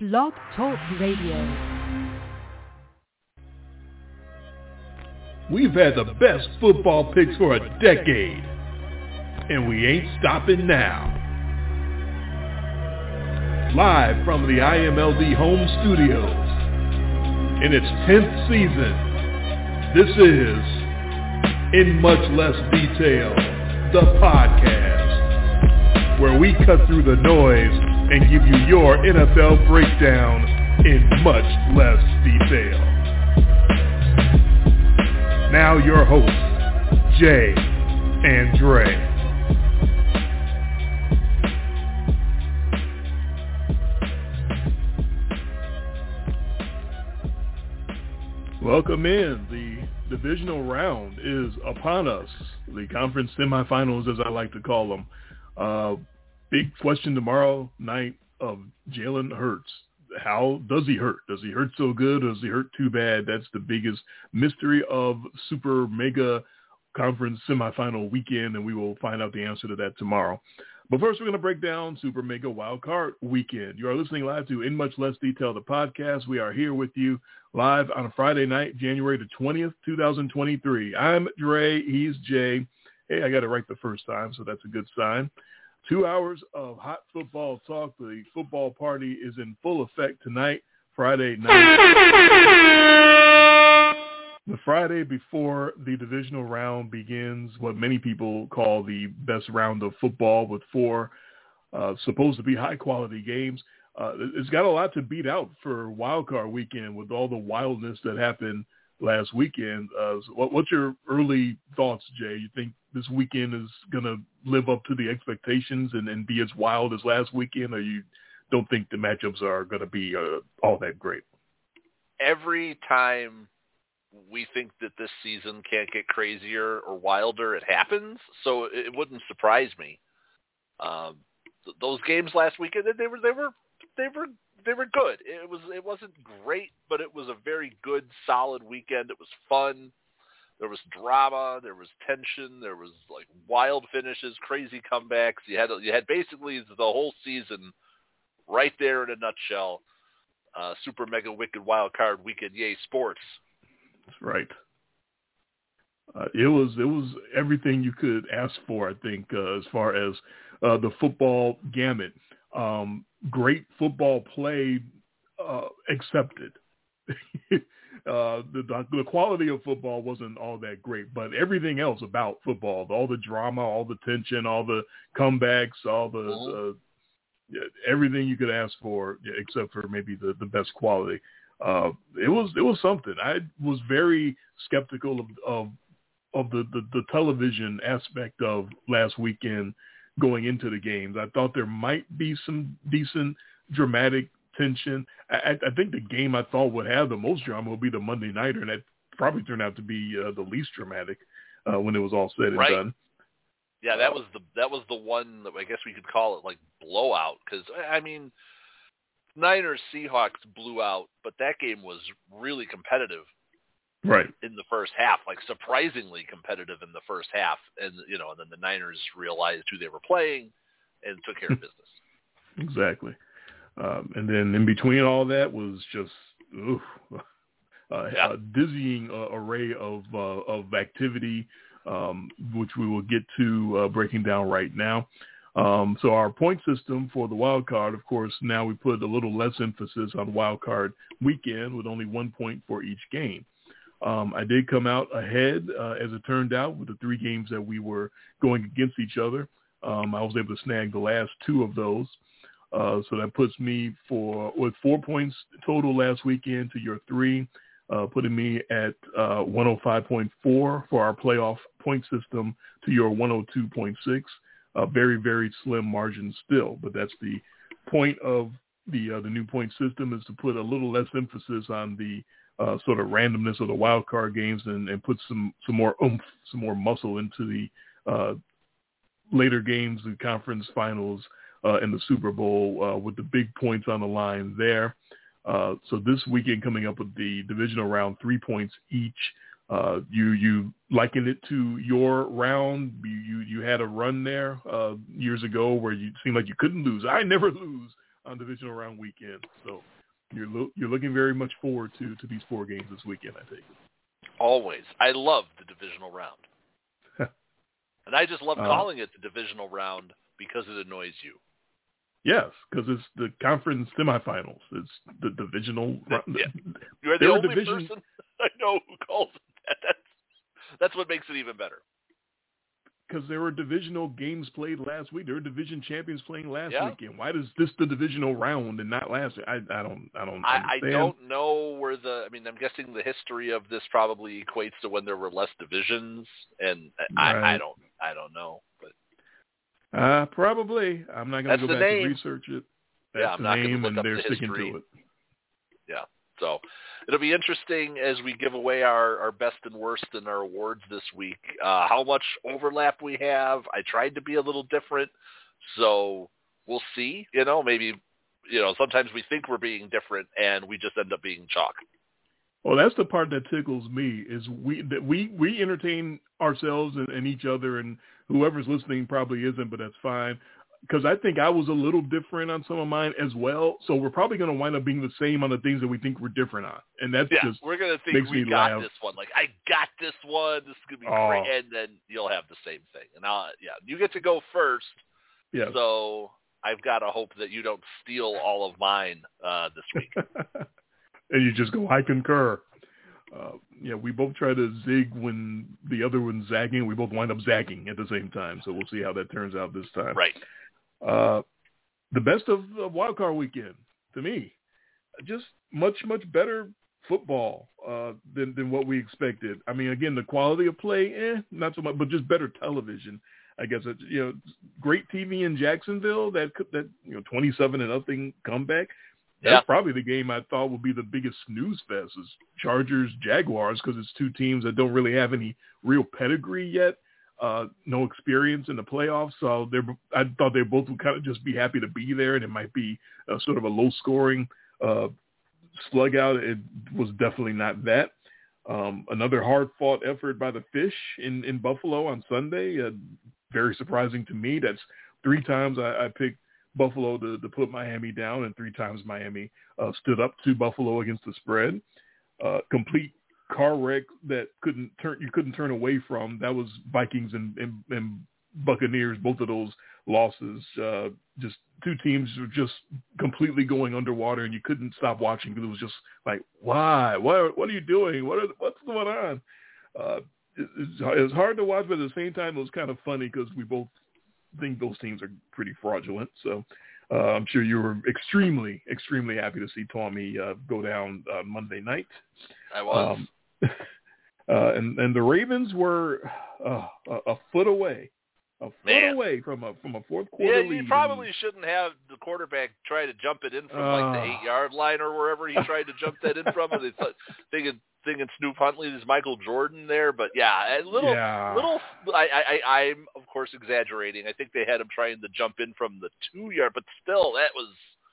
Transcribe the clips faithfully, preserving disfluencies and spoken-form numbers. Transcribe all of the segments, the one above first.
Blog Talk Radio. We've had the best football picks for a decade, and we ain't stopping now. Live from the I M L D home studios, in its tenth season, this is In Much Less Detail, the podcast, where we cut through the noise and give you your N F L breakdown in much less detail. Now your hosts, Jay and Dre. Welcome in. The divisional round is upon us. The conference semifinals, as I like to call them. Uh, big question tomorrow night of Jalen Hurts. How does he hurt? Does he hurt so good? Or does he hurt too bad? That's the biggest mystery of Super Mega Conference semifinal weekend, and we will find out the answer to that tomorrow. But first, we're going to break down Super Mega Wildcard Weekend. You are listening live to In Much Less Detail, the podcast. We are here with you live on a Friday night, January the twentieth, twenty twenty-three. I'm Dre. He's Jay. Hey, I got it right the first time, so that's a good sign. Two hours of hot football talk. The football party is in full effect tonight, Friday night. The Friday before the divisional round begins, what many people call the best round of football, with four uh, supposed to be high-quality games. Uh, it's got a lot to beat out for Wild Card Weekend with all the wildness that happened last weekend. Uh, so what, what's your early thoughts, Jay? You think this weekend is going to live up to the expectations and, and be as wild as last weekend, or you don't think the matchups are going to be uh, all that great? Every time we think that this season can't get crazier or wilder, it happens. So it wouldn't surprise me. Um, th- those games last weekend, they were, they were, they were, they were good. It was, it wasn't great, but it was a very good, solid weekend. It was fun. There was drama. There was tension. There was like wild finishes, crazy comebacks. You had, you had basically the whole season right there in a nutshell. Uh, Super Mega Wicked Wild Card Weekend. Yay, sports. That's right. Uh, it was it was everything you could ask for, I think, uh, as far as uh, the football gamut. Um, great football play uh, accepted. uh, the, the quality of football wasn't all that great, but everything else about football, all the drama, all the tension, all the comebacks, all the uh, everything you could ask for, except for maybe the, the best quality. Uh, it was it was something. I was very skeptical of of, of the, the, the television aspect of last weekend going into the games. I thought there might be some decent dramatic tension. I, I think the game I thought would have the most drama would be the Monday Nighter, and that probably turned out to be uh, the least dramatic uh, when it was all said and right. done. Yeah, that was the that was the one that I guess we could call it like blowout, because I mean, Niners Seahawks blew out, but that game was really competitive. Right. In the first half, like surprisingly competitive in the first half. And, you know, and then the Niners realized who they were playing and took care of business. Exactly. Um, and then in between all that was just oof, uh, yeah. a dizzying uh, array of uh, of activity, um, which we will get to uh, breaking down right now. Um, so our point system for the wild card, of course, now we put a little less emphasis on wild card weekend with only one point for each game. Um, I did come out ahead, uh, as it turned out, with the three games that we were going against each other. Um, I was able to snag the last two of those. Uh, so that puts me for with four points total last weekend to your three, uh, putting me at uh, one oh five point four for our playoff point system to your one oh two point six. A very, very slim margin still, but that's the point of the uh, the new point system, is to put a little less emphasis on the Uh, sort of randomness of the wild card games and, and put some, some more oomph, some more muscle into the uh, later games, the conference finals, uh, and the Super Bowl uh, with the big points on the line there. Uh, so this weekend coming up with the divisional round, three points each. Uh, you you likened it to your round. You you, you had a run there uh, years ago where you seemed like you couldn't lose. I never lose on divisional round weekend. So you're lo- you're looking very much forward to, to these four games this weekend, I take it. Always. I love the divisional round. And I just love uh, calling it the divisional round because it annoys you. Yes, because it's the conference semifinals. It's the divisional. Yeah. You're the There were only division- person I know who calls it that. That's, that's what makes it even better. Because there were divisional games played last week. There were division champions playing last Yeah. weekend. Why does this the divisional round and not last week? I, I don't I don't I, understand. I don't know where the. I mean, I'm guessing the history of this probably equates to when there were less divisions, and I, Right. I don't I don't know, but Uh, probably. I'm not going That's to go the back name. and research it. That's Yeah, I'm the not gonna name, look and up they're the sticking history. to it. Yeah. So it'll be interesting as we give away our, our best and worst in our awards this week, uh, how much overlap we have. I tried to be a little different, so we'll see. You know, maybe, you know, sometimes we think we're being different and we just end up being chalk. Well, that's the part that tickles me is we that we, we entertain ourselves and, and each other, and whoever's listening probably isn't, but that's fine. Because I think I was a little different on some of mine as well. So we're probably going to wind up being the same on the things that we think we're different on. And that's Yeah, just we're going to think makes we me got laugh. this one. Like, I got this one. This is going to be Oh. great. And then you'll have the same thing. And I'll, yeah, you get to go first. Yes. So I've got to hope that you don't steal all of mine uh, this week. And you just go, I concur. Uh, yeah, we both try to zig when the other one's zagging. We both wind up zagging at the same time. So we'll see how that turns out this time. Right. Uh, the best of, of Wild Card Weekend, to me, just much, much better football uh, than, than what we expected. I mean, again, the quality of play, eh, not so much, but just better television. I guess, it, you know, great T V in Jacksonville, that, that you know, twenty-seven to nothing comeback. That's yeah. probably the game I thought would be the biggest snooze fest is Chargers, Jaguars, because it's two teams that don't really have any real pedigree yet, uh, no experience in the playoffs. So they're, I thought they both would kind of just be happy to be there, and it might be a, sort of a low-scoring uh, slug out. It was definitely not that. Um, another hard-fought effort by the Fish in, in Buffalo on Sunday. Uh, very surprising to me. That's three times I, I picked Buffalo to, to put Miami down, and three times Miami uh, stood up to Buffalo against the spread. Uh, complete car wreck that couldn't turn you couldn't turn away from. That was Vikings and, and, and Buccaneers. Both of those losses, uh, just two teams were just completely going underwater, and you couldn't stop watching because it was just like, why? What? What are you doing? What are, what's going on? Uh, it, it's, it's hard to watch, but at the same time, it was kind of funny because we both think those teams are pretty fraudulent. So uh, I'm sure you were extremely, extremely happy to see Tommy uh, go down uh, Monday night. I was. Um, uh, and, and the Ravens were uh, a, a foot away, a foot Man. away from a from a fourth quarter Yeah, lead. you probably and, shouldn't have the quarterback try to jump it in from uh, like the eight-yard line or wherever he tried to jump that in from. And they thought, thinking, thinking Snoop Huntley is Michael Jordan there, but yeah, a little, yeah. little. I, I, I'm of course exaggerating. I think they had him trying to jump in from the two-yard, but still, that was,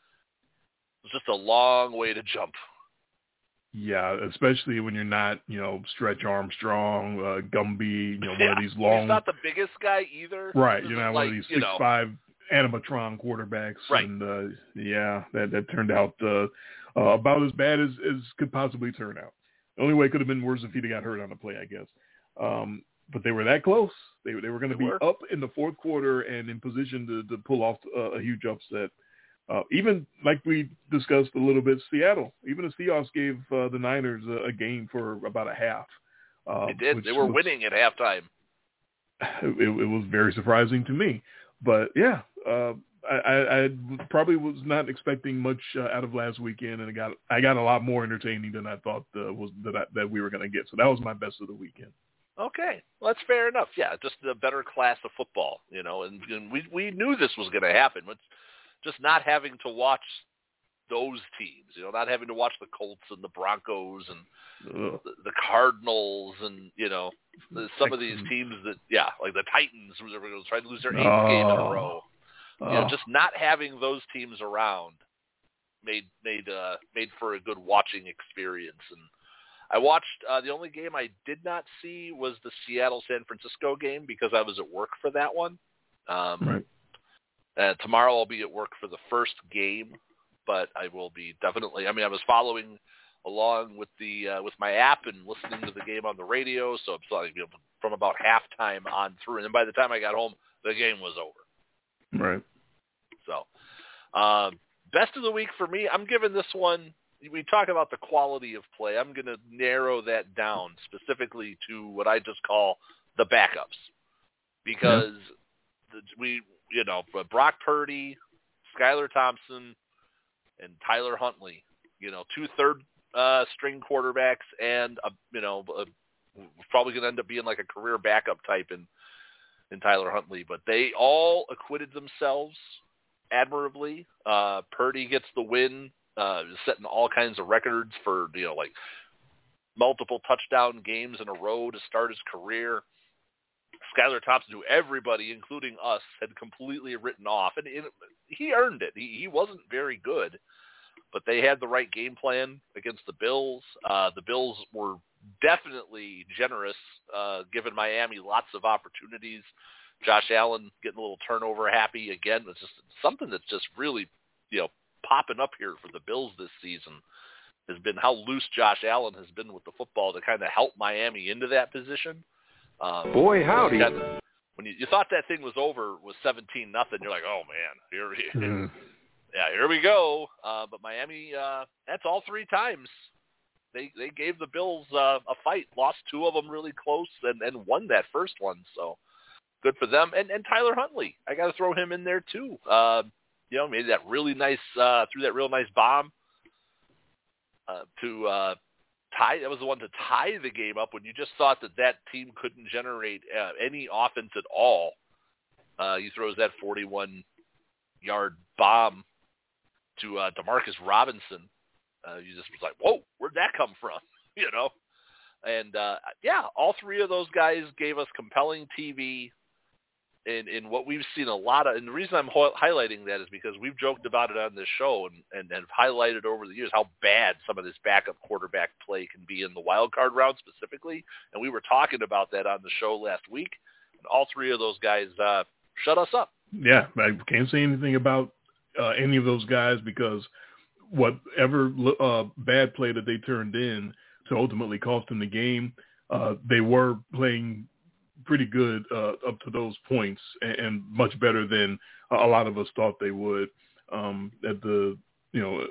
was just a long way to jump. Yeah, especially when you're not, you know, Stretch Armstrong, uh, Gumby, you know, yeah. one of these long. He's not the biggest guy either. Right, you're not like, one of these you six know. five animatron quarterbacks. Right. And uh, yeah, that that turned out uh, uh, about as bad as, as could possibly turn out. The only way it could have been worse if he'd have got hurt on the play, I guess. Um, but they were that close. They they were going to be were. up in the fourth quarter and in position to, to pull off uh, a huge upset. Uh, even like we discussed a little bit, Seattle, even the Seahawks gave uh, the Niners a, a game for about a half. Uh, They did. They were was, winning at halftime. It, it was very surprising to me. But, yeah, uh, I, I, I probably was not expecting much uh, out of last weekend, and I got I got a lot more entertaining than I thought uh, was that, I, that we were going to get. So that was my best of the weekend. Okay, well, that's fair enough. Yeah, just a better class of football, you know, and, and we we knew this was going to happen. It's just not having to watch those teams, you know, not having to watch the Colts and the Broncos and the, the Cardinals and, you know, the, some of these teams that, yeah, like the Titans who are going to try to lose their eighth oh. game in a row. Oh. You know, just not having those teams around made made uh, made for a good watching experience. And I watched uh, the only game I did not see was the Seattle San Francisco game because I was at work for that one. Um, right. Uh, tomorrow I'll be at work for the first game, but I will be definitely. I mean, I was following along with the uh, with my app and listening to the game on the radio, so it's like, you know, from about halftime on through, and then by the time I got home, the game was over. Right. So, um, best of the week for me, I'm giving this one. We talk about the quality of play. I'm going to narrow that down specifically to what I just call the backups, because yeah. the, we, you know, Brock Purdy, Skylar Thompson, and Tyler Huntley, you know, two third uh, string quarterbacks, and a, you know, a, probably going to end up being like a career backup type in in Tyler Huntley, but they all acquitted themselves admirably. Uh, Purdy gets the win. Uh, setting all kinds of records for, you know, like multiple touchdown games in a row to start his career. Skylar Thompson, who everybody, including us, had completely written off, and it, he earned it. He, he wasn't very good, but they had the right game plan against the Bills. Uh, the Bills were definitely generous, uh, giving Miami lots of opportunities. Josh Allen getting a little turnover happy again. It's just something that's just really, you know, popping up here for the Bills this season has been how loose Josh Allen has been with the football to kind of help Miami into that position. Um, Boy, howdy. You got, when you, you thought that thing was over with seventeen nothing, you're like, oh, man, here, mm. yeah, here we go. Uh, but Miami, uh, that's all three times. They they gave the Bills uh, a fight, lost two of them really close, and, and won that first one. So good for them. And, and Tyler Huntley, I got to throw him in there too. Uh, You know, made that really nice, uh, threw that real nice bomb uh, to uh, tie. That was the one to tie the game up when you just thought that that team couldn't generate uh, any offense at all. Uh, he throws that forty-one-yard bomb to uh, Demarcus Robinson. Uh, you just was like, whoa, where'd that come from? You know? And, uh, yeah, all three of those guys gave us compelling T V. In, in what we've seen a lot of, and the reason I'm ho- highlighting that is because we've joked about it on this show and, and, and have highlighted over the years how bad some of this backup quarterback play can be in the wild card round specifically. And we were talking about that on the show last week. And all three of those guys uh, shut us up. Yeah, I can't say anything about uh, any of those guys because whatever uh, bad play that they turned in to ultimately cost them the game, uh, they were playing pretty good uh, up to those points and, and much better than a lot of us thought they would um, at the, you know,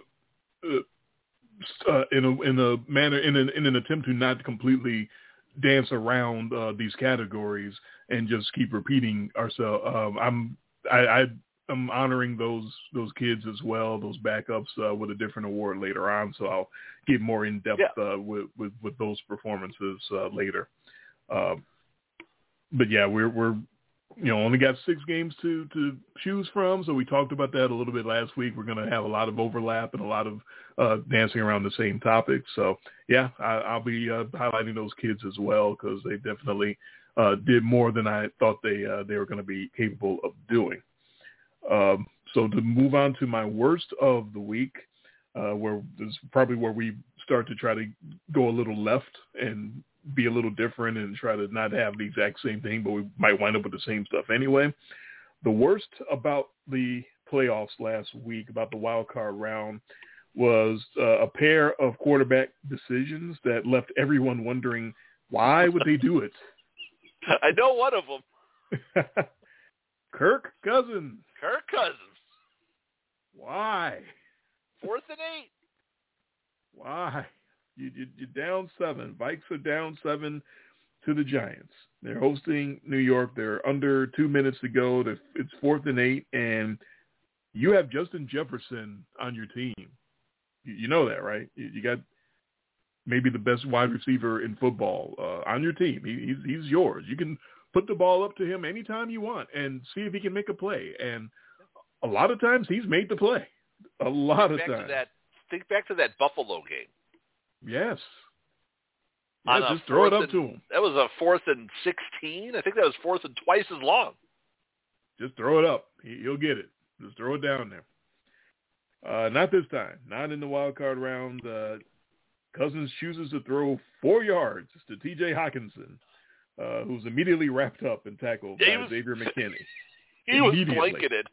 uh, uh, in a, in a manner, in an, in an attempt to not completely dance around uh, these categories and just keep repeating ourselves. Um, I'm, I, I, I'm honoring those, those kids as well, those backups uh, with a different award later on. So I'll get more in depth yeah. uh, with, with, with those performances uh, later. Um, But yeah, we're we're you know only got six games to, to choose from, so we talked about that a little bit last week. We're going to have a lot of overlap and a lot of uh, dancing around the same topics. So yeah, I, I'll be uh, highlighting those kids as well because they definitely uh, did more than I thought they uh, they were going to be capable of doing. Um, so to move on to my worst of the week, uh, where this is probably where we start to try to go a little left and be a little different and try to not have the exact same thing, but we might wind up with the same stuff anyway. The worst about the playoffs last week, about the wild card round, was uh, a pair of quarterback decisions that left everyone wondering, why would they do it? I know one of them. Kirk Cousins. Kirk Cousins. Why? Fourth and eight. Why? You, you, you're down seven. Vikes are down seven to the Giants. They're hosting New York. They're under two minutes to go. They're, it's fourth and eight, and you have Justin Jefferson on your team. You, you know that, right? You, you got maybe the best wide receiver in football uh, on your team. He, he's, he's yours. You can put the ball up to him anytime you want and see if he can make a play. And a lot of times he's made the play. A lot think of back times. To that, think back to that Buffalo game. Yes. Yeah, just throw it up and, to him. That was a fourth and sixteen. I think that was fourth and twice as long. Just throw it up. He, he'll get it. Just throw it down there. Uh, not this time. Not in the wild card round. Uh, Cousins chooses to throw four yards to T J Hockenson, uh, who's immediately wrapped up and tackled yeah, by was, Xavier McKinney. He was blanketed.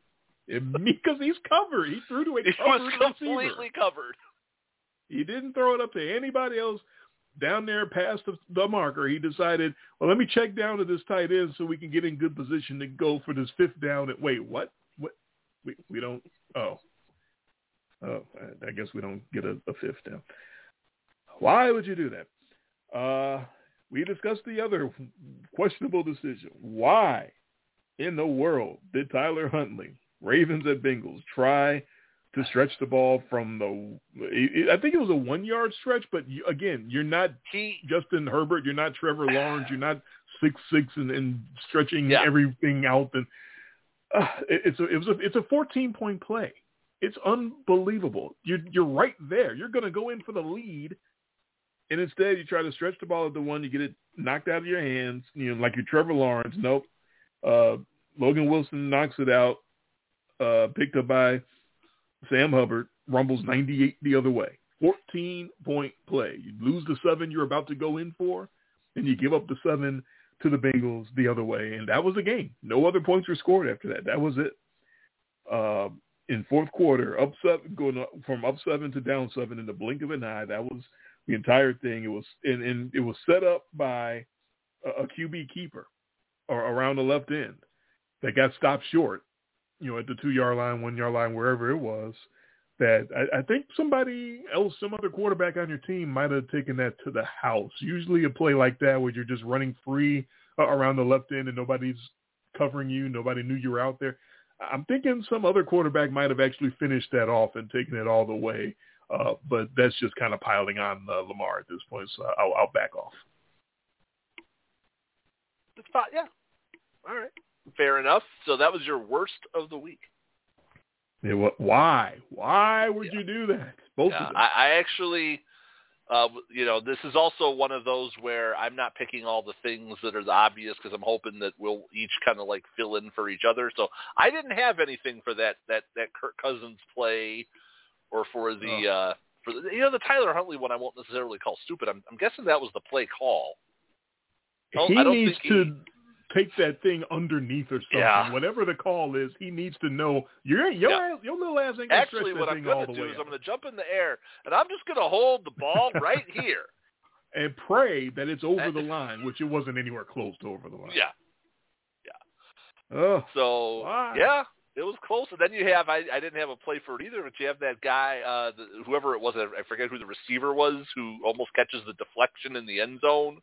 because he's covered. He threw to a he covered was completely receiver. covered. He didn't throw it up to anybody else down there past the, the marker. He decided, well, let me check down to this tight end so we can get in good position to go for this fifth down. And wait, what? What? We we don't. Oh, oh. I guess we don't get a, a fifth down. Why would you do that? Uh, we discussed the other questionable decision. Why in the world did Tyler Huntley, Ravens at Bengals, try to stretch the ball from the, I think it was a one-yard stretch, but you, again, you're not he, Justin Herbert, you're not Trevor Lawrence, you're not six six and, and stretching yeah. everything out. And uh, it, it's a, it was a, it's a fourteen-point play. It's unbelievable. You're you're right there. You're going to go in for the lead, and instead you try to stretch the ball at the one, you get it knocked out of your hands. You know, like you're Trevor Lawrence. Nope. Uh, Logan Wilson knocks it out, uh, picked up by Sam Hubbard, rumbles ninety-eight the other way. fourteen-point play. You lose the seven you're about to go in for, and you give up the seven to the Bengals the other way, and that was the game. No other points were scored after that. That was it. Uh, in fourth quarter, up seven, going up, from up seven to down seven in the blink of an eye. That was the entire thing. It was and, and it was set up by a, a Q B keeper or around the left end that got stopped short. You know, at the two-yard line, one-yard line, wherever it was, that I, I think somebody else, some other quarterback on your team might have taken that to the house. Usually a play like that where you're just running free uh, around the left end and nobody's covering you, nobody knew you were out there. I'm thinking some other quarterback might have actually finished that off and taken it all the way, uh, but that's just kind of piling on uh, Lamar at this point, so I'll, I'll back off. It's fine, yeah. All right. Fair enough. So that was your worst of the week. Yeah, what, why? Why would yeah. you do that? Both yeah, of them. I, I actually, uh, you know, this is also one of those where I'm not picking all the things that are the obvious because I'm hoping that we'll each kind of like fill in for each other. So I didn't have anything for that that that Kirk Cousins play or for the oh. uh, for the, you know the Tyler Huntley one. I won't necessarily call stupid. I'm, I'm guessing that was the play call. He I don't needs think to. He, take that thing underneath or something. Yeah. Whatever the call is, he needs to know your your, yeah. ass, your little ass ain't gonna Actually, stretch what that I'm thing going all to the do way is out. I'm going to jump in the air, and I'm just going to hold the ball right here. And pray that it's over and, the line, which it wasn't anywhere close to over the line. Yeah. Yeah. Oh, so, why? yeah, it was close. And then you have, I, I didn't have a play for it either, but you have that guy, uh, the, whoever it was, I forget who the receiver was, who almost catches the deflection in the end zone.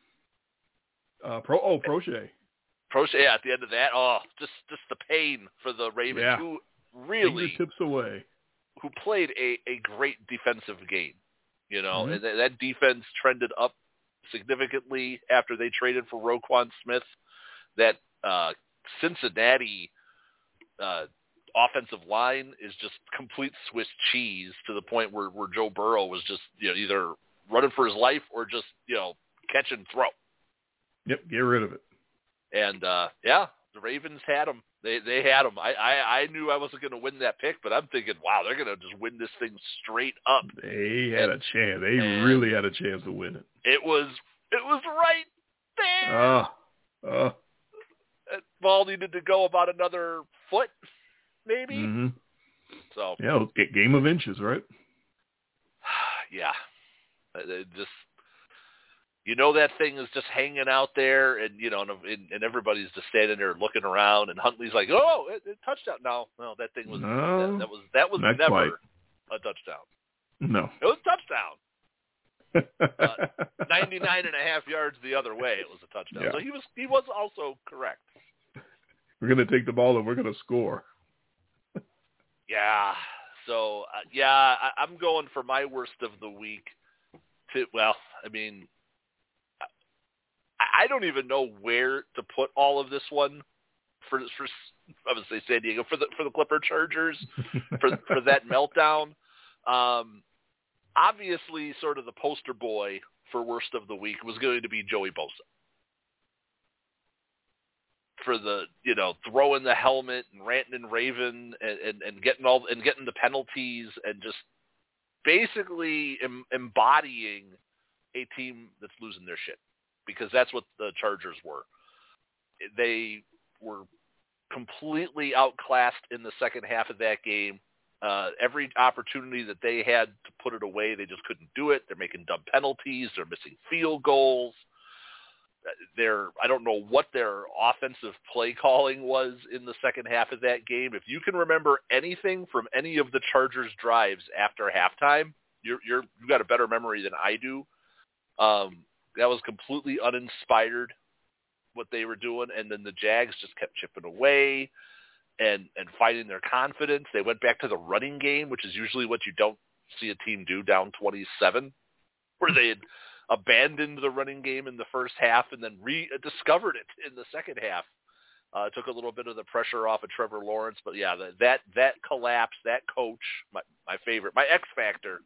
Uh, pro, oh, Prochet. Prochet, yeah, at the end of that, oh, just just the pain for the Ravens, Yeah. who really tips away, who played a, a great defensive game. You know, mm-hmm. and th- that defense trended up significantly after they traded for Roquan Smith. That uh, Cincinnati uh, offensive line is just complete Swiss cheese to the point where, where Joe Burrow was just you know either running for his life or just you know catch and throw. Yep, get rid of it. And, uh, yeah, the Ravens had them. They they had them. I, I, I knew I wasn't going to win that pick, but I'm thinking, wow, they're going to just win this thing straight up. They had and, a chance. They really had a chance to win it. It was it was right there. Oh, oh. That ball needed to go about another foot, maybe. Mm-hmm. So yeah, game of inches, right? yeah, it just. You know that thing is just hanging out there, and you know, and, and everybody's just standing there looking around. And Huntley's like, "Oh, it, it touchdown!" No, no, that thing was no, that, that was that was never quite. a touchdown. No, it was a touchdown. uh, ninety-nine and a half yards the other way, it was a touchdown. Yeah. So he was he was also correct. We're gonna take the ball and we're gonna score. yeah. So uh, yeah, I, I'm going for my worst of the week. To well, I mean. I don't even know where to put all of this one for for I would say San Diego for the for the Clipper Chargers for for that meltdown. Um, obviously, sort of the poster boy for worst of the week was going to be Joey Bosa for the you know throwing the helmet and ranting and raving and, and, and getting all and getting the penalties and just basically em, embodying a team that's losing their shit. Because that's what the Chargers were. They were completely outclassed in the second half of that game. Uh, every opportunity that they had to put it away, they just couldn't do it. They're making dumb penalties. They're missing field goals. They're, I don't know what their offensive play calling was in the second half of that game. If you can remember anything from any of the Chargers drives after halftime, you're, you're, you've got a better memory than I do. Um, that was completely uninspired, what they were doing. And then the Jags just kept chipping away and, and finding their confidence. They went back to the running game, which is usually what you don't see a team do down twenty-seven, where they had abandoned the running game in the first half and then rediscovered it in the second half. Uh, took a little bit of the pressure off of Trevor Lawrence, but yeah, the, that that collapse, that coach, my, my favorite, my X factor.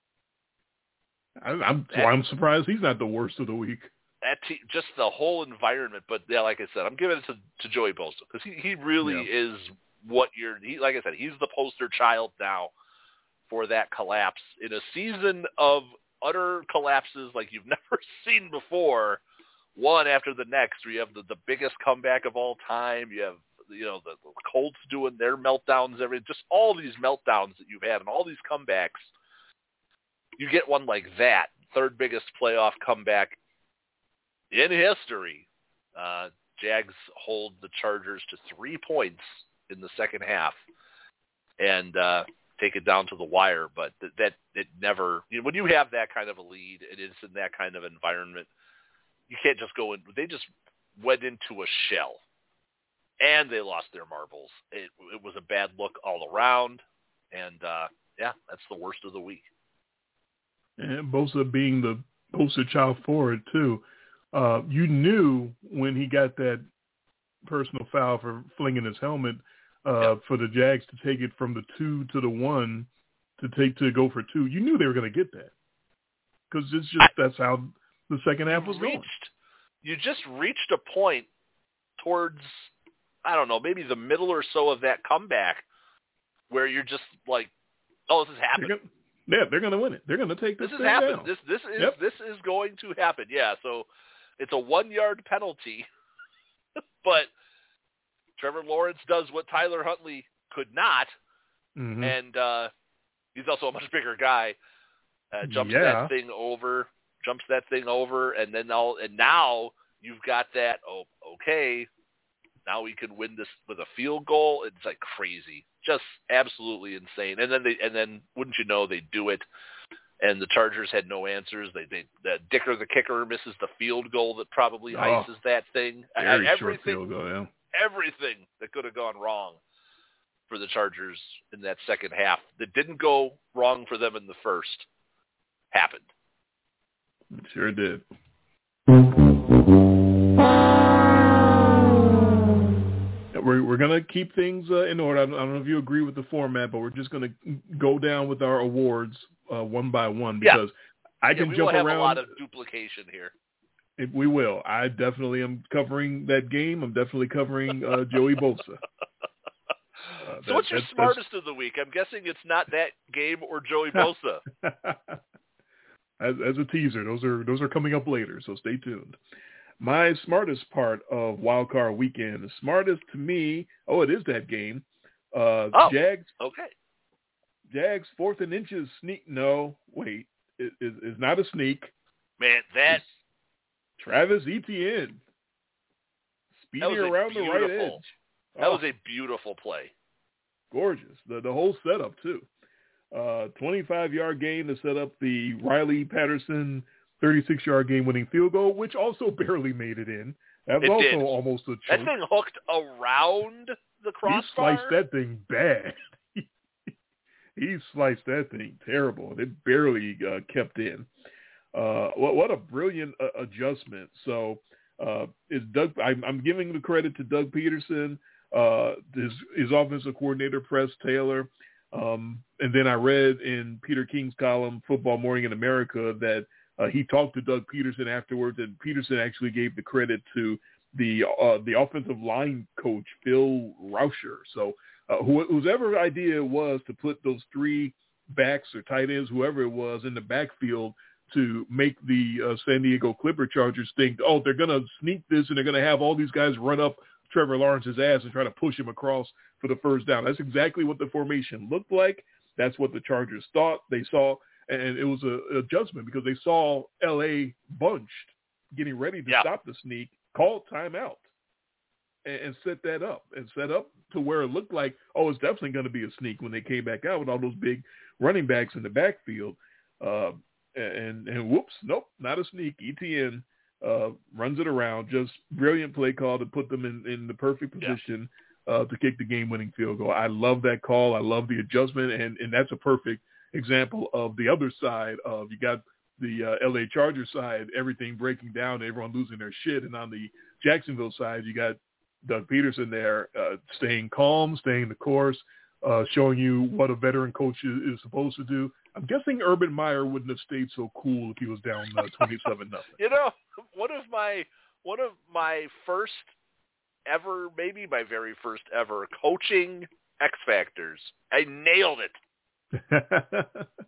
I, I'm that, I'm surprised he's not the worst of the week. That te- just the whole environment, but yeah, like I said, I'm giving it to, to Joey Bosa because he, he really yeah. is what you're. He, like I said, he's the poster child now for that collapse in a season of utter collapses like you've never seen before, one after the next, where you have the, the biggest comeback of all time. You have, you know, the, the Colts doing their meltdowns, every just all these meltdowns that you've had and all these comebacks. You get one like that, third biggest playoff comeback in history. Uh, Jags hold the Chargers to three points in the second half. And, uh, take it down to the wire, but that, that it never, you know, when you have that kind of a lead, it is in that kind of environment, you can't just go in. They just went into a shell, and they lost their marbles. It, it was a bad look all around, and uh, yeah, that's the worst of the week. And Bosa being the poster child for it too. Uh, you knew when he got that personal foul for flinging his helmet. Uh, yep. For the Jags to take it from the two to the one to take to go for two, you knew they were going to get that because it's just I, that's how the second half was reached, going. You just reached a point towards, I don't know, maybe the middle or so of that comeback where you're just like, oh, this is happening. They're gonna, yeah, they're going to win it. They're going to take this. This thing has happened. down. This this is yep. this is going to happen. Yeah, so it's a one yard penalty, but Trevor Lawrence does what Tyler Huntley could not, mm-hmm. and uh, he's also a much bigger guy. Uh, jumps yeah. that thing over, jumps that thing over, and then all, and now you've got that. Oh, okay, now we can win this with a field goal. It's like crazy, just absolutely insane. And then they, and then wouldn't you know, they do it, and the Chargers had no answers. They, they, the Dicker the kicker misses the field goal that probably oh, ices that thing. Very Everything, short field goal, yeah. Everything that could have gone wrong for the Chargers in that second half that didn't go wrong for them in the first happened. It sure did. We're, we're going to keep things uh, in order. I don't, I don't know if you agree with the format, but we're just going to go down with our awards uh, one by one because yeah. I can yeah, we jump will have around. a lot of duplication here. It, we will. I definitely am covering that game. I'm definitely covering uh, Joey Bosa. Uh, so that, what's your that's, smartest that's... of the week? I'm guessing it's not that game or Joey Bosa. as, as a teaser, those are those are coming up later, so stay tuned. My smartest part of Wild Card Weekend, the smartest to me, oh, it is that game. Uh, oh, Jags. Okay. Jags fourth and inches sneak. No, wait, it is it, not a sneak. Man, that it's Travis Etienne speeding around the right edge. That oh, was a beautiful play. Gorgeous. The the whole setup too. Uh, twenty-five yard gain to set up the Riley Patterson thirty-six yard game winning field goal, which also barely made it in. That was it also did. almost a choke. That thing hooked around the crossbar. He sliced that thing bad. He sliced that thing terrible. It barely uh, kept in. Uh, what, what a brilliant uh, adjustment. So uh, is Doug? I'm, I'm giving the credit to Doug Peterson, uh, his, his offensive coordinator, Press Taylor. Um, and then I read in Peter King's column, Football Morning in America, that uh, he talked to Doug Peterson afterwards, and Peterson actually gave the credit to the uh, the offensive line coach, Phil Rauscher. So uh, wh- whoever idea it was to put those three backs or tight ends, whoever it was, in the backfield to make the uh, San Diego Clipper Chargers think, oh, they're going to sneak this and they're going to have all these guys run up Trevor Lawrence's ass and try to push him across for the first down. That's exactly what the formation looked like. That's what the Chargers thought they saw, and it was a adjustment because they saw L A bunched, getting ready to yeah. stop the sneak, called timeout, and, and set that up, and set up to where it looked like, oh, it's definitely going to be a sneak when they came back out with all those big running backs in the backfield. Uh, and, and whoops, nope, not a sneak. E T N uh, runs it around. Just brilliant play call to put them in, in the perfect position yeah. uh, to kick the game-winning field goal. I love that call. I love the adjustment, and, and that's a perfect example of the other side of you got the uh, L A Chargers side, everything breaking down, everyone losing their shit, and on the Jacksonville side, you got Doug Peterson there uh, staying calm, staying the course, uh, showing you what a veteran coach is, is supposed to do. I'm guessing Urban Meyer wouldn't have stayed so cool if he was down uh, twenty-seven nothing. You know, one of my one of my first ever, maybe my very first ever coaching X Factors. I nailed it.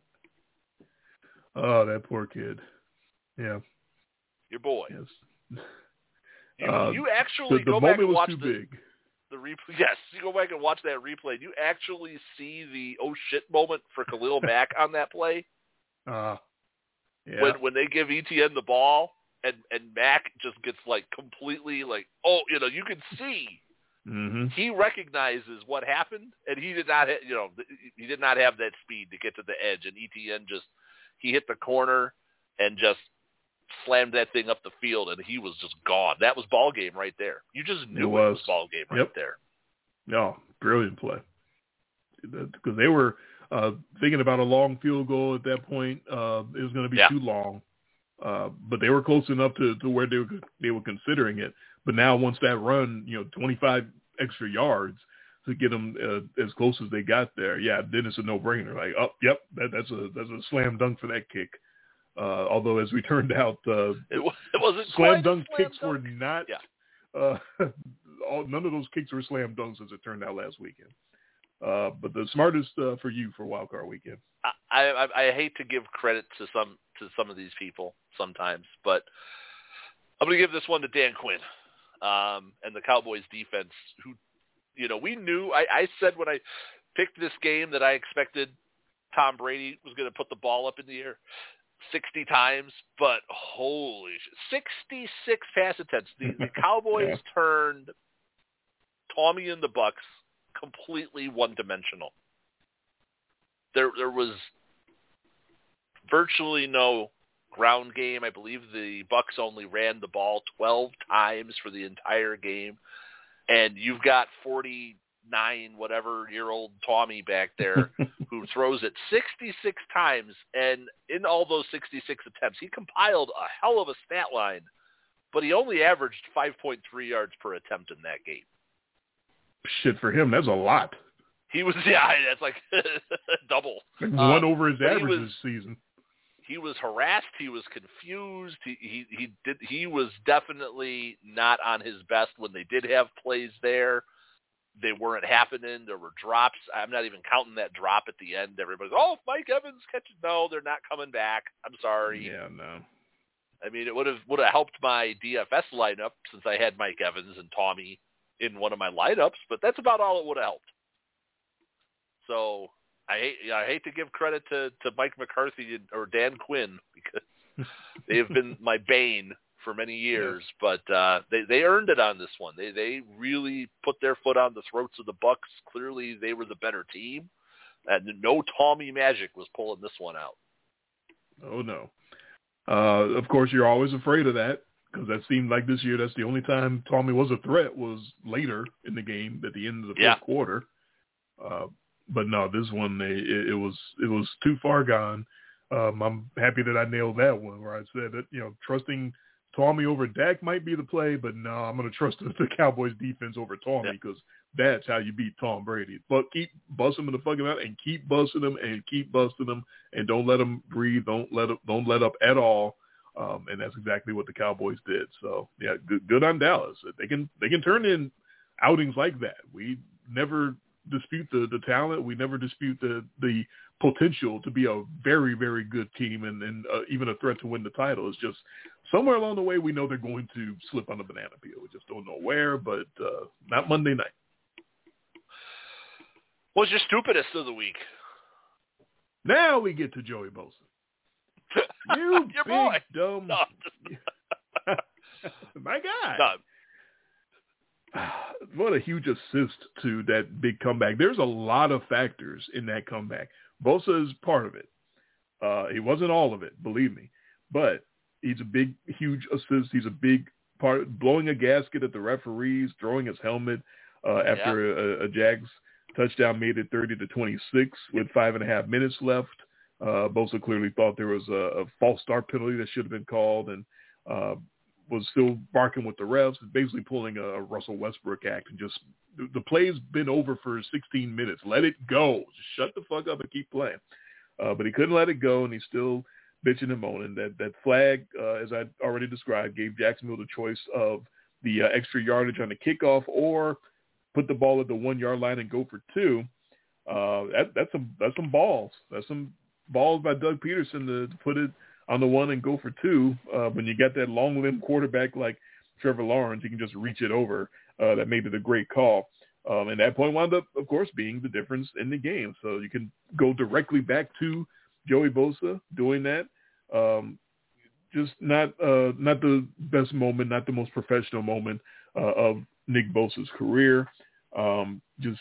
Oh, that poor kid. Yeah. Your boy. Yes. You, uh, you actually the, the go back and was watch too the, big. the replay. Yes, you go back and watch that replay. You actually see the oh shit moment for Khalil Mack on that play. Uh, yeah. When when they give E T N the ball and, and Mack just gets like completely like, oh, you know, you can see mm-hmm. he recognizes what happened, and he did not, ha- you know, he did not have that speed to get to the edge, and E T N just he hit the corner and just slammed that thing up the field, and he was just gone. That was ball game right there. You just knew it was, it was ball game right yep. there. No, brilliant play. Because they were uh, thinking about a long field goal at that point. Uh, it was going to be yeah. too long, uh, but they were close enough to, to where they were they were considering it. But now, once that run, you know, twenty-five extra yards to get them uh, as close as they got there, yeah, then it's a no-brainer. Like, oh, yep, that, that's a that's a slam dunk for that kick. Uh, although, as we turned out, uh, it, was, it wasn't slam dunk slam kicks dunk. were not. Yeah. Uh, all, none of those kicks were slam dunks, as it turned out last weekend. Uh, but the smartest uh, for you for Wild Card Weekend. I, I I hate to give credit to some to some of these people sometimes, but I'm going to give this one to Dan Quinn um, and the Cowboys defense. Who, you know, we knew. I, I said when I picked this game that I expected Tom Brady was going to put the ball up in the air sixty times, but holy shit, sixty-six pass attempts. The, the Cowboys yeah. turned Tommy and the Bucks completely one-dimensional. There, there was virtually no ground game. I believe the Bucks only ran the ball twelve times for the entire game, and you've got forty-nine whatever year old Tommy back there who throws it sixty-six times, and in all those sixty-six attempts, he compiled a hell of a stat line, but he only averaged five point three yards per attempt in that game. Shit, for him, that's a lot. He was, yeah, that's like double. One um, over his average was, this season. He was harassed. He was confused. He, he he did. He was definitely not on his best when they did have plays there. They weren't happening. There were drops. I'm not even counting that drop at the end. Everybody's, oh, Mike Evans catches. No, they're not coming back. I'm sorry. Yeah, no. I mean, it would have would have helped my D F S lineup since I had Mike Evans and Tommy in one of my lineups, but that's about all it would have helped. So I hate I hate to give credit to, to Mike McCarthy or Dan Quinn because they have been my bane for many years, yes. but uh, they they earned it on this one. They they really put their foot on the throats of the Bucks. Clearly, they were the better team, and no Tommy magic was pulling this one out. Oh no! Uh, of course, you're always afraid of that. Because that seemed like this year, that's the only time Tommy was a threat was later in the game at the end of the yeah. fourth quarter. Uh, but no, this one it, it was it was too far gone. Um, I'm happy that I nailed that one where I said that you know trusting Tommy over Dak might be the play, but no, I'm going to trust the, the Cowboys defense over Tommy because yeah. that's how you beat Tom Brady. But keep busting him in the fucking mouth and keep busting him and keep busting him and don't let him breathe. Don't let him, don't let up at all. Um, and that's exactly what the Cowboys did. So yeah, good, good on Dallas. They can they can turn in outings like that. We never dispute the, the talent. We never dispute the the potential to be a very, very good team and, and uh, even a threat to win the title. It's just somewhere along the way we know they're going to slip on the banana peel. We just don't know where, but uh, not Monday night. What's your stupidest of the week? Now we get to Joey Bosa. You Your big boy. dumb. No, just... My God. No. What a huge assist to that big comeback. There's a lot of factors in that comeback. Bosa is part of it. Uh, he wasn't all of it, believe me. But he's a big, huge assist. He's a big part, blowing a gasket at the referees, throwing his helmet uh, after yeah. a, a Jags touchdown made it thirty to twenty-six with five and a half minutes left. Uh, Bosa clearly thought there was a, a false start penalty that should have been called and uh, was still barking with the refs, basically pulling a Russell Westbrook act and just the play's been over for sixteen minutes. Let it go. Just shut the fuck up and keep playing. Uh, but he couldn't let it go, and he's still bitching and moaning. That that flag, uh, as I already described, gave Jacksonville the choice of the uh, extra yardage on the kickoff or put the ball at the one-yard line and go for two. Uh, that, that's some that's some balls. That's some balls by Doug Peterson to, to put it on the one and go for two. Uh, when you got that long-limbed quarterback like Trevor Lawrence, you can just reach it over. Uh, that made it a great call. Um, and that point wound up, of course, being the difference in the game. So you can go directly back to Joey Bosa doing that. Um, just not uh, not the best moment, not the most professional moment uh, of Nick Bosa's career. Um, just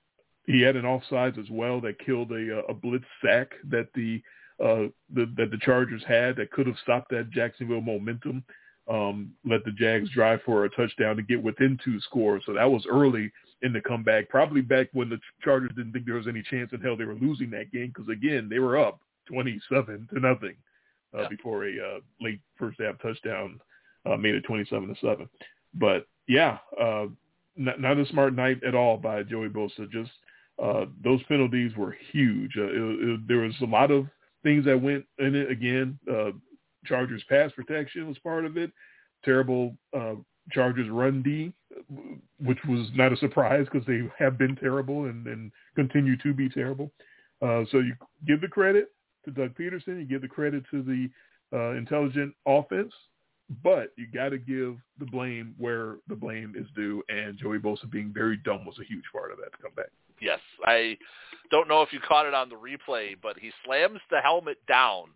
he had an offsides as well that killed a, a blitz sack that the, uh, the that the Chargers had that could have stopped that Jacksonville momentum. Um, let the Jags drive for a touchdown to get within two scores. So that was early in the comeback, probably back when the Chargers didn't think there was any chance in hell they were losing that game because, again, they were up twenty-seven to nothing uh, yeah. before a uh, late first half touchdown uh, made it twenty-seven to seven. But, yeah, uh, not, not a smart night at all by Joey Bosa. Just uh, those penalties were huge. Uh, it, it, there was a lot of things that went in it. Again, uh, Chargers pass protection was part of it. Terrible uh, Chargers run D, which was not a surprise because they have been terrible and, and continue to be terrible. Uh, so you give the credit to Doug Peterson. You give the credit to the uh, intelligent offense, but you got to give the blame where the blame is due. And Joey Bosa being very dumb was a huge part of that to come back. Yes. I don't know if you caught it on the replay, but he slams the helmet down.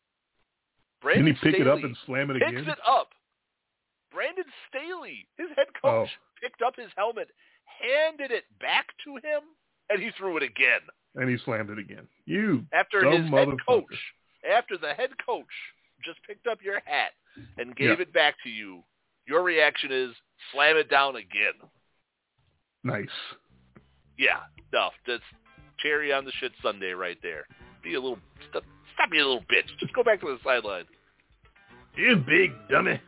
Brandon Didn't he pick Staley it up and slam it again? Picks it up. Brandon Staley, his head coach, oh. picked up his helmet, handed it back to him, and he threw it again. And he slammed it again. You after dumb his head coach, motherfucker. after the head coach just picked up your hat and gave yeah. it back to you, your reaction is slam it down again. Nice. Yeah, no, that's cherry on the shit Sunday right there. Be a little stop, stop being a little bitch. Just go back to the sideline. You big dummy.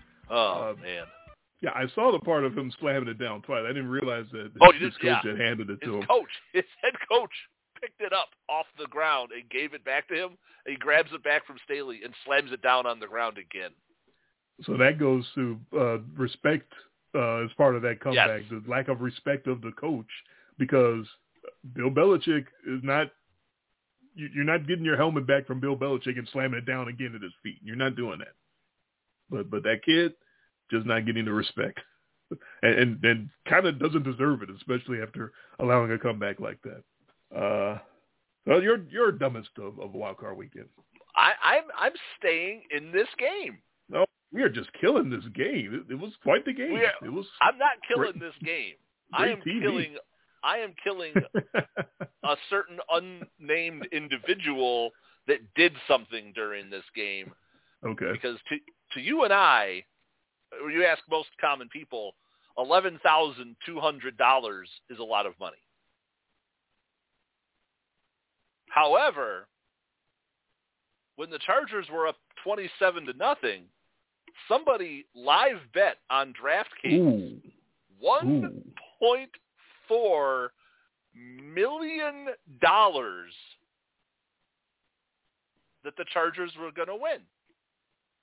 Oh uh, man. Yeah, I saw the part of him slamming it down twice. I didn't realize that oh, his just, coach yeah. had handed it his to him. Coach, his head coach picked it up off the ground and gave it back to him. And he grabs it back from Staley and slams it down on the ground again. So that goes to uh, respect uh, as part of that comeback, yes. the lack of respect of the coach, because Bill Belichick is not – you're not getting your helmet back from Bill Belichick and slamming it down again at his feet. You're not doing that. But but that kid just not getting the respect and, and, and kind of doesn't deserve it, especially after allowing a comeback like that. Uh, well, you're you're dumbest of, of Wild Card Weekend. I, I'm I'm staying in this game. No, we are just killing this game. It, it was quite the game. Are, it was. I'm not killing great, this game. I am T V. killing. I am killing a certain unnamed individual that did something during this game. Okay. Because to to you and I, or you ask most common people, eleven thousand two hundred dollars is a lot of money. However, when the Chargers were up twenty-seven to nothing, somebody live bet on DraftKings one point four million dollars that the Chargers were going to win.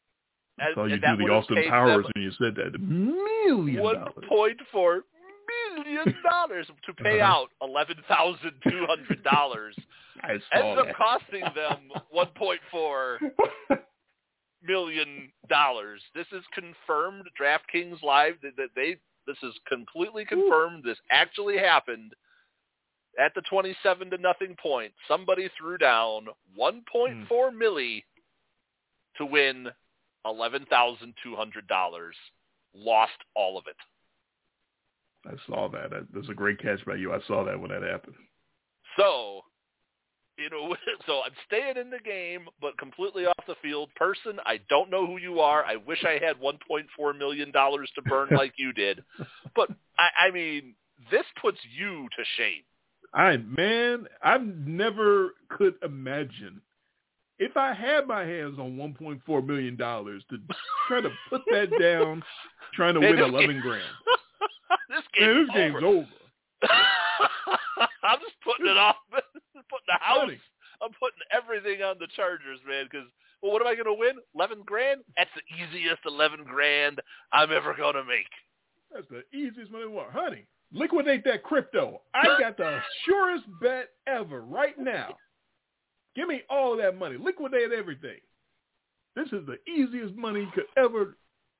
I saw and, you and do the Austin Powers when you said that. Million dollars. one point four million dollars to pay uh-huh. out eleven thousand two hundred dollars. I saw Ends up that. costing them one point four million dollars. This is confirmed. DraftKings Live, that they, this is completely confirmed. This actually happened. At the twenty-seven to nothing point, somebody threw down one point four mm. milli to win eleven thousand two hundred dollars. Lost all of it. I saw that. That was a great catch by you. I saw that when that happened. So, you know, so I'm staying in the game, but completely off the field. Person, I don't know who you are. I wish I had one point four million dollars to burn like you did. But, I, I mean, this puts you to shame. I man, I never could imagine if I had my hands on one point four million dollars to try to put that down, trying to man, win eleven game, grand. this game's man, this game's over. over. I'm just putting it off. Putting the house. Funny. I'm putting everything on the Chargers, man. Because well, what am I going to win? Eleven grand? That's the easiest eleven grand I'm ever going to make. That's the easiest money in the world, honey. Liquidate that crypto. I got the surest bet ever right now. Give me all that money. Liquidate everything. This is the easiest money you could ever.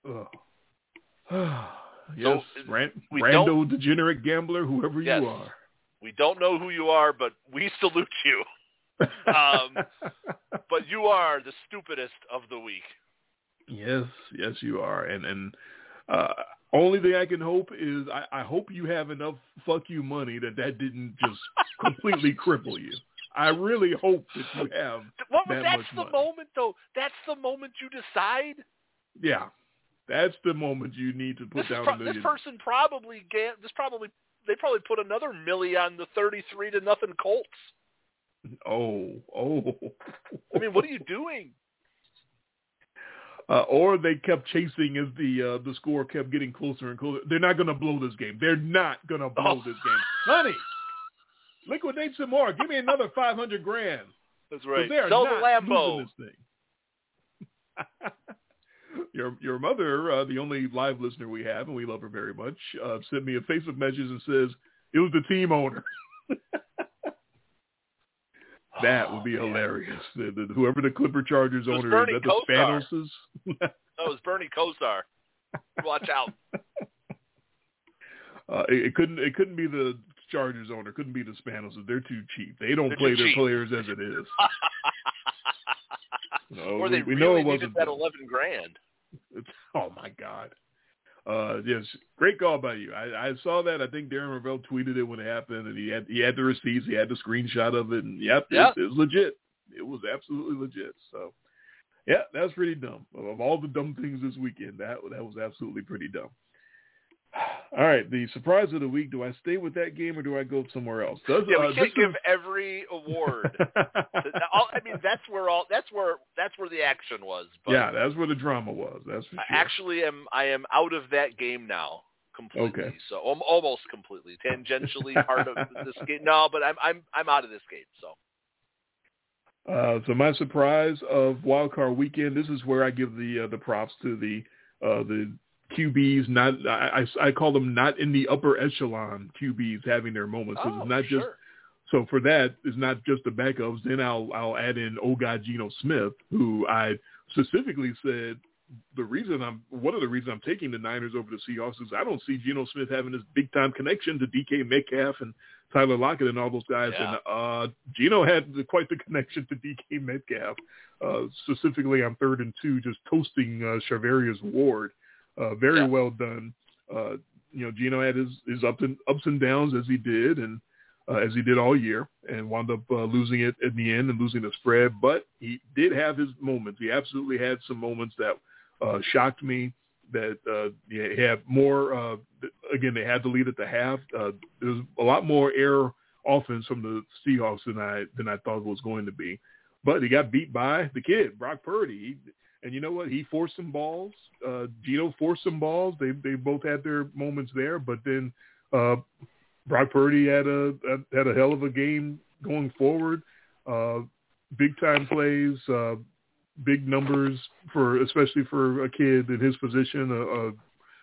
Oh. Yes, so, Rand, we Rando, degenerate gambler, whoever yes, you are. We don't know who you are, but we salute you. um, but you are the stupidest of the week. Yes, yes, you are. And and uh, only thing I can hope is I, I hope you have enough fuck you money that that didn't just completely cripple you. I really hope that you have well, that that's much the money. moment, though. That's the moment you decide. Yeah, that's the moment you need to put this down pro- a million. This person probably ga- this probably they probably put another milli on the thirty-three to nothing Colts. Oh, oh. I mean, what are you doing? Uh, or they kept chasing as the uh, the score kept getting closer and closer. They're not going to blow this game. They're not going to blow oh. this game. Honey, liquidate some more. Give me another five hundred grand. That's right. They're Sell not the Lambo. losing this thing. your your mother, uh, the only live listener we have, and we love her very much, uh, sent me a Facebook message and says, it was the team owner. That would be oh, hilarious. The, the, whoever the Clipper Chargers owner Bernie is, that the Spanoses? That was Bernie Kosar. Watch out. Uh, it, it couldn't. It couldn't be the Chargers owner. It couldn't be the Spanoses. They're too cheap. They don't They're play their cheap. players as it is. No, or they we, we really know it needed wasn't that them. eleven grand. It's, oh my God. Uh, yes, great call by you. I, I saw that. I think Darren Ravel tweeted it when it happened, and he had he had the receipts, he had the screenshot of it, and yep, yeah. it, it was legit. It was absolutely legit. So, yeah, that was pretty dumb. Of all the dumb things this weekend, that that was absolutely pretty dumb. All right, the surprise of the week. Do I stay with that game or do I go somewhere else? Does, yeah, we uh, can't give is... every award. I mean, that's where all that's where that's where the action was. But yeah, that's where the drama was. That's for sure. I actually am I am out of that game now completely. Okay. So um, almost completely, tangentially part of this game. No, but I'm I'm I'm out of this game. So. Uh, so my surprise of Wild Card Weekend. This is where I give the uh, the props to the uh, the. Q Bs, not I, I call them not in the upper echelon Q Bs having their moments. So oh, it's not sure. just so for that it's not just the backups. Then I'll I'll add in old guy Geno Smith, who I specifically said the reason I'm one of the reasons I'm taking the Niners over the Seahawks is I don't see Geno Smith having this big time connection to D K Metcalf and Tyler Lockett and all those guys. Yeah. And uh, Geno had quite the connection to D K Metcalf, uh, specifically on third and two, just toasting uh, Charvarius Ward. Uh, very yeah. well done. Uh, you know, Geno had his, his ups and ups and downs as he did, and uh, as he did all year, and wound up uh, losing it at the end and losing the spread. But he did have his moments. He absolutely had some moments that uh, shocked me. That uh, he had more. Uh, again, they had the lead at the half. Uh, there was a lot more air offense from the Seahawks than I than I thought it was going to be. But he got beat by the kid, Brock Purdy. He, And you know what? He forced some balls. Uh, Geno forced some balls. They they both had their moments there. But then uh, Brock Purdy had a had a hell of a game going forward. Uh, big time plays, uh, big numbers for especially for a kid in his position. Uh, uh,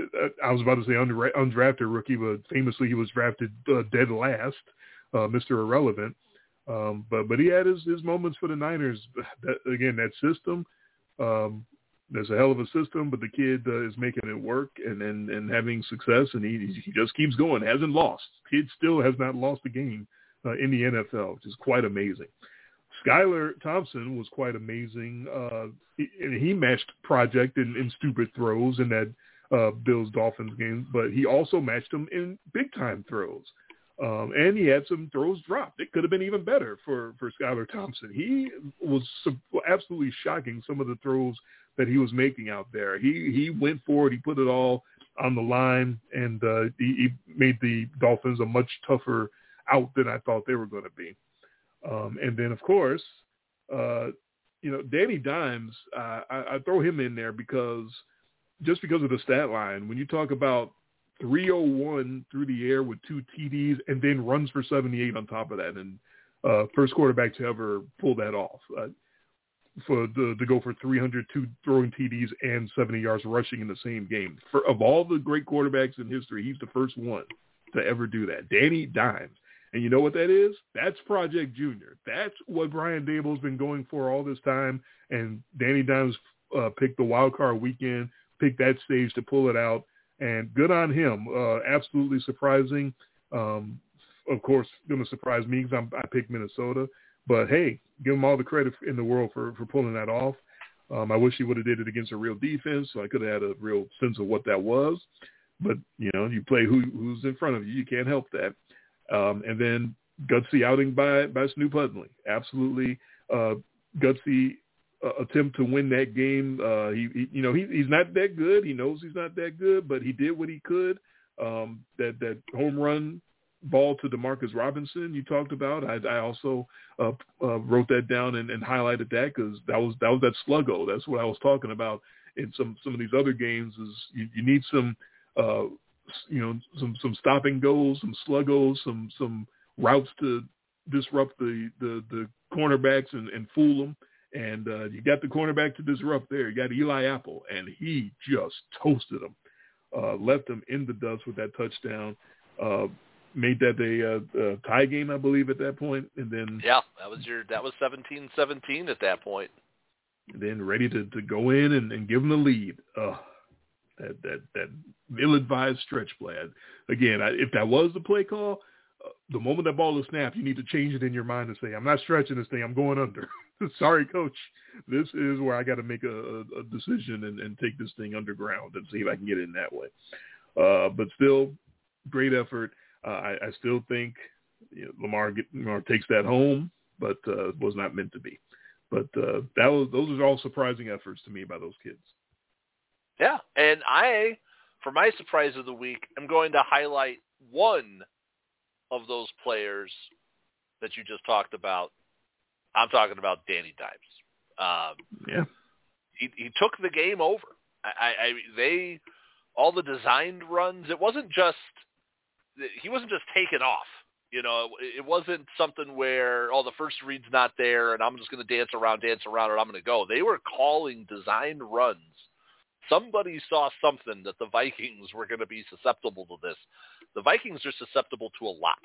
I was about to say undra- undrafted rookie, but famously he was drafted uh, dead last, uh, Mister Irrelevant. Um, but but he had his, his moments for the Niners. That, again, that system, um, there's a hell of a system, but the kid uh, is making it work and, and, and having success, and he he just keeps going. Hasn't lost. Kid still has not lost a game uh, in the N F L, which is quite amazing. Skylar Thompson was quite amazing. Uh, he, he matched Project in, in stupid throws in that uh, Bills-Dolphins game, but he also matched him in big-time throws. Um, and he had some throws dropped. It could have been even better for, for Skylar Thompson. He was sub- absolutely shocking, some of the throws that he was making out there. He he went forward. He put it all on the line, and uh, he, he made the Dolphins a much tougher out than I thought they were going to be. Um, and then, of course, uh, you know, Danny Dimes, uh, I, I throw him in there because just because of the stat line, when you talk about three oh one through the air with two T Ds and then runs for seventy-eight on top of that, and uh, first quarterback to ever pull that off, uh, for the, to go for three hundred two throwing T Ds and seventy yards rushing in the same game. For, of all the great quarterbacks in history, he's the first one to ever do that. Danny Dimes. And you know what that is? That's Project Junior. That's what Brian Daboll's been going for all this time. And Danny Dimes uh, picked the wild card weekend, picked that stage to pull it out. And good on him. Uh, absolutely surprising. Um, of course, going to surprise me because I picked Minnesota. But, hey, give him all the credit in the world for, for pulling that off. Um, I wish he would have did it against a real defense, so I could have had a real sense of what that was. But, you know, you play who, who's in front of you. You can't help that. Um, and then gutsy outing by, by Snoop Hudley. Absolutely uh, gutsy uh, attempt to win that game. Uh, he, he, you know, he, he's not that good. He knows he's not that good, but he did what he could. Um, that that home run ball to DeMarcus Robinson you talked about. I, I also uh, uh, wrote that down and, and highlighted that because that was that was that sluggo. That's what I was talking about in some some of these other games. Is you, you need some. Uh, you know, some, some stopping goals, some sluggos, some, some routes to disrupt the, the, the cornerbacks and, and fool them. And uh, you got the cornerback to disrupt there. You got Eli Apple, and he just toasted him, uh, left him in the dust with that touchdown, uh, made that a, a, a tie game, I believe, at that point. And then yeah, that was your that was seventeen seventeen at that point. And then ready to, to go in and, and give them the lead. Uh, That that that ill-advised stretch play. Again, I, if that was the play call, uh, the moment that ball is snapped, you need to change it in your mind and say, "I'm not stretching this thing. I'm going under." Sorry, coach. This is where I got to make a, a, a decision and, and take this thing underground and see if I can get it in that way. Uh, but still, great effort. Uh, I, I still think you know, Lamar, get, Lamar takes that home, but uh, was not meant to be. But uh, that was those are all surprising efforts to me by those kids. Yeah, and I, for my surprise of the week, am going to highlight one of those players that you just talked about. I'm talking about Danny Dimes. Um, yeah, he he took the game over. I, I they all the designed runs. It wasn't just he wasn't just taken off. You know, it, it wasn't something where oh the first read's not there and I'm just going to dance around, dance around, and I'm going to go. They were calling designed runs. Somebody saw something that the Vikings were going to be susceptible to this. The Vikings are susceptible to a lot.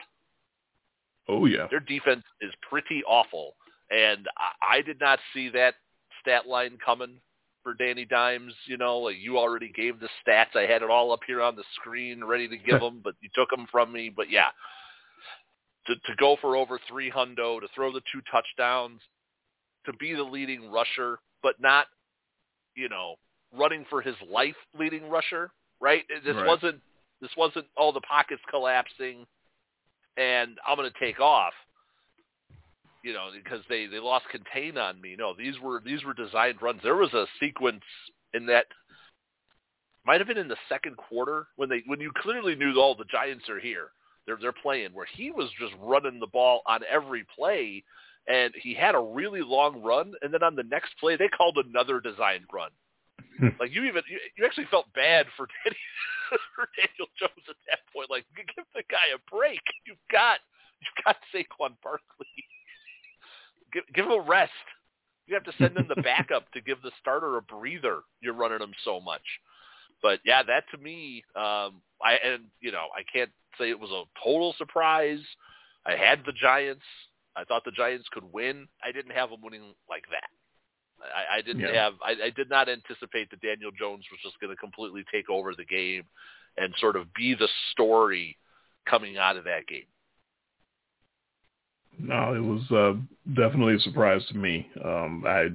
Oh, yeah. Their defense is pretty awful, and I, I did not see that stat line coming for Danny Dimes. You know, like you already gave the stats. I had it all up here on the screen ready to give them, but you took them from me. But, yeah, to, to go for over three hundo, to throw the two touchdowns, to be the leading rusher, but not, you know, running for his life leading rusher, right? This right. wasn't this wasn't all the pockets collapsing and I'm going to take off, you know, because they, they lost contain on me. No, these were these were designed runs. There was a sequence in that might have been in the second quarter when they when you clearly knew all the Giants are here. They're they're playing where he was just running the ball on every play, and he had a really long run, and then on the next play they called another designed run. Like you even you, you actually felt bad for Danny, for Daniel Jones at that point. Like give the guy a break. You've got you've got Saquon Barkley. give give him a rest. You have to send in the backup to give the starter a breather. You're running him so much. But yeah, that to me, um, I and you know, I can't say it was a total surprise. I had the Giants. I thought the Giants could win. I didn't have them winning like that. I, I didn't yeah. have. I, I did not anticipate that Daniel Jones was just going to completely take over the game and sort of be the story coming out of that game. No, it was uh, definitely a surprise to me. Um, I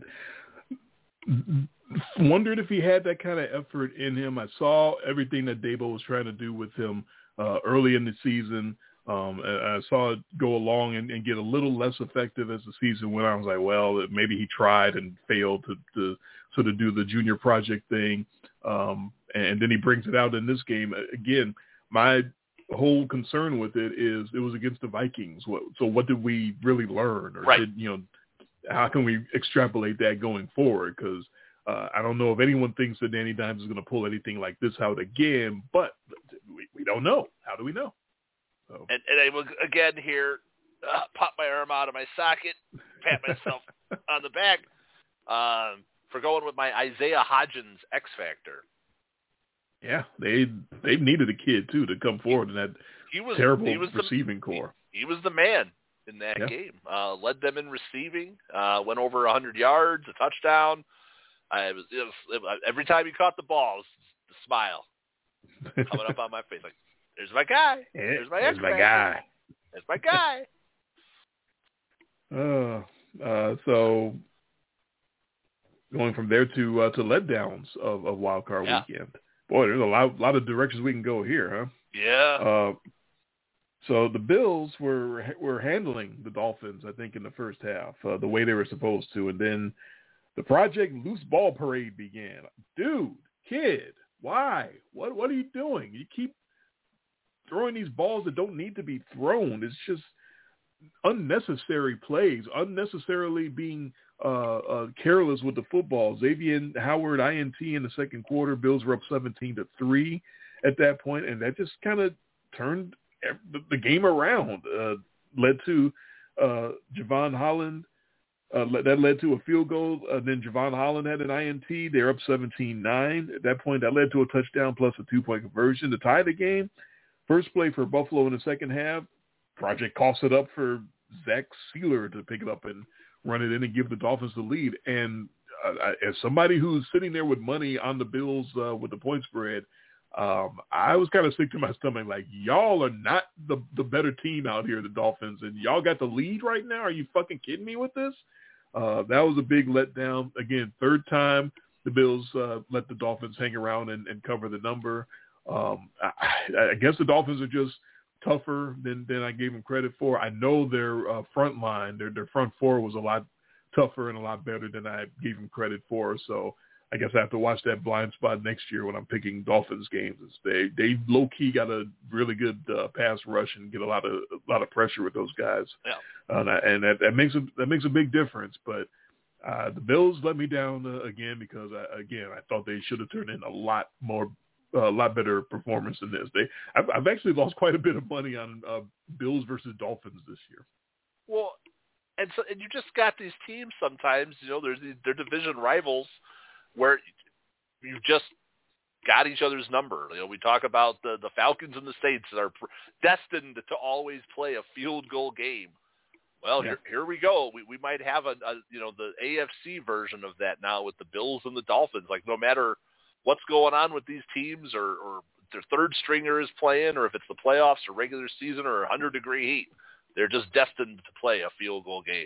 wondered if he had that kind of effort in him. I saw everything that Dabo was trying to do with him uh, early in the season. Um, and I saw it go along and, and get a little less effective as the season went on. I was like, well, maybe he tried and failed to, to sort of do the junior project thing. Um, and then he brings it out in this game. Again, my whole concern with it is it was against the Vikings. What, so what did we really learn? Or right. did, you know, how can we extrapolate that going forward? Because uh, I don't know if anyone thinks that Danny Dimes is going to pull anything like this out again, but we, we don't know. How do we know? So. And, and I will again here uh, pop my arm out of my socket, pat myself on the back um, for going with my Isaiah Hodgins X Factor. Yeah, they they needed a kid too to come forward in that he was, terrible he was receiving the, core. He, he was the man in that yeah. game. Uh, led them in receiving. Uh, went over one hundred yards, a touchdown. I was, it was it, every time he caught the ball, it was the smile coming up on my face, like, "There's my guy. There's my There's X my Factor. guy. There's my guy." uh, uh, so going from there to uh, to letdowns of, of Wild Card yeah. Weekend. Boy, there's a lot, lot of directions we can go here, huh? Yeah. Uh, so the Bills were were handling the Dolphins, I think, in the first half, uh, the way they were supposed to, and then the Project Loose Ball Parade began. Dude, kid, why? What what are you doing? You keep throwing these balls that don't need to be thrown. It's just unnecessary plays, unnecessarily being uh, uh, careless with the football. Xavier Howard, I N T in the second quarter. Bills were up seventeen to three at that point, and that just kind of turned the game around. Uh, led to uh, Javon Holland. Uh, that led to a field goal. Uh, then Javon Holland had an I N T. They're up seventeen nine. At that point, that led to a touchdown plus a two-point conversion to tie the game. First play for Buffalo in the second half. Project coughs it up for Zach Sealer to pick it up and run it in and give the Dolphins the lead. And uh, as somebody who's sitting there with money on the Bills uh, with the point spread, um, I was kind of sick to my stomach. Like, y'all are not the, the better team out here, the Dolphins, and y'all got the lead right now? Are you fucking kidding me with this? Uh, that was a big letdown. Again, third time the Bills uh, let the Dolphins hang around and, and cover the number. Um, I, I guess the Dolphins are just tougher than, than I gave them credit for. I know their uh, front line, their their front four was a lot tougher and a lot better than I gave them credit for. So I guess I have to watch that blind spot next year when I'm picking Dolphins games. They they low key got a really good uh, pass rush and get a lot of a lot of pressure with those guys. Yeah. Uh, and that, that makes a that makes a big difference. But uh, the Bills let me down uh, again because I, again I thought they should have turned in a lot more. A lot better performance than this. They, I've, I've actually lost quite a bit of money on uh, Bills versus Dolphins this year. Well, and so and you just got these teams sometimes. You know, there's these, they're division rivals where you've just got each other's number. You know, we talk about the the Falcons in the States that are destined to always play a field goal game. Well, yeah. here here we go. We we might have a, a you know the A F C version of that now with the Bills and the Dolphins. Like no matter what's going on with these teams, or, or their third stringer is playing, or if it's the playoffs or regular season or one hundred degree heat, they're just destined to play a field goal game.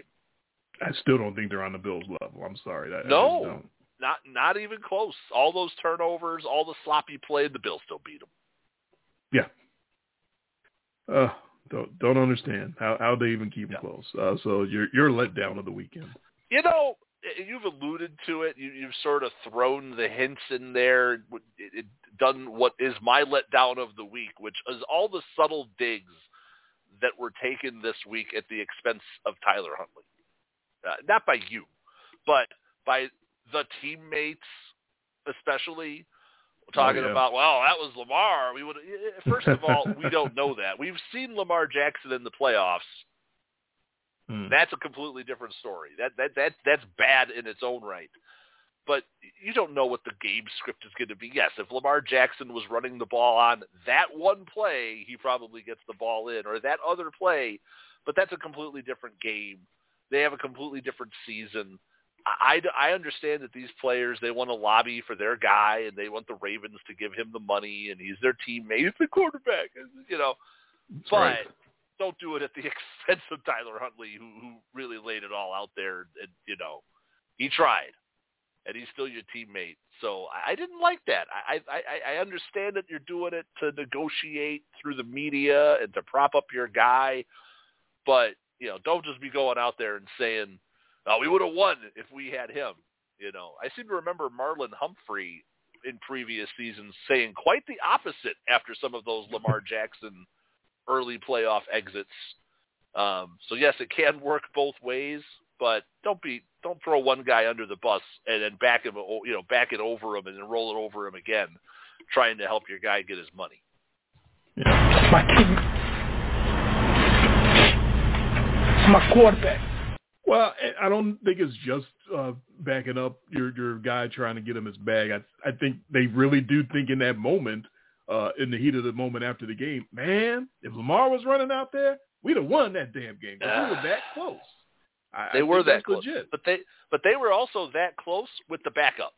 I still don't think they're on the Bills level. I'm sorry. I, no, I don't. not not even close. All those turnovers, all the sloppy play, the Bills still beat them. Yeah. Uh, don't don't understand how how they even keep them yeah. close. Uh, so you're you're let down of the weekend. You know. You've alluded to it. You, you've sort of thrown the hints in there, it, it, done what is my letdown of the week, which is all the subtle digs that were taken this week at the expense of Tyler Huntley. Uh, not by you, but by the teammates, especially talking oh, yeah. about, well, that was Lamar. We would First of all, we don't know that. We've seen Lamar Jackson in the playoffs. Hmm. That's a completely different story. That that that that's bad in its own right. but you don't know what the game script is going to be. Yes, if Lamar Jackson was running the ball on that one play, he probably gets the ball in, or that other play, but that's a completely different game. They have a completely different season. I, I understand that these players, they want to lobby for their guy, and they want the Ravens to give him the money, and he's their teammate. He's the quarterback, you know. That's but right. Don't do it at the expense of Tyler Huntley, who, who really laid it all out there. And, you know, he tried, and he's still your teammate. So I, I didn't like that. I, I, I understand that you're doing it to negotiate through the media and to prop up your guy, but, you know, don't just be going out there and saying, oh, we would have won if we had him. You know, I seem to remember Marlon Humphrey in previous seasons saying quite the opposite after some of those Lamar Jackson early playoff exits. Um, so yes, it can work both ways, but don't be don't throw one guy under the bus and then back him, you know, back it over him and then roll it over him again, trying to help your guy get his money. Yeah. My team, my quarterback. Well, I don't think it's just uh, backing up your your guy trying to get him his bag. I I think they really do think in that moment. Uh, in the heat of the moment after the game, man, if Lamar was running out there, we'd have won that damn game. But uh, we were that close. I, they I were that close, legit. but they but they were also that close with the backup.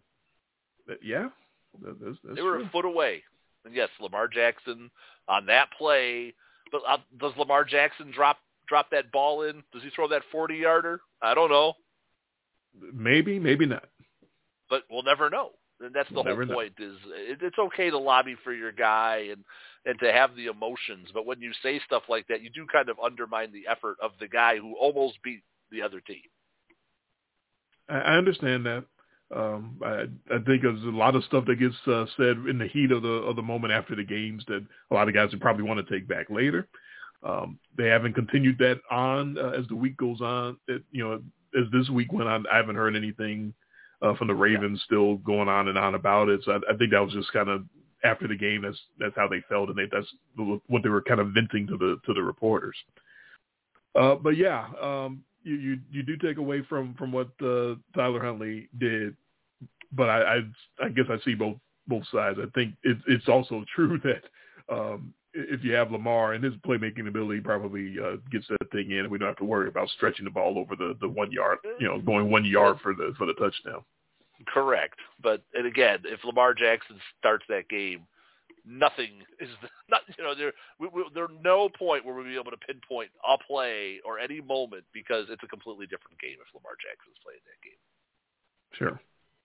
Yeah, that's, that's they were true. a foot away. And yes, Lamar Jackson on that play. But uh, does Lamar Jackson drop drop that ball in? Does he throw that forty-yarder? I don't know. Maybe, maybe not. But we'll never know. And that's the we'll whole point know. is it, it's okay to lobby for your guy and, and to have the emotions. But when you say stuff like that, you do kind of undermine the effort of the guy who almost beat the other team. I, I understand that. Um, I, I think there's a lot of stuff that gets uh, said in the heat of the of the moment after the games that a lot of guys would probably want to take back later. Um, they haven't continued that on uh, as the week goes on. It, you know, as this week went on, I haven't heard anything Uh, from the Ravens yeah. still going on and on about it. So I, I think that was just kind of after the game. That's that's how they felt, and they, that's what they were kind of venting to the to the reporters. Uh, but yeah, um, you, you you do take away from from what uh, Tyler Huntley did, but I, I I guess I see both both sides. I think it, it's also true that um, if you have Lamar and his playmaking ability, probably uh, gets that thing in, and we don't have to worry about stretching the ball over the, the one yard, you know, going one yard for the for the touchdown. Correct. But, and again, if Lamar Jackson starts that game, nothing is, not, you know, there we, we, there's no point where we'll be able to pinpoint a play or any moment because it's a completely different game if Lamar Jackson's playing that game. Sure.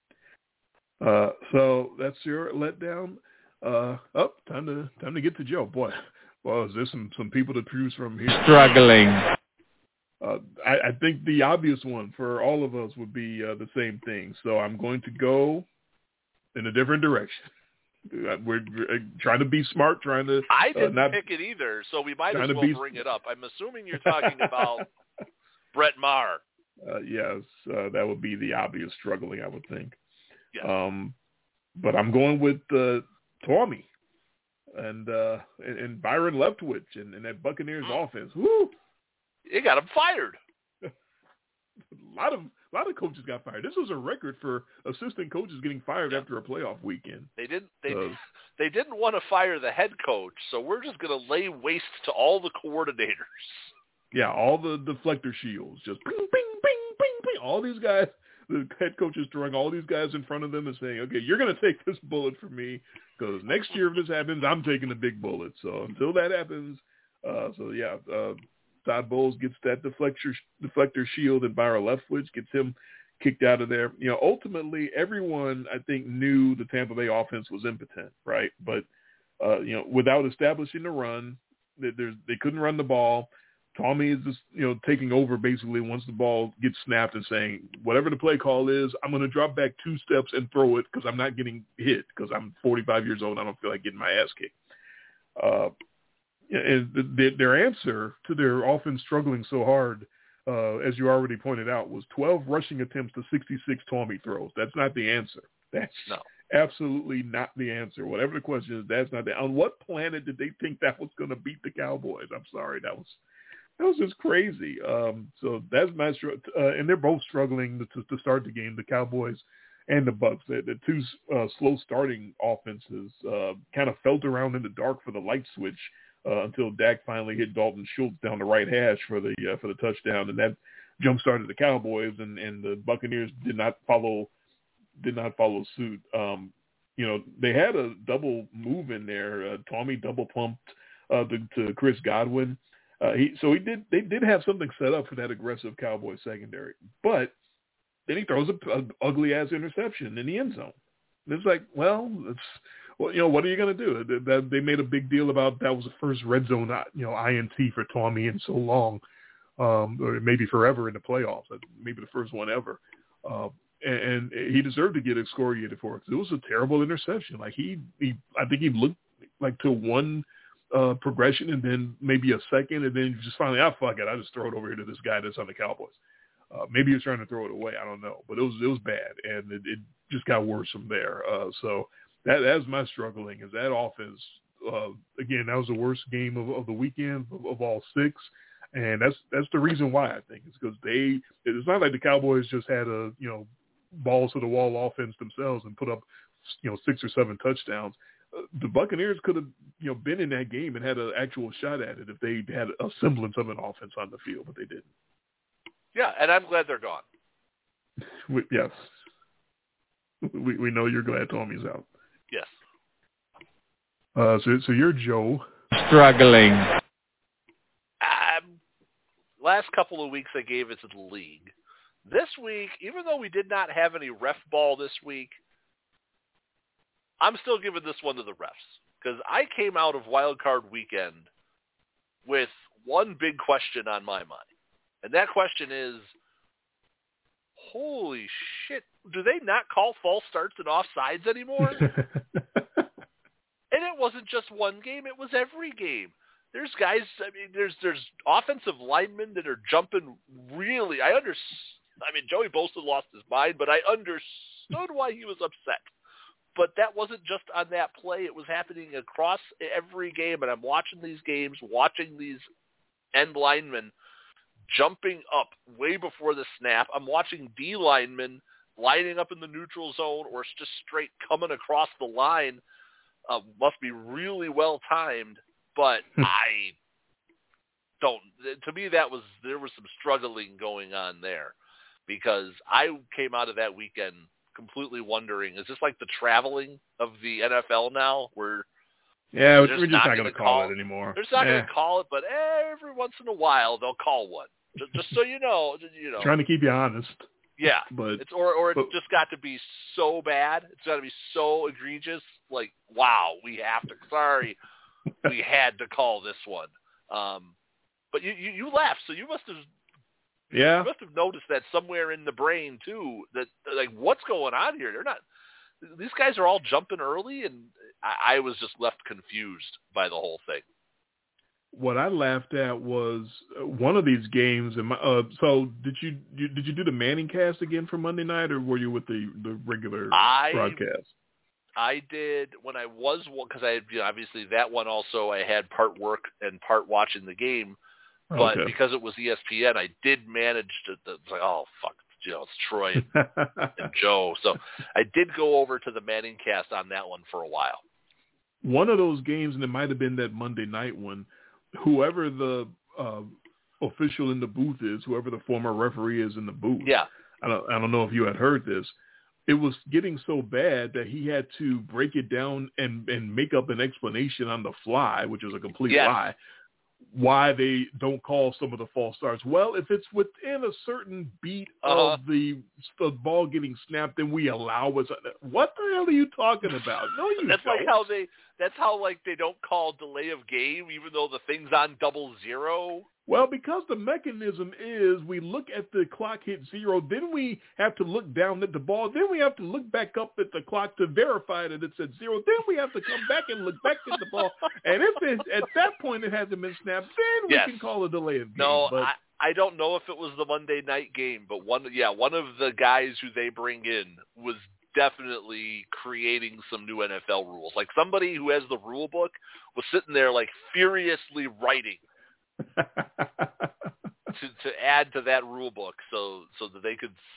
Uh, so that's your letdown. Uh, oh, time to time to get to Joe. Boy, well, is there some, some people to choose from here? Struggling. Uh, I, I think the obvious one for all of us would be uh, the same thing. So I'm going to go in a different direction. We're, we're trying to be smart, trying to I didn't uh, not, pick it either, so we might as well be, bring it up. I'm assuming you're talking about Brett Maher. Uh, yes, uh, that would be the obvious struggling, I would think. Yes. Um, but I'm going with uh, Tommy and, uh, and and Byron Leftwich and, and that Buccaneers mm. offense. Woo! It got him fired. a lot of a lot of coaches got fired. This was a record for assistant coaches getting fired yeah. after a playoff weekend. They didn't. They uh, they didn't want to fire the head coach, so we're just going to lay waste to all the coordinators. Yeah, all the deflector shields, just ping, ping, ping, ping, ping. All these guys, the head coach is throwing all these guys in front of them and saying, "Okay, you're going to take this bullet from me because next year if this happens, I'm taking the big bullet." So until that happens, uh, so yeah. Uh, Todd Bowles gets that deflector deflector shield, and Byron Leftwich gets him kicked out of there. You know, ultimately, everyone I think knew the Tampa Bay offense was impotent, right? But uh, you know, without establishing the run, they, they couldn't run the ball. Tommy is just you know taking over basically once the ball gets snapped and saying whatever the play call is, I'm going to drop back two steps and throw it because I'm not getting hit because I'm forty-five years old. And I don't feel like getting my ass kicked. Uh, And their answer to their offense struggling so hard, uh, as you already pointed out, was twelve rushing attempts to sixty-six Tommy throws. That's not the answer. That's no. absolutely not the answer. Whatever the question is, that's not the. On what planet did they think that was going to beat the Cowboys? I'm sorry, that was that was just crazy. Um, so that's my uh, and they're both struggling to, to start the game, the Cowboys and the Bucs. The, the two uh, slow starting offenses uh, kind of felt around in the dark for the light switch uh, until Dak finally hit Dalton Schultz down the right hash for the uh, for the touchdown, and that jump started the Cowboys, and, and the Buccaneers did not follow did not follow suit. Um, you know, they had a double move in there. Uh, Tommy double pumped uh, to, to Chris Godwin. Uh, he so he did they did have something set up for that aggressive Cowboys secondary, but then he throws a, a ugly ass interception in the end zone. And it's like, well, it's well, you know, what are you going to do? They, they, they made a big deal about that was the first red zone, you know, I N T for Tommy in so long, um, or maybe forever in the playoffs, maybe the first one ever. Uh, and, and he deserved to get excoriated for it. It was a terrible interception. Like he, he I think he looked like to one uh, progression and then maybe a second, and then just finally, ah, fuck it, I just throw it over here to this guy that's on the Cowboys. Uh, maybe he was trying to throw it away. I don't know, but it was it was bad, and it, it just got worse from there. Uh, so that that's my struggling is that offense. Uh, again, that was the worst game of, of the weekend of, of all six, and that's that's the reason why I think it's because they. It's not like the Cowboys just had a you know balls to the wall offense themselves and put up you know six or seven touchdowns. Uh, the Buccaneers could have you know been in that game and had an actual shot at it if they had a semblance of an offense on the field, but they didn't. Yeah, and I'm glad they're gone. We, yes. We we know you're glad Tommy's out. Yes. Uh, so so you're Joe. Struggling. Um, last couple of weeks I gave it to the league. This week, even though we did not have any ref ball this week, I'm still giving this one to the refs. Because I came out of Wild Card Weekend with one big question on my mind. And that question is, holy shit, do they not call false starts and offsides anymore? And it wasn't just one game, it was every game. There's guys, I mean, there's there's offensive linemen that are jumping really, I under, I mean, Joey Bosa lost his mind, but I understood why he was upset. But that wasn't just on that play, it was happening across every game, and I'm watching these games, watching these end linemen jumping up way before the snap. I'm watching D linemen lining up in the neutral zone or just straight coming across the line. Uh, must be really well timed, but I don't. To me, that was there was some struggling going on there because I came out of that weekend completely wondering: is this like the traveling of the N F L now, where yeah, we're just not, not going to call it anymore. They're just not yeah. going to call it, but every once in a while they'll call one. Just, just so you know, you know, trying to keep you honest. Yeah, but it's or or it's but, just got to be so bad. It's got to be so egregious. Like, wow, we have to. Sorry, we had to call this one. Um, but you, you you left, so you must have. Yeah. You must have noticed that somewhere in the brain too. That like, what's going on here? They're not. These guys are all jumping early, and I, I was just left confused by the whole thing. What I laughed at was one of these games. And my, uh, so did you, you did you do the Manning cast again for Monday night, or were you with the, the regular I, broadcast? I did when I was because I you know, obviously that one also I had part work and part watching the game, but okay. because it was E S P N, I did manage to. to it's like oh fuck, you know it's Troy and, and Joe, so I did go over to the Manning cast on that one for a while. One of those games, and it might have been that Monday night one. Whoever the uh, official in the booth is, whoever the former referee is in the booth, yeah, I don't, I don't know if you had heard this. It was getting so bad that he had to break it down and, and make up an explanation on the fly, which is a complete yes. lie, why they don't call some of the false starts. Well, if it's within a certain beat uh-huh. of the, the ball getting snapped, then we allow it. What the hell are you talking about? No, you That's don't. like how they. That's how like they don't call delay of game even though the thing's on double zero. Well, because the mechanism is we look at the clock hit zero, then we have to look down at the ball, then we have to look back up at the clock to verify that it's at zero, then we have to come back and look back at the ball, and if it's, at that point it hasn't been snapped, then we yes. can call a delay of game. No, but, I, I don't know if it was the Monday night game, but one, yeah, one of the guys who they bring in was definitely creating some new N F L rules. Like somebody who has the rule book was sitting there like furiously writing to to add to that rule book so so that they could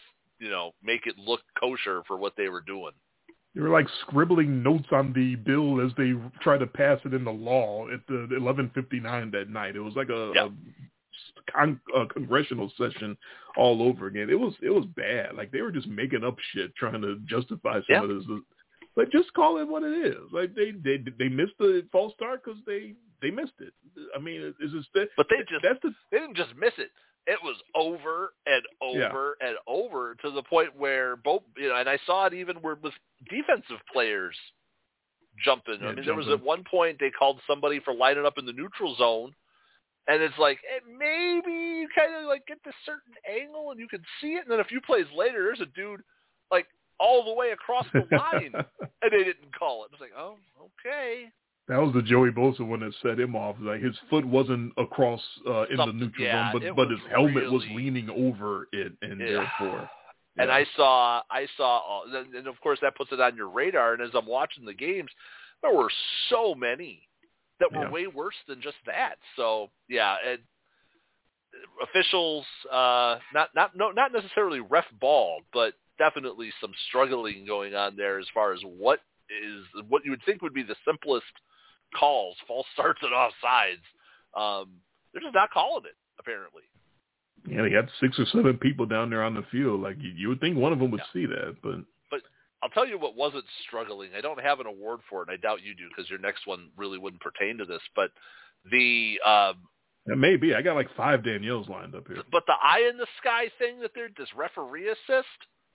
you know, make it look kosher for what they were doing. They were like scribbling notes on the bill as they tried to pass it into law at the eleven fifty-nine that night. It was like a, yep. a, con, a congressional session all over again. It was it was bad. Like they were just making up shit, trying to justify some yep. of this. But just call it what it is. Like they they they missed the false start because they they missed it. I mean, is it? But they just that's the, they didn't just miss it. It was over and over yeah. and over to the point where both, you know, and I saw it even where with defensive players jumping. Yeah, I mean, jumping. There was at one point they called somebody for lining up in the neutral zone, and it's like hey, maybe you kind of like get this certain angle and you can see it, and then a few plays later, there's a dude like all the way across the line, and they didn't call it. It's like, oh, okay. That was the Joey Bosa one that set him off. Like his foot wasn't across uh, in Something, the neutral yeah, zone, but but his helmet really, was leaning over it, and yeah. therefore. Yeah. And I saw, I saw, and of course that puts it on your radar. And as I'm watching the games, there were so many that were yeah. way worse than just that. So yeah, and officials, uh, not not no, not necessarily ref ball, but definitely some struggling going on there as far as what is what you would think would be the simplest calls, false starts and offsides. Um, they're just not calling it, apparently. Yeah, they got six or seven people down there on the field. Like you, you would think one of them would yeah. see that, but but I'll tell you what wasn't struggling. I don't have an award for it. I doubt you do because your next one really wouldn't pertain to this. But the um, it may be. I got like five Danielles lined up here. But the eye in the sky thing that they're this referee assist.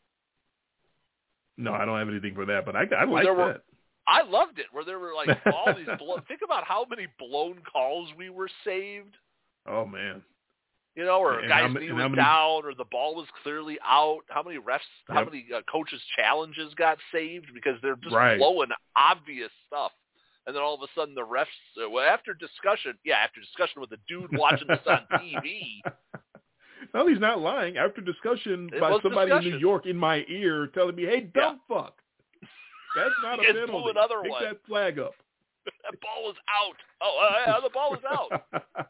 No, I don't have anything for that, but I, I like were, that. I loved it, where there were like all these blown, think about how many blown calls we were saved. Oh, man. You know, or and a guy's how, knee was many, down, or the ball was clearly out. How many refs, yep. how many uh, coaches' challenges got saved because they're just right. blowing obvious stuff. And then all of a sudden the refs, uh, well, after discussion, yeah, after discussion with the dude watching this on T V. No, he's not lying. After discussion it by somebody discussion. in New York in my ear telling me, hey, dumb yeah. fuck. That's not a he penalty. blew another Take one. that flag up. That ball was out. Oh, uh, yeah, the ball was out.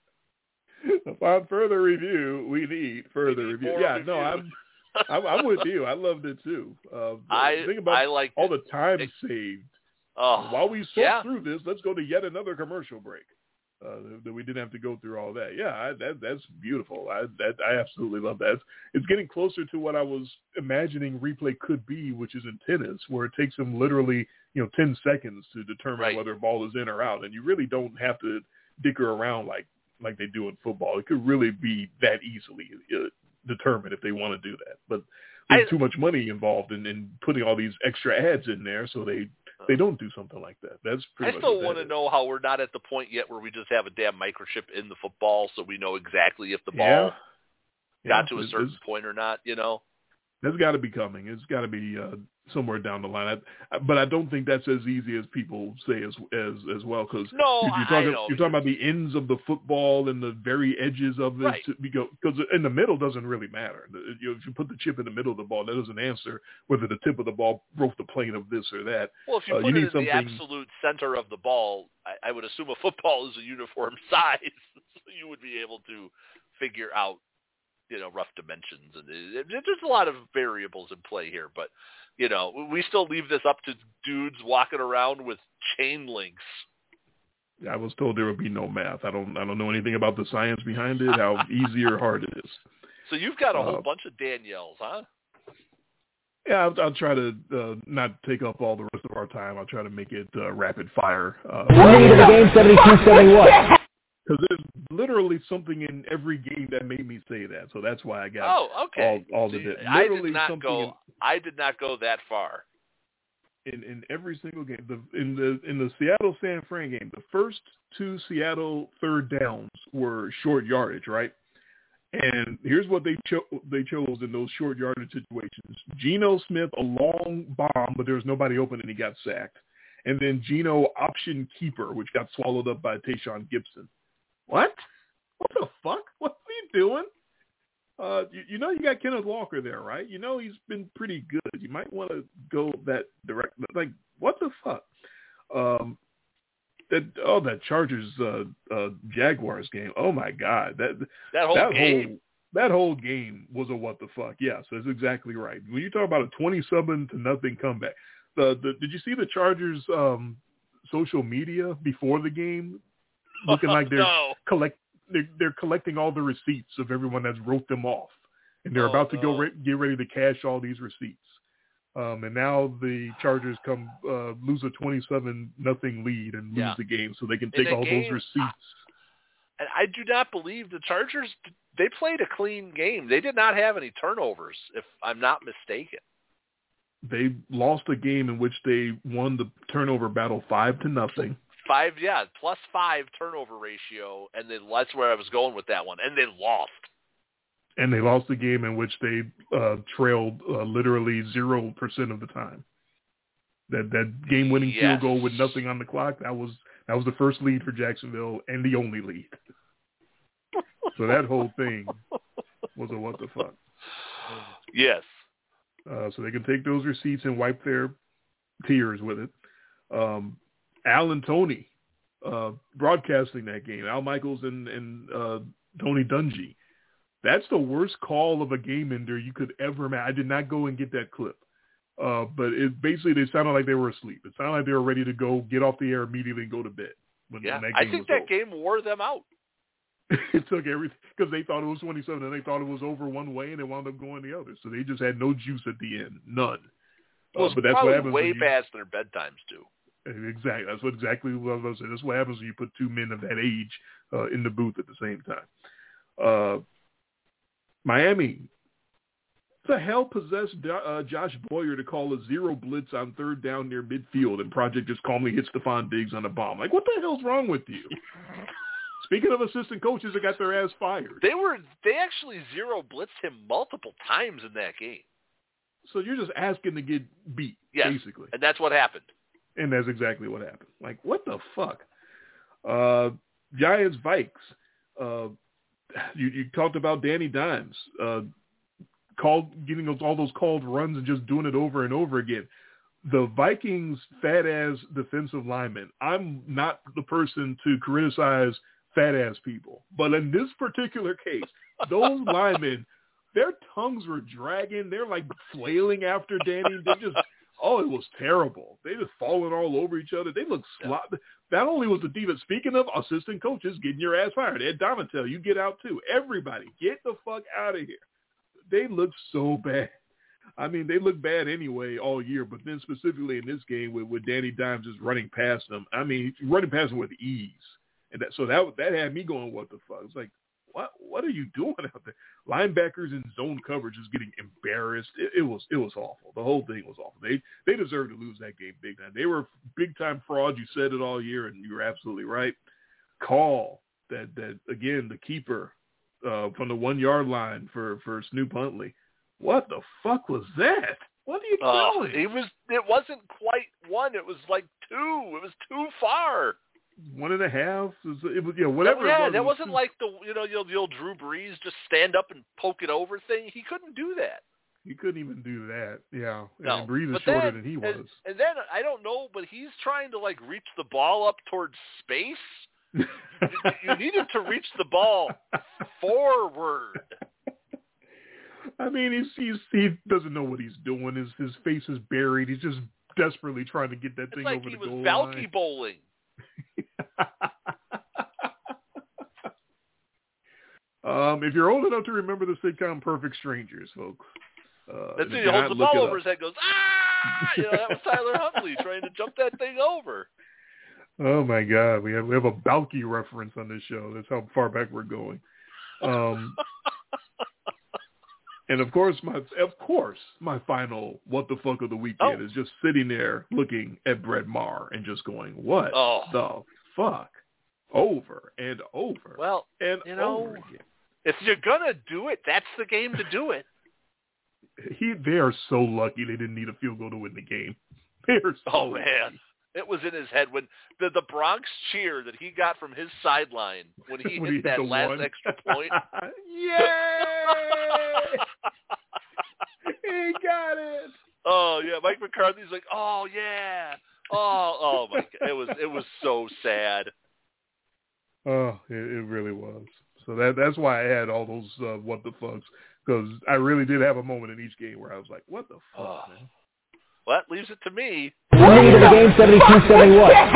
Upon further review, we need further we need review. Yeah, review. no, I'm, I'm I'm with you. I loved it too. Uh, I think about I liked all it. the time it, saved. Oh, While we sort yeah. through this, let's go to yet another commercial break. Uh, that we didn't have to go through all that. Yeah, I, that that's beautiful. I that I absolutely love that. It's, it's getting closer to what I was imagining replay could be, which is in tennis, where it takes them literally you know ten seconds to determine right. whether a ball is in or out, and you really don't have to dicker around like like they do in football. It could really be that easily uh, determined if they want to do that. But there's I, too much money involved in, in putting all these extra ads in there, so they. They don't do something like that. That's pretty I much still what want to is. know how we're not at the point yet where we just have a damn microchip in the football so we know exactly if the ball yeah. got yeah. to a it's, certain it's, point or not, you know? That's got to be coming. It's got to be uh, somewhere down the line. I, I, but I don't think that's as easy as people say as as as well. Because no, you're, you're talking I know. you're talking about the ends of the football and the very edges of it. Right. Because in the middle doesn't really matter. You know, if you put the chip in the middle of the ball, that doesn't answer whether the tip of the ball broke the plane of this or that. Well, if you uh, put you it need in something... the absolute center of the ball, I, I would assume a football is a uniform size, so you would be able to figure out, you know, rough dimensions. And it, it, there's a lot of variables in play here, but, you know, we still leave this up to dudes walking around with chain links. I was told there would be no math. I don't I don't know anything about the science behind it, how easy or hard it is. So you've got a whole uh, bunch of Danielles, huh? Yeah, I'll, I'll try to uh, not take up all the rest of our time. I'll try to make it uh, rapid fire. Uh, Winning the game seventy-two seventy-one. Because there's literally something in every game that made me say that, so that's why I got oh, okay. all, all See, the bit. I Literally did not something go. in, I did not go that far. In in every single game, the, in the in the Seattle San Fran game, the first two Seattle third downs were short yardage, right? And here's what they cho- they chose in those short yardage situations: Geno Smith a long bomb, but there was nobody open, and he got sacked. And then Geno option keeper, which got swallowed up by Tayshaun Gibson. What? What the fuck? What are you doing? Uh, you, you know you got Kenneth Walker there, right? You know he's been pretty good. You might want to go that direct. Like, what the fuck? Um, that oh, that Chargers uh, uh, Jaguars game. Oh my God, that that whole that game. Whole, that whole game was a what the fuck. Yes, that's exactly right. When you talk about a twenty-seven to nothing comeback, the, the did you see the Chargers um, social media before the game, looking like they're no. collect they're, they're collecting all the receipts of everyone that's wrote them off, and they're oh, about to no. go re- get ready to cash all these receipts. Um, and now the Chargers come uh, lose a twenty-seven nothing lead and lose yeah. the game, so they can take all game, those receipts. And I do not believe the Chargers. They played a clean game. They did not have any turnovers, if I'm not mistaken. They lost a game in which they won the turnover battle five to nothing. Five, yeah, plus five turnover ratio, and then that's where I was going with that one. And they lost. And they lost a game in which they uh, trailed uh, literally zero percent of the time. That that game-winning yes. field goal with nothing on the clock, that was that was the first lead for Jacksonville and the only lead. So that whole thing was a what the fuck. Yes. Uh, so they can take those receipts and wipe their tears with it. Um, Al and Tony uh, broadcasting that game. Al Michaels and, and uh, Tony Dungy. That's the worst call of a game ender you could ever imagine. I did not go and get that clip. Uh, but it basically, they sounded like they were asleep. It sounded like they were ready to go, get off the air immediately and go to bed. When, yeah, when that I game think was that over. game wore them out. It took everything, because they thought it was twenty-seven and they thought it was over one way and it wound up going the other. So they just had no juice at the end. None. Well, uh, it's but that's probably what happens way you, past their bedtimes, too. Exactly. That's what exactly what I was saying. That's what happens when you put two men of that age uh, in the booth at the same time. Uh, Miami. The hell possessed uh, Josh Boyer to call a zero blitz on third down near midfield, and Project just calmly hit Stephon Diggs on a bomb? Like, what the hell's wrong with you? Speaking of assistant coaches that got their ass fired. They were they actually zero blitzed him multiple times in that game. So you're just asking to get beat, yes, basically. And that's what happened. And that's exactly what happened. Like, what the fuck? Uh, Giants, Vikes. Uh, you, you talked about Danny Dimes. Uh, called getting those, all those called runs and just doing it over and over again. The Vikings' fat-ass defensive linemen, I'm not the person to criticize fat-ass people, but in this particular case, those linemen, their tongues were dragging. They're like flailing after Danny. They just, oh, it was terrible. They just falling all over each other. They looked sloppy. Not only was the defense, speaking of assistant coaches getting your ass fired, Ed Donatel, you get out too. Everybody, get the fuck out of here. They look so bad. I mean, they look bad anyway all year, but then specifically in this game with, with Danny Dimes just running past them, I mean, running past them with ease. And that, so that that had me going, what the fuck? It's like, what what are you doing out there? Linebackers in zone coverage is getting embarrassed. It, it was it was awful. The whole thing was awful. They they deserved to lose that game big time. They were big time frauds. You said it all year, and you were absolutely right. Call that that again the keeper uh, from the one yard line for for Snoop Huntley. What the fuck was that? What are you uh, doing? It was. It wasn't quite one. It was like two. It was too far. One and a half. It was, yeah, whatever. That, yeah, it was, that it was wasn't two. like the you know the old, the old Drew Brees just stand up and poke it over thing. He couldn't do that. He couldn't even do that. Yeah, no. and Brees is but shorter then, than he was. And, and then I don't know, but he's trying to like reach the ball up towards space. you, you needed to reach the ball forward. I mean, he's, he's he doesn't know what he's doing. His his face is buried. He's just desperately trying to get that it's thing like over he the was goal Valky line. bowling. um, if you're old enough to remember the sitcom Perfect Strangers, folks, uh, That's if it. He you're holds not, the look ball it over up. his head, goes ah! You know, that was Tyler Huntley trying to jump that thing over. Oh my God, we have we have a Balky reference on this show. That's how far back we're going. Um, and of course, my of course my final what the fuck of the weekend Oh. is just sitting there looking at Brett Maher and just going, what Oh. the fuck, over and over, Well, and you know, over again. if you're gonna do it, that's the game to do it. He they are so lucky they didn't need a field goal to win the game. They are so Oh lucky. man. It was in his head when the the Bronx cheer that he got from his sideline when he When hit he hit that the last one. extra point. Yay! He got it. Oh yeah, Mike McCarthy's like, oh yeah, oh oh my god, it was it was so sad. Oh, it, it really was So that that's why I had all those uh, what the fucks, because I really did have a moment in each game where I was like, what the fuck, Oh. man? Well, that leaves it to me. Lead in the game, seventy-two seventy-one.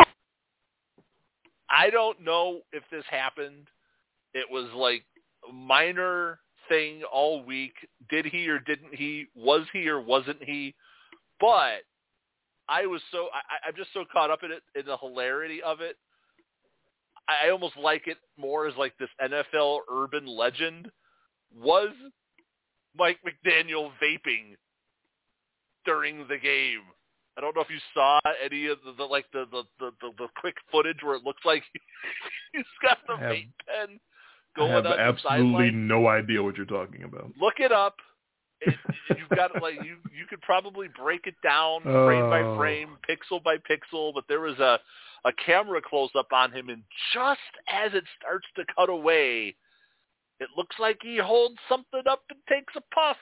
I don't know if this happened. It was like a minor thing all week. Did he or didn't he? Was he or wasn't he? But I was so I, I'm just so caught up in it, in the hilarity of it. I almost like it more as like this N F L urban legend. Was Mike McDaniel vaping during the game? I don't know if you saw any of the, the like the the, the the the quick footage where it looks like he's got the have, vape pen I going have on the absolutely sideline. no idea what you're talking about. Look it up. It, you've got like you you could probably break it down frame Oh. by frame, pixel by pixel. But there was a a camera close up on him, and just as it starts to cut away, it looks like he holds something up and takes a puff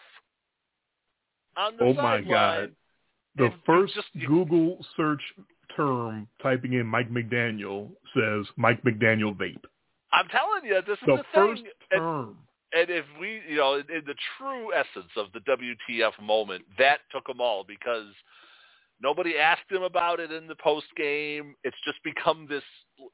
on the Oh my sideline. God. The And you first just, you, Google search term typing in Mike McDaniel says Mike McDaniel vape. I'm telling you, this is The the first thing. And, term. and if we, you know, in, in the true essence of the W T F moment, that took them all because nobody asked him about it in the post game. It's just become this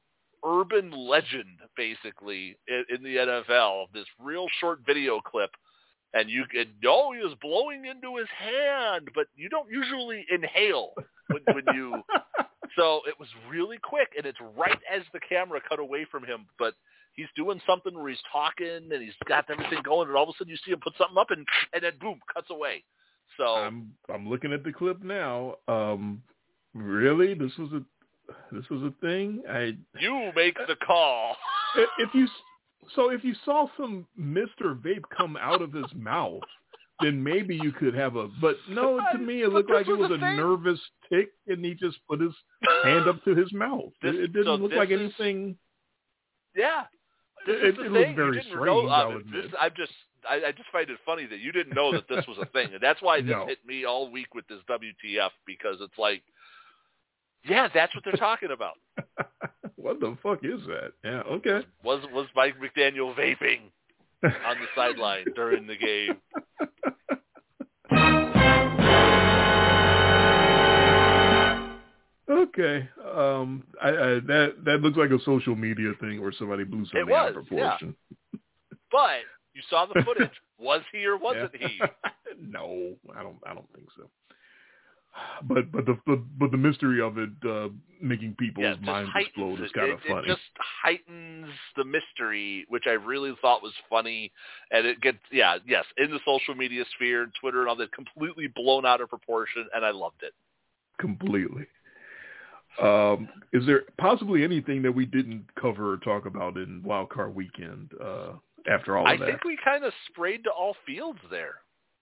urban legend, basically, in, in the N F L. This real short video clip. And you could know he was blowing into his hand, but you don't usually inhale when, when you. So it was really quick, and it's right as the camera cut away from him. But he's doing something where he's talking, and he's got everything going, and all of a sudden you see him put something up, and and then boom, cuts away. So I'm I'm looking at the clip now. Um, really, this was a this was a thing. I you make the call. if you. So if you saw some Mister Vape come out of his mouth, then maybe you could have a. But no, to me it looked like it was a thing. nervous tick, and he just put his hand up to his mouth. This, it, it didn't so look this like is, anything. Yeah, this It, is the it thing. looked very you didn't strange. know, I'll uh, admit. this, I'm just, I, I just find it funny that you didn't know that this was a thing, and that's why this No. hit me all week with this W T F because it's like, yeah, that's what they're talking about. What the fuck is that? Yeah, okay. Was was Mike McDaniel vaping on the sideline during the game? Okay. Um, I, I, that that looks like a social media thing where somebody blew something It was, out of proportion. yeah. But you saw the footage. Was he or wasn't Yeah. he? No, I don't. I don't think so. But but the but, but the mystery of it uh, making people's Yeah, it just minds heightens explode is it. kind It, of funny. it just heightens the mystery, which I really thought was funny, and it gets yeah yes in the social media sphere, Twitter and all that, completely blown out of proportion, and I loved it. Completely. Um, is there possibly anything that we didn't cover or talk about in Wild Card Weekend uh, after all of I that? think we kind of sprayed to all fields there.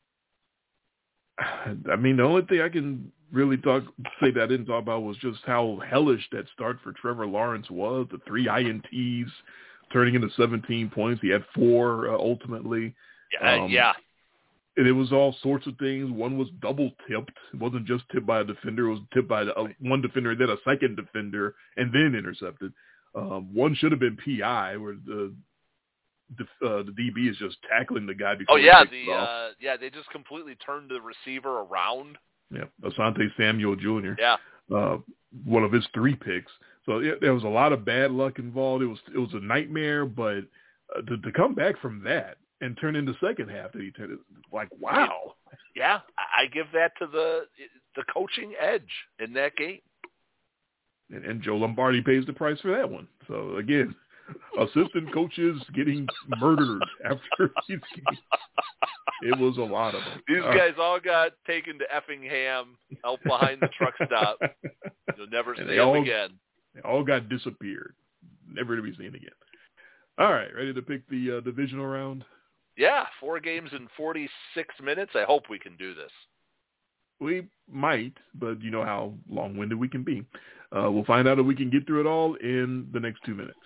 I mean, the only thing I can really talk say that I didn't talk about was just how hellish that start for Trevor Lawrence was. The three I N Ts turning into seventeen points. He had four uh, ultimately. Yeah, Um, yeah. And it was all sorts of things. One was double tipped. It wasn't just tipped by a defender. It was tipped by a, one defender and then a second defender and then intercepted. Um, one should have been P I where the Uh, the D B is just tackling the guy before Oh yeah, he takes the it off. uh, yeah they just completely turned the receiver around. Yeah, Asante Samuel Junior Yeah, Uh, one of his three picks. So yeah, there was a lot of bad luck involved. It was it was a nightmare, but uh, to, to come back from that and turn in the second half that he turned, like wow. yeah. I give that to the the coaching edge in that game. And, and Joe Lombardi pays the price for that one. So again, assistant coaches getting murdered after these games. It was a lot of them. These Uh, guys all got taken to Effingham out behind the truck stop. You'll never see And they them all- again. They all got disappeared, never to be seen again. All right, ready to pick the uh, divisional round? Yeah, four games in forty-six minutes. I hope we can do this. We might, but you know how long-winded we can be. Uh, we'll find out if we can get through it all in the next two minutes.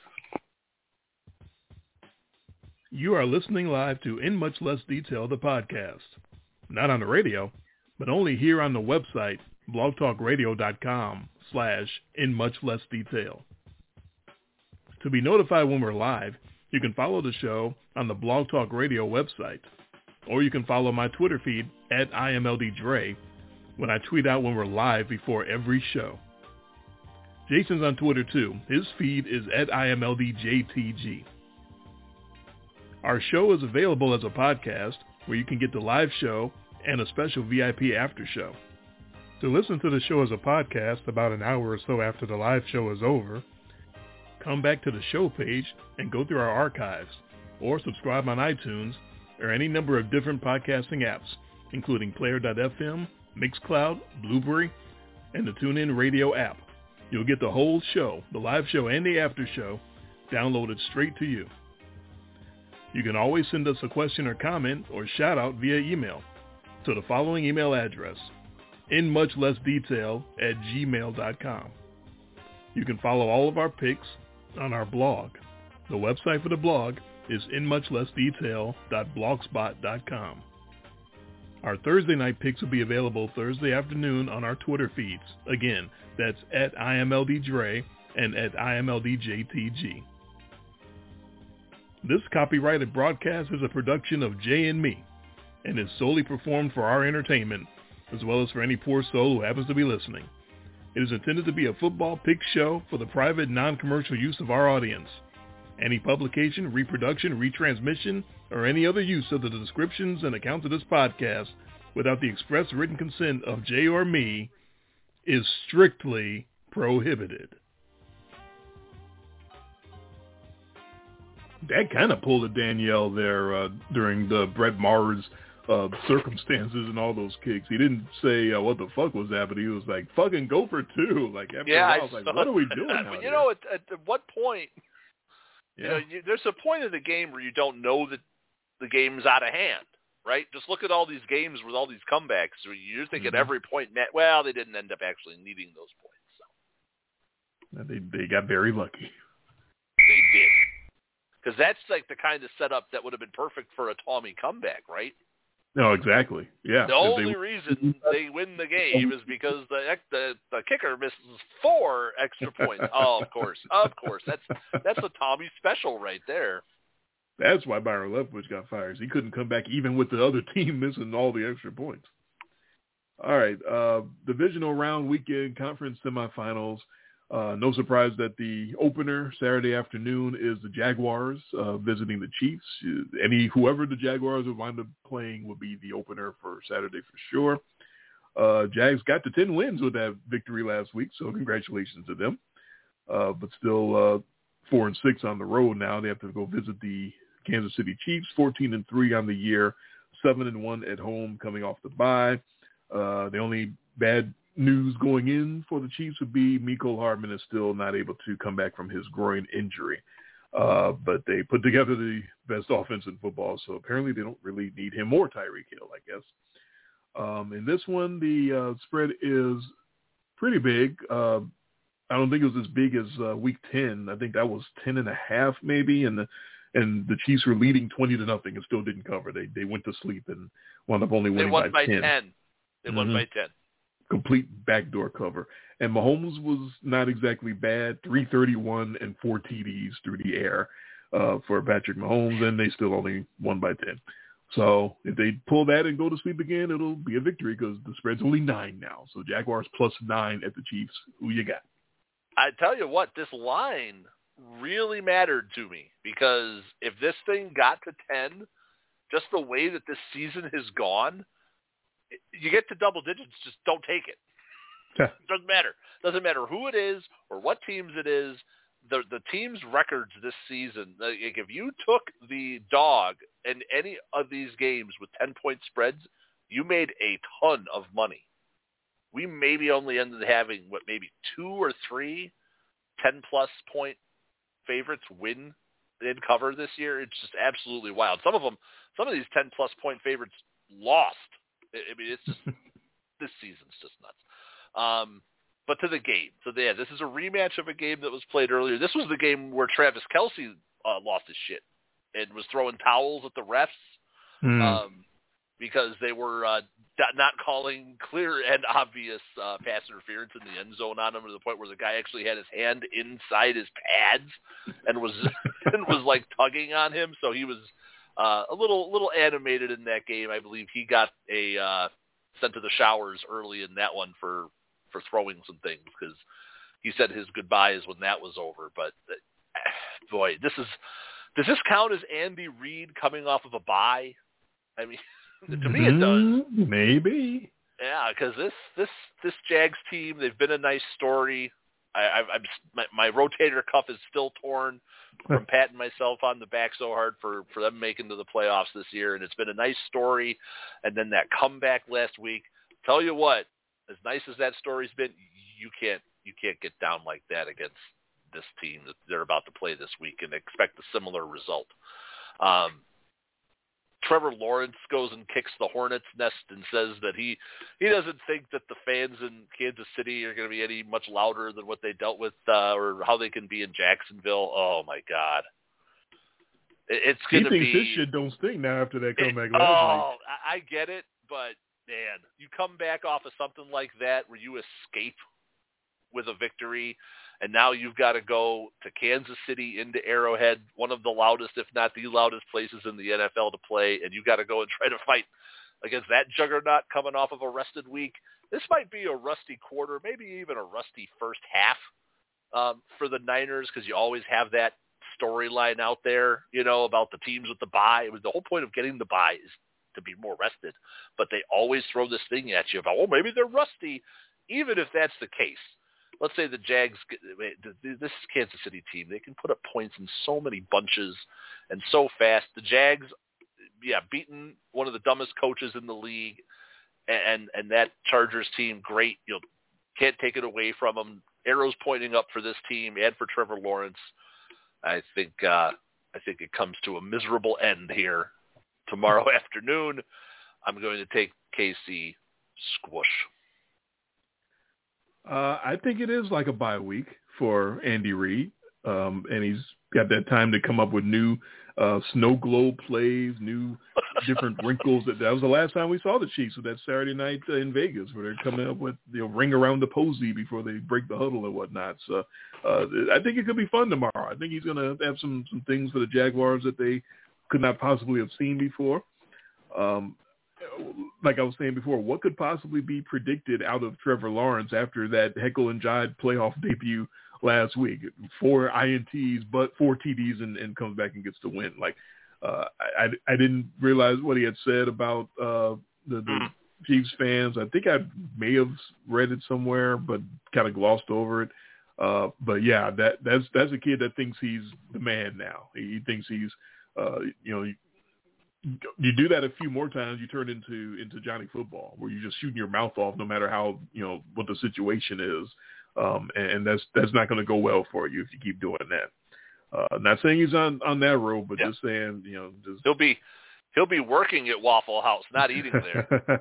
You are listening live to In Much Less Detail, the podcast. Not on the radio, but only here on the website, blogtalkradio.com slash In Much Less Detail. To be notified when we're live, You can follow the show on the Blog Talk Radio website, or you can follow my Twitter feed at I M L D Dre when I tweet out when we're live before every show. Jason's on Twitter too. His feed is at I M L D J T G. Our show is available as a podcast where you can get the live show and a special V I P after show. To listen to the show as a podcast about an hour or so after the live show is over, come back to the show page and go through our archives, or subscribe on iTunes or any number of different podcasting apps, including Player dot F M, Mixcloud, Blueberry, and the TuneIn Radio app. You'll get the whole show, the live show and the after show, downloaded straight to you. You can always send us a question or comment or shout out via email to the following email address, in much less detail at gmail dot com. You can follow all of our picks on our blog. The website for the blog is in much less detail dot blogspot dot com. Our Thursday night picks will be available Thursday afternoon on our Twitter feeds. Again, that's at I M L D Dre and at I M L D J T G. This copyrighted broadcast is a production of Jay and me and is solely performed for our entertainment, as well as for any poor soul who happens to be listening. It is intended to be a football pick show for the private, non-commercial use of our audience. Any publication, reproduction, retransmission, or any other use of the descriptions and accounts of this podcast without the express written consent of Jay or me is strictly prohibited. That kind of pulled a Danielle there uh, during the Brett Maher's uh, circumstances and all those kicks. He didn't say uh, what the fuck was happening. He was like, fucking go for two. Like, after yeah, a while, I was like, what are we doing now? You know, at, at what point, yeah. you know, you, there's a point in the game where you don't know that the game's out of hand, right? Just look at all these games with all these comebacks. Where you're thinking mm-hmm. every point net, well, they didn't end up actually needing those points. So. They, they got very lucky. They did. Because that's like the kind of setup that would have been perfect for a Tommy comeback, right? No, exactly. Yeah. The only they, reason they win the game is because the, the the kicker misses four extra points. Oh, of course, of course. That's that's a Tommy special right there. That's why Byron Leftwich got fired. He couldn't come back even with the other team missing all the extra points. All right, uh, divisional round weekend conference semifinals. Uh, no surprise that the opener Saturday afternoon is the Jaguars uh, visiting the Chiefs. Any whoever the Jaguars would wind up playing would be the opener for Saturday for sure. Uh, Jags got to ten wins with that victory last week, so congratulations to them. Uh, but still uh, four and six on the road now. They have to go visit the Kansas City Chiefs, fourteen and three on the year, seven and one at home, coming off the bye. Uh, the only bad news going in for the Chiefs would be Mecole Hardman is still not able to come back from his groin injury. Uh, but they put together the best offense in football, so apparently they don't really need him or Tyreek Hill, I guess. Um, in this one, the uh, spread is pretty big. Uh, I don't think it was as big as uh, week ten. I think that was ten and a half maybe, and the and the Chiefs were leading twenty to nothing and still didn't cover. They they went to sleep and wound up only winning they won by ten. ten. They won mm-hmm. by ten. Complete backdoor cover. And Mahomes was not exactly bad, three thirty-one and four T Ds through the air uh, for Patrick Mahomes, and they still only won by ten. So if they pull that and go to sleep again, it'll be a victory because the spread's only nine now. So Jaguars plus nine at the Chiefs. Who you got? I tell you what, this line really mattered to me because if this thing got to ten, just the way that this season has gone, you get to double digits, just don't take it. Yeah. It doesn't matter. Doesn't matter who it is or what teams it is. The the team's records this season, like if you took the dog in any of these games with ten-point spreads, you made a ton of money. We maybe only ended up having, what, maybe two or three ten-plus point favorites win and cover this year. It's just absolutely wild. Some of them, some of these ten-plus point favorites lost. I mean, it's just this season's just nuts. Um, but to the game. So, yeah, this is a rematch of a game that was played earlier. This was the game where Travis Kelce uh, lost his shit and was throwing towels at the refs mm. um, because they were uh, not calling clear and obvious uh, pass interference in the end zone on him to the point where the guy actually had his hand inside his pads and was and was like tugging on him. So he was uh, a little little animated in that game. I believe he got a uh, sent to the showers early in that one for, for throwing some things because he said his goodbyes when that was over. But uh, boy, this is does this count as Andy Reid coming off of a bye? I mean. To me, it does. Maybe. Yeah, because this this this Jags team, they've been a nice story. I, I, I'm my, my rotator cuff is still torn from patting myself on the back so hard for, for them making to the playoffs this year, and it's been a nice story. And then that comeback last week. Tell you what, as nice as that story's been, you can't you can't get down like that against this team that they're about to play this week and expect a similar result. Um, Trevor Lawrence goes and kicks the hornet's nest and says that he, he doesn't think that the fans in Kansas City are going to be any much louder than what they dealt with uh, or how they can be in Jacksonville. Oh, my God. It, it's going to be – He thinks this shit don't stink now after that comeback last Oh, week. I, I get it, but, man, you come back off of something like that where you escape with a victory – and now you've got to go to Kansas City into Arrowhead, one of the loudest, if not the loudest places in the N F L to play, and you've got to go and try to fight against that juggernaut coming off of a rested week. This might be a rusty quarter, maybe even a rusty first half um, for the Niners because you always have that storyline out there, you know, about the teams with the bye. It was the whole point of getting the bye is to be more rested, but they always throw this thing at you about, oh, maybe they're rusty, even if that's the case. Let's say the Jags, this Kansas City team, they can put up points in so many bunches and so fast. The Jags, yeah, beating one of the dumbest coaches in the league, and and that Chargers team, great. You know, can't take it away from them. Arrows pointing up for this team and for Trevor Lawrence. I think uh, I think it comes to a miserable end here tomorrow afternoon. I'm going to take K C squoosh. Uh, I think it is like a bye week for Andy Reid, um, and he's got that time to come up with new uh, snow globe plays, new different wrinkles. That, that was the last time we saw the Chiefs with that Saturday night uh, in Vegas, where they're coming up with you know ring around the posy before they break the huddle and whatnot. So uh, I think it could be fun tomorrow. I think he's going to have some some things for the Jaguars that they could not possibly have seen before. Um, Like I was saying before, what could possibly be predicted out of Trevor Lawrence after that heckle and jive playoff debut last week? Four I N Ts, but four T Ds, and, and comes back and gets the win. Like uh, I, I didn't realize what he had said about uh, the, the Chiefs fans. I think I may have read it somewhere, but kind of glossed over it. Uh, but yeah, that that's that's a kid that thinks he's the man now. He thinks he's uh, you know. You do that a few more times, you turn into into Johnny Football, where you're just shooting your mouth off no matter how you know what the situation is, um, and that's that's not going to go well for you if you keep doing that. Uh, not saying he's on, on that road, but yeah. just saying you know just he'll be he'll be working at Waffle House, not eating there.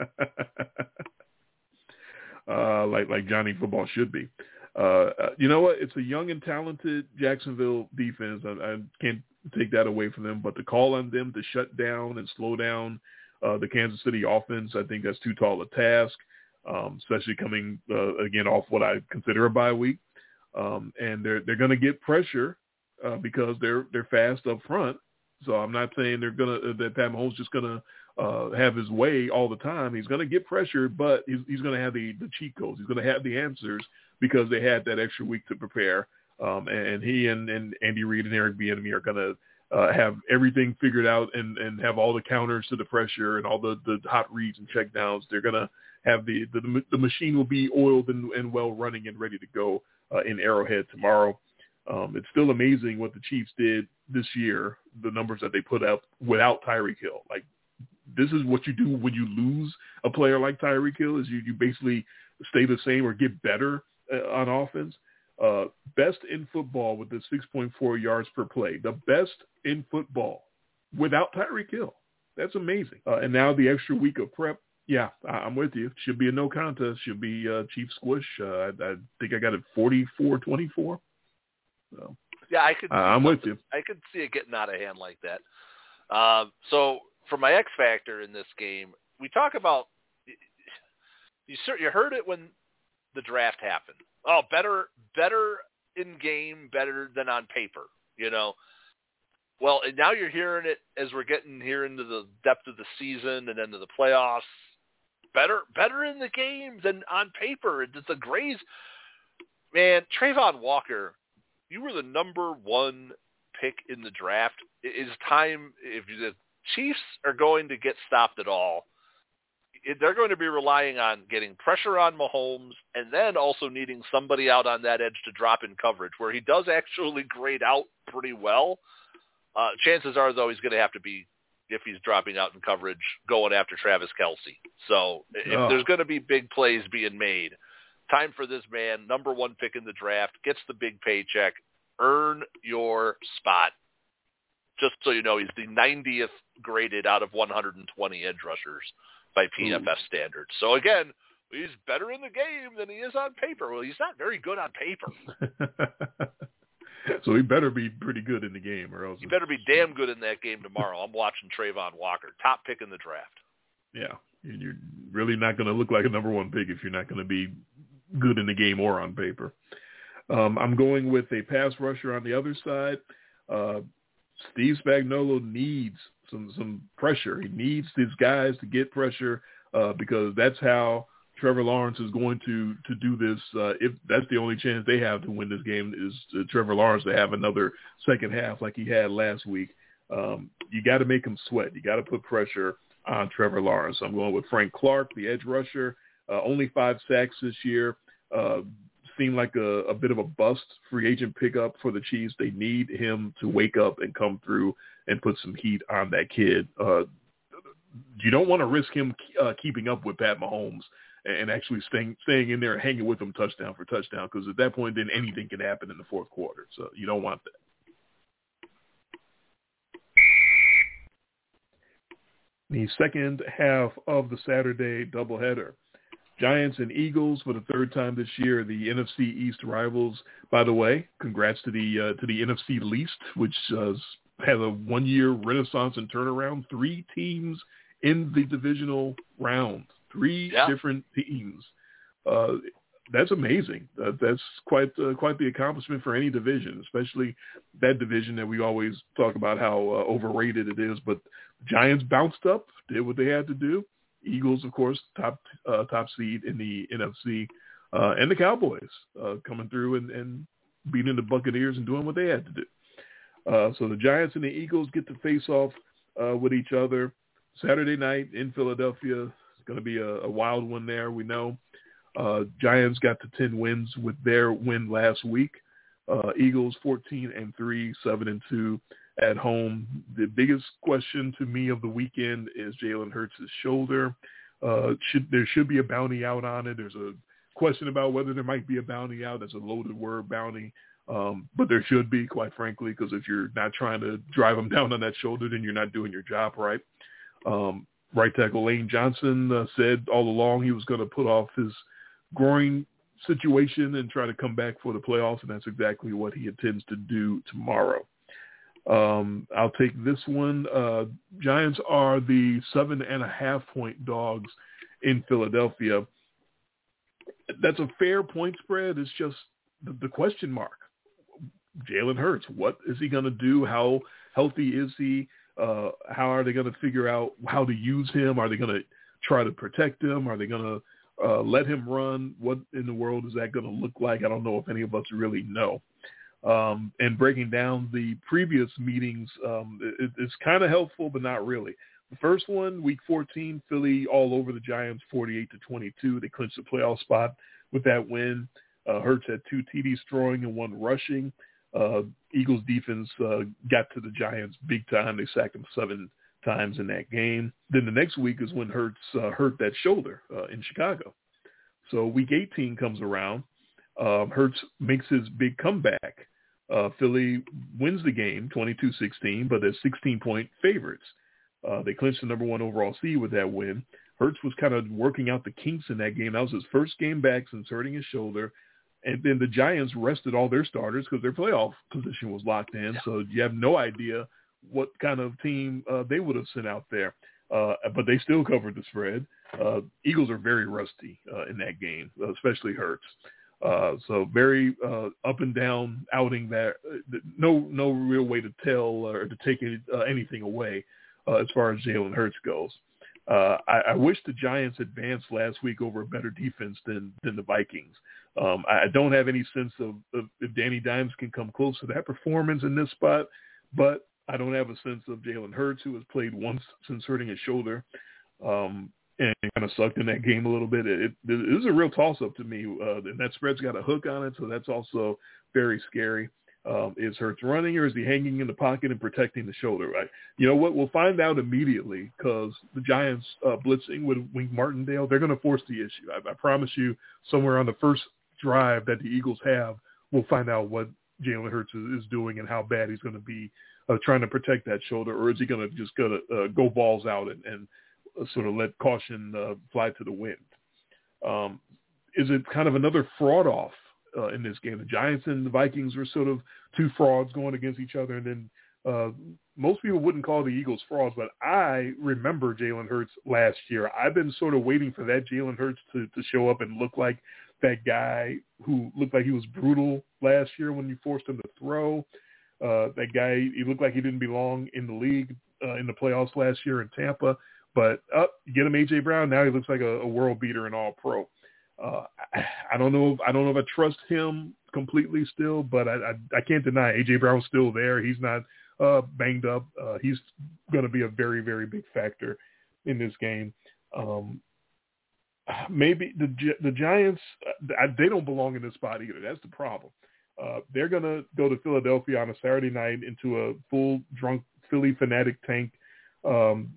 uh, like like Johnny Football should be. Uh, you know what? It's a young and talented Jacksonville defense. I, I can't take that away from them, but to call on them to shut down and slow down uh, the Kansas City offense, I think that's too tall a task, um, especially coming, uh, again, off what I consider a bye week. Um, and they're they're going to get pressure uh, because they're they're fast up front. So I'm not saying they're going to that Pat Mahomes just going to uh, have his way all the time. He's going to get pressure, but he's, he's going to have the, the cheat codes. He's going to have the answers because they had that extra week to prepare. Um, and he and, and Andy Reid and Eric Bieniemy are going to uh, have everything figured out and, and have all the counters to the pressure and all the, the hot reads and check downs. They're going to have the, the the machine will be oiled and, and well running and ready to go uh, in Arrowhead tomorrow. Um, it's still amazing what the Chiefs did this year, the numbers that they put up without Tyreek Hill. Like, this is what you do when you lose a player like Tyreek Hill, is you, you basically stay the same or get better uh, on offense. Uh, best in football with the six point four yards per play. The best in football without Tyreek Hill. That's amazing. Uh, and now the extra week of prep. Yeah, I, I'm with you. Should be a no contest. Should be uh, Chief Squish. Uh, I, I think I got it forty-four twenty-four. So, yeah, I could. Uh, I'm with you. I could see it getting out of hand like that. Uh, so for my X factor in this game, we talk about You you heard it when the draft happened. Oh, better better in game, better than on paper. You know. Well, and now you're hearing it as we're getting here into the depth of the season and into the playoffs. Better better in the game than on paper. The Grays, man, Trayvon Walker, you were the number one pick in the draft. It is time, if the Chiefs are going to get stopped at all, they're going to be relying on getting pressure on Mahomes and then also needing somebody out on that edge to drop in coverage, where he does actually grade out pretty well. Uh, chances are, though, he's going to have to be, if he's dropping out in coverage, going after Travis Kelce. So if oh. there's going to be big plays being made, time for this man, number one pick in the draft, gets the big paycheck, earn your spot. Just so you know, he's the ninetieth graded out of one hundred twenty edge rushers by P F F Ooh. standards. So again, he's better in the game than he is on paper. Well, he's not very good on paper. So he better be pretty good in the game, or else he better be damn good in that game tomorrow. I'm watching Trayvon Walker, top pick in the draft. Yeah, you're really not going to look like a number one pick if you're not going to be good in the game or on paper. Um, I'm going with a pass rusher on the other side. Uh, Steve Spagnuolo needs some some pressure. He needs these guys to get pressure uh, because that's how Trevor Lawrence is going to, to do this. Uh, if that's the only chance they have to win this game is uh, Trevor Lawrence to have another second half like he had last week. Um, you got to make him sweat. You got to put pressure on Trevor Lawrence. I'm going with Frank Clark, the edge rusher. Uh, only five sacks this year. Uh, seemed like a, a bit of a bust free agent pickup for the Chiefs. They need him to wake up and come through and put some heat on that kid. Uh, you don't want to risk him uh, keeping up with Pat Mahomes and actually staying staying in there and hanging with them touchdown for touchdown, because at that point, then anything can happen in the fourth quarter. So you don't want that. The second half of the Saturday doubleheader. Giants and Eagles for the third time this year, the N F C East rivals. By the way, congrats to the uh, to the N F C least, which uh, has a one-year renaissance and turnaround. Three teams in the divisional round. Three yeah. different teams. Uh, that's amazing. Uh, that's quite uh, quite the accomplishment for any division, especially that division that we always talk about how uh, overrated it is. But Giants bounced up, did what they had to do. Eagles, of course, top uh, top seed in the N F C, uh, and the Cowboys uh, coming through and, and beating the Buccaneers and doing what they had to do. Uh, so the Giants and the Eagles get to face off uh, with each other Saturday night in Philadelphia. Going to be a, a wild one there. We know uh, Giants got to ten wins with their win last week. Uh, Eagles fourteen and three, seven and two at home. The biggest question to me of the weekend is Jalen Hurts' shoulder. Uh, should there should be a bounty out on it? There's a question about whether there might be a bounty out. That's a loaded word, bounty. Um, but there should be, quite frankly, because if you're not trying to drive him down on that shoulder, then you're not doing your job right. Um, Right tackle Lane Johnson uh, said all along he was going to put off his groin situation and try to come back for the playoffs, and that's exactly what he intends to do tomorrow. Um, I'll take this one. Uh, Giants are the seven and a half point dogs in Philadelphia. That's a fair point spread. It's just the, the question mark. Jalen Hurts, what is he going to do? How healthy is he? Uh, how are they going to figure out how to use him? Are they going to try to protect him? Are they going to uh, let him run? What in the world is that going to look like? I don't know if any of us really know. Um, and breaking down the previous meetings, um, it, it's kind of helpful, but not really. The first one, week fourteen, Philly all over the Giants, forty-eight to twenty-two. They clinched the playoff spot with that win. Uh, Hurts had two T Ds throwing and one rushing. Uh, Eagles defense uh, got to the Giants big time. They sacked them seven times in that game. Then the next week is when Hurts uh, hurt that shoulder uh, in Chicago. So week eighteen comes around. Um, Hurts makes his big comeback. Uh, Philly wins the game twenty-two sixteen, but they're sixteen-point favorites. Uh, they clinched the number one overall seed with that win. Hurts was kind of working out the kinks in that game. That was his first game back since hurting his shoulder. And then the Giants rested all their starters because their playoff position was locked in. So you have no idea what kind of team uh, they would have sent out there. uh, but they still covered the spread. Uh, Eagles are very rusty uh, in that game, especially Hurts. Uh, so very uh, up and down outing there. No, no real way to tell or to take any, uh, anything away uh, as far as Jalen Hurts goes. Uh, I, I wish the Giants advanced last week over a better defense than than the Vikings. Um, I don't have any sense of, of if Danny Dimes can come close to that performance in this spot, but I don't have a sense of Jalen Hurts, who has played once since hurting his shoulder. Um, and kind of sucked in that game a little bit. It, it, it is a real toss-up to me, uh, and that spread's got a hook on it, so that's also very scary. Um, is Hurts running, or is he hanging in the pocket and protecting the shoulder? Right? You know what? We'll find out immediately, because the Giants uh, blitzing with Wink Martindale, they're going to force the issue. I, I promise you, somewhere on the first drive that the Eagles have, we'll find out what Jalen Hurts is, is doing and how bad he's going to be uh, trying to protect that shoulder, or is he going to just go to uh, go balls out and, and sort of let caution uh, fly to the wind? Um, is it kind of another fraud off uh, in this game? The Giants and the Vikings were sort of two frauds going against each other, and then uh, most people wouldn't call the Eagles frauds, but I remember Jalen Hurts last year. I've been sort of waiting for that Jalen Hurts to, to show up and look like that guy who looked like he was brutal last year when you forced him to throw. Uh, that guy, he looked like he didn't belong in the league uh, in the playoffs last year in Tampa. But uh, you get him A J Brown, now he looks like a, a world beater and all pro. Uh, I, I don't know. If, I don't know if I trust him completely still, but I, I, I can't deny A J Brown's still there. He's not uh, banged up. Uh, he's going to be a very, very big factor in this game. Um, maybe the the Giants, they don't belong in this spot either. That's the problem. Uh, they're going to go to Philadelphia on a Saturday night into a full drunk Philly fanatic tank. Um,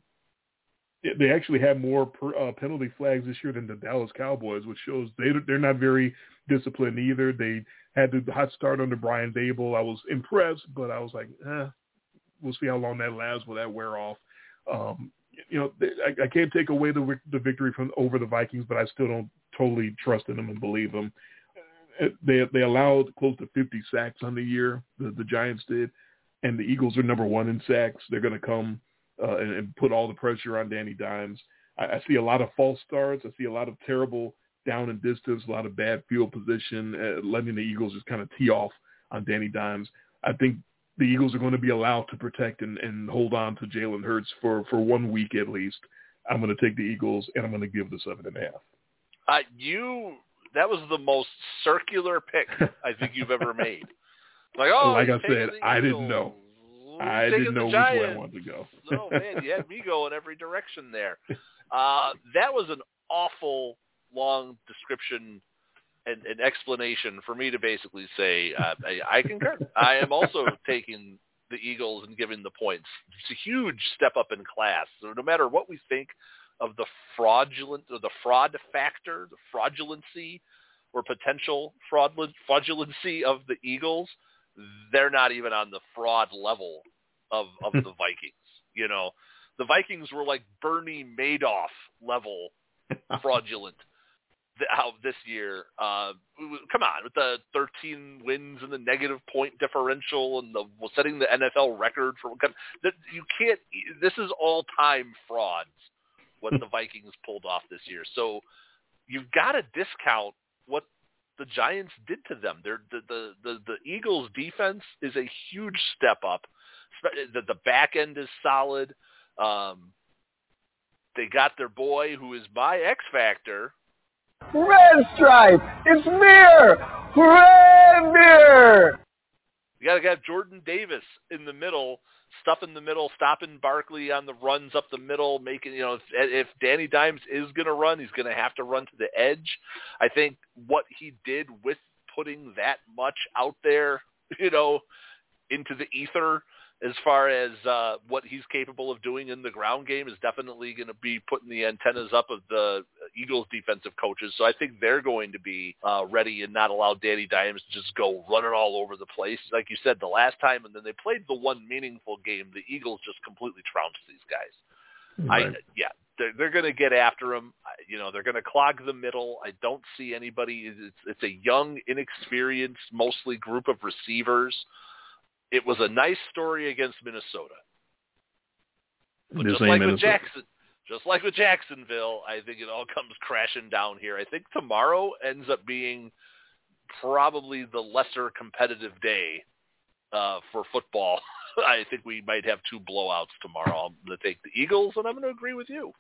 They actually had more per, uh, penalty flags this year than the Dallas Cowboys, which shows they, they're not very disciplined either. They had the hot start under Brian Daboll. I was impressed, but I was like, eh, we'll see how long that lasts. Will that wear off? Um, you know, they, I, I can't take away the, the victory from over the Vikings, but I still don't totally trust in them and believe them. They they allowed close to fifty sacks on the year, the, the Giants did, and the Eagles are number one in sacks. They're going to come Uh, and, and put all the pressure on Danny Dimes. I, I see a lot of false starts. I see a lot of terrible down and distance, a lot of bad field position, uh, letting the Eagles just kind of tee off on Danny Dimes. I think the Eagles are going to be allowed to protect and, and hold on to Jalen Hurts for, for one week at least. I'm going to take the Eagles, and I'm going to give the seven and a half. Uh, you that was the most circular pick I think you've ever made. Like, oh, like I said, I didn't know. I didn't know which way I wanted to go. Oh, man, you had me going every direction there. Uh, that was an awful long description and, and explanation for me to basically say, uh, I, I concur. I am also taking the Eagles and giving the points. It's a huge step up in class. So no matter what we think of the fraudulent or the fraud factor, the fraudulency or potential fraudulent, fraudulency of the Eagles, they're not even on the fraud level of, of the Vikings. You know, the Vikings were like Bernie Madoff level fraudulent out this year. Uh, come on, with the thirteen wins and the negative point differential and the setting the N F L record for you can't. This is all time frauds what the Vikings pulled off this year. So you've got to discount what the Giants did to them. They're, the, the, the, the Eagles defense is a huge step up. The, the back end is solid. Um, they got their boy who is my X Factor. Red Stripe! It's Mir! Red Mir! You got to have Jordan Davis in the middle, stuff in the middle, stopping Barkley on the runs up the middle, making, you know, if, if Danny Dimes is going to run, he's going to have to run to the edge. I think what he did with putting that much out there, you know, into the ether as far as uh, what he's capable of doing in the ground game is definitely going to be putting the antennas up of the Eagles defensive coaches. So I think they're going to be uh, ready and not allow Danny Dimes to just go running all over the place. Like you said, the last time, and then they played the one meaningful game, the Eagles just completely trounced these guys. Right. I, yeah, they're, they're going to get after him. You know, they're going to clog the middle. I don't see anybody. It's, it's a young, inexperienced, mostly group of receivers. It was a nice story against Minnesota. But just like with Jackson, just like with Jacksonville, I think it all comes crashing down here. I think tomorrow ends up being probably the lesser competitive day uh, for football. I think we might have two blowouts tomorrow. I'm going to take the Eagles, and I'm going to agree with you.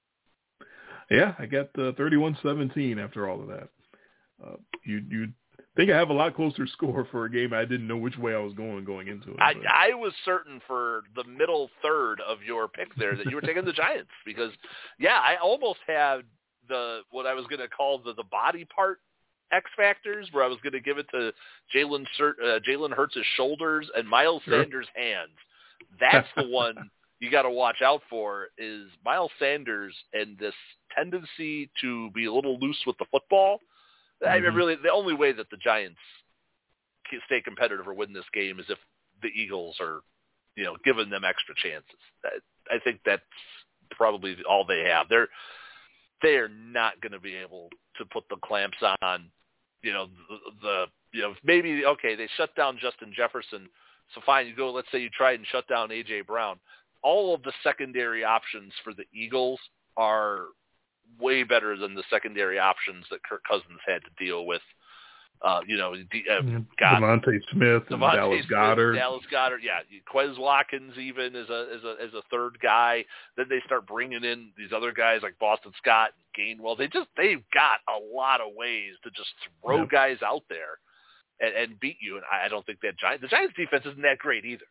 Yeah, I got uh, thirty-one seventeen after all of that. Uh, you you think I have a lot closer score for a game I didn't know which way I was going going into it. I, I was certain for the middle third of your pick there that you were taking the Giants because, yeah, I almost had the what I was going to call the, the body part X factors, where I was going to give it to Jalen uh, Jalen Hurts' shoulders and Miles sure. Sanders' hands. That's the one you got to watch out for is Miles Sanders and this tendency to be a little loose with the football. I mean, really, the only way that the Giants can stay competitive or win this game is if the Eagles are, you know, giving them extra chances. I think that's probably all they have. They're they are not going to be able to put the clamps on, you know, the, the you know maybe okay they shut down Justin Jefferson, so fine you go. Let's say you try and shut down A J Brown. All of the secondary options for the Eagles are way better than the secondary options that Kirk Cousins had to deal with. Uh, you know, uh, got Devontae Smith and Devontae Dallas Smith, Goedert. Dallas Goedert, yeah. Quez Watkins even is a is a as a third guy. Then they start bringing in these other guys like Boston Scott and Gainwell. They just they've got a lot of ways to just throw yep. guys out there and, and beat you. And I don't think that Giants the Giants defense isn't that great either.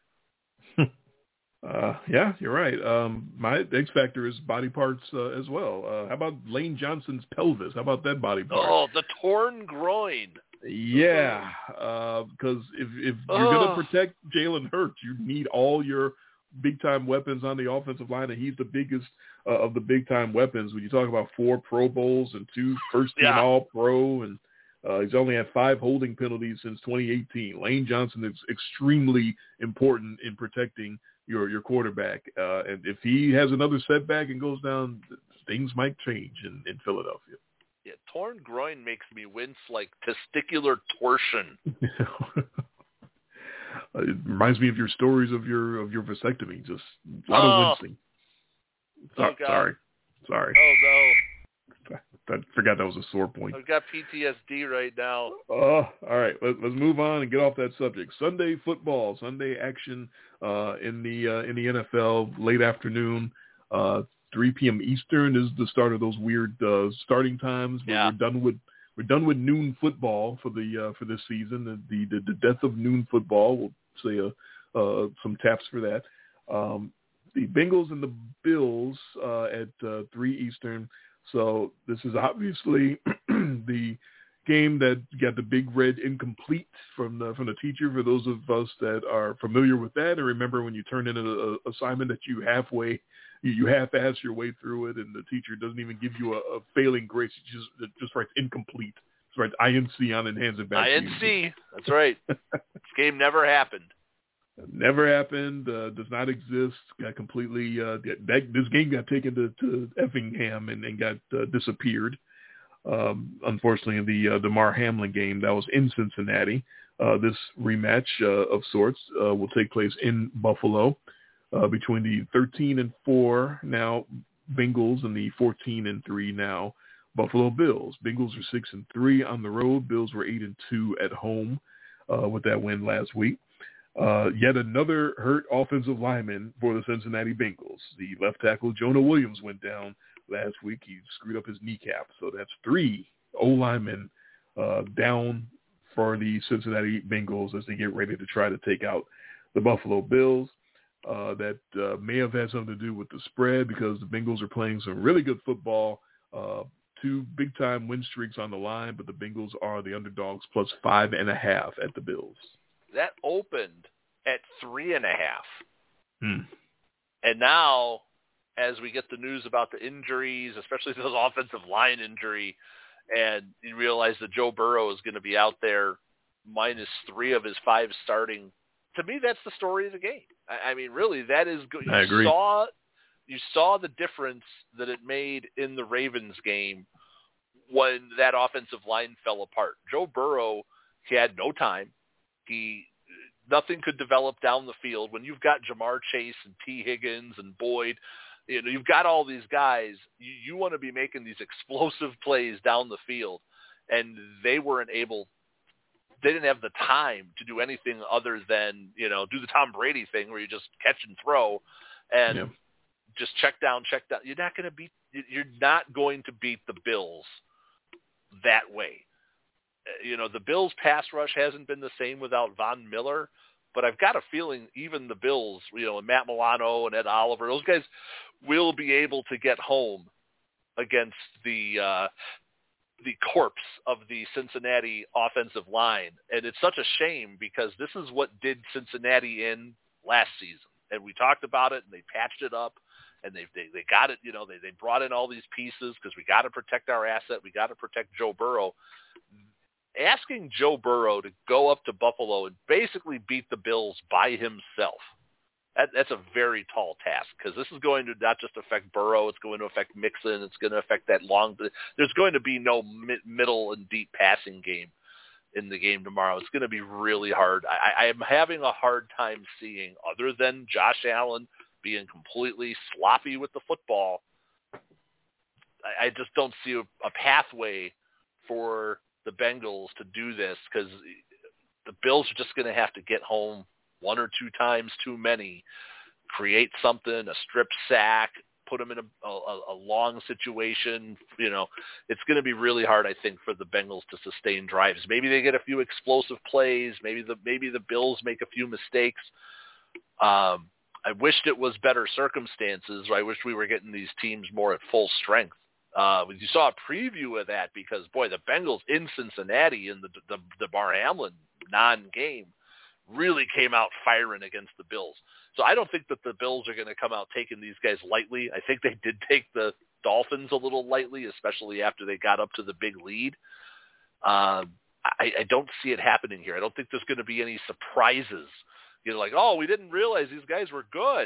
Uh, yeah, you're right. Um, my X factor is body parts uh, as well. Uh, how about Lane Johnson's pelvis? How about that body part? Oh, the torn groin. Yeah, because uh, if if you're oh. going to protect Jalen Hurts, you need all your big-time weapons on the offensive line, and he's the biggest uh, of the big-time weapons. When you talk about four Pro Bowls and two first-team yeah. All-Pro, and uh, he's only had five holding penalties since twenty eighteen. Lane Johnson is extremely important in protecting your your quarterback, uh, and if he has another setback and goes down, things might change in, in Philadelphia. Yeah, torn groin makes me wince like testicular torsion. It reminds me of your stories of your of your vasectomy. Just a lot oh. of wincing. So, oh, God. Sorry, sorry. Oh no. I forgot that was a sore point. I've got P T S D right now. Uh, all right, Let, let's move on and get off that subject. Sunday football, Sunday action uh, in the uh, in the N F L, late afternoon, uh, three p.m. Eastern is the start of those weird uh, starting times. Yeah. We're done with we're done with noon football for the uh, for this season. The, the the death of noon football. We'll say uh, uh, some taps for that. Um, the Bengals and the Bills uh, at uh, three Eastern. So this is obviously the game that got the big red incomplete from the from the teacher. For those of us that are familiar with that, and remember when you turn in an assignment that you halfway, you, you half-ass your way through it, and the teacher doesn't even give you a, a failing grace. It just it just writes incomplete. It writes I N C on it and hands it back. I N C. That's right. This game never happened. Never happened. Uh, does not exist. Got completely. Uh, that, this game got taken to, to Effingham and, and got uh, disappeared. Um, unfortunately, the uh, the Mar Hamlin game that was in Cincinnati. Uh, this rematch uh, of sorts uh, will take place in Buffalo uh, between the thirteen and four now Bengals and the fourteen and three now Buffalo Bills. Bengals are six and three on the road. Bills were eight and two at home uh, with that win last week. Uh, yet another hurt offensive lineman for the Cincinnati Bengals. The left tackle, Jonah Williams, went down last week. He screwed up his kneecap. So that's three O-linemen uh, down for the Cincinnati Bengals as they get ready to try to take out the Buffalo Bills. Uh, that uh, may have had something to do with the spread because the Bengals are playing some really good football. Uh, two big-time win streaks on the line, but the Bengals are the underdogs plus five and a half at the Bills. That opened at three and a half. Hmm. And now, as we get the news about the injuries, especially those offensive line injury, and you realize that Joe Burrow is going to be out there minus three of his five starting, to me, that's the story of the game. I, I mean, really, that is good. You I agree. Saw, you saw the difference that it made in the Ravens game when that offensive line fell apart. Joe Burrow, he had no time. He nothing could develop down the field. When you've got Jamar Chase and T. Higgins and Boyd, You know, you've got all these guys. You, you want to be making these explosive plays down the field, and they weren't able. They didn't have the time to do anything other than, you know, do the Tom Brady thing where you just catch and throw, and yeah. just check down, check down. You're not going to beat. You're not going to beat the Bills that way. You know, the Bills' pass rush hasn't been the same without Von Miller, but I've got a feeling even the Bills, you know, and Matt Milano and Ed Oliver, those guys will be able to get home against the uh, the corpse of the Cincinnati offensive line. And it's such a shame because this is what did Cincinnati in last season. And we talked about it, and they patched it up, and they they, they got it, you know, they, they brought in all these pieces because we got to protect our asset. We got to protect Joe Burrow. Asking Joe Burrow to go up to Buffalo and basically beat the Bills by himself, that, that's a very tall task because this is going to not just affect Burrow, it's going to affect Mixon, it's going to affect that long – there's going to be no mid, middle and deep passing game in the game tomorrow. It's going to be really hard. I, I am having a hard time seeing, other than Josh Allen being completely sloppy with the football, I, I just don't see a, a pathway for – the Bengals to do this because the Bills are just going to have to get home one or two times too many, create something, a strip sack, put them in a, a, a long situation. You know, it's going to be really hard, I think, for the Bengals to sustain drives. Maybe they get a few explosive plays. Maybe the maybe the Bills make a few mistakes. Um, I wished it was better circumstances. I wish we were getting these teams more at full strength. Uh, you saw a preview of that because, boy, the Bengals in Cincinnati in the the, the Damar Hamlin non-game really came out firing against the Bills. So I don't think that the Bills are going to come out taking these guys lightly. I think they did take the Dolphins a little lightly, especially after they got up to the big lead. Um, I, I don't see it happening here. I don't think there's going to be any surprises. You know, like, oh, we didn't realize these guys were good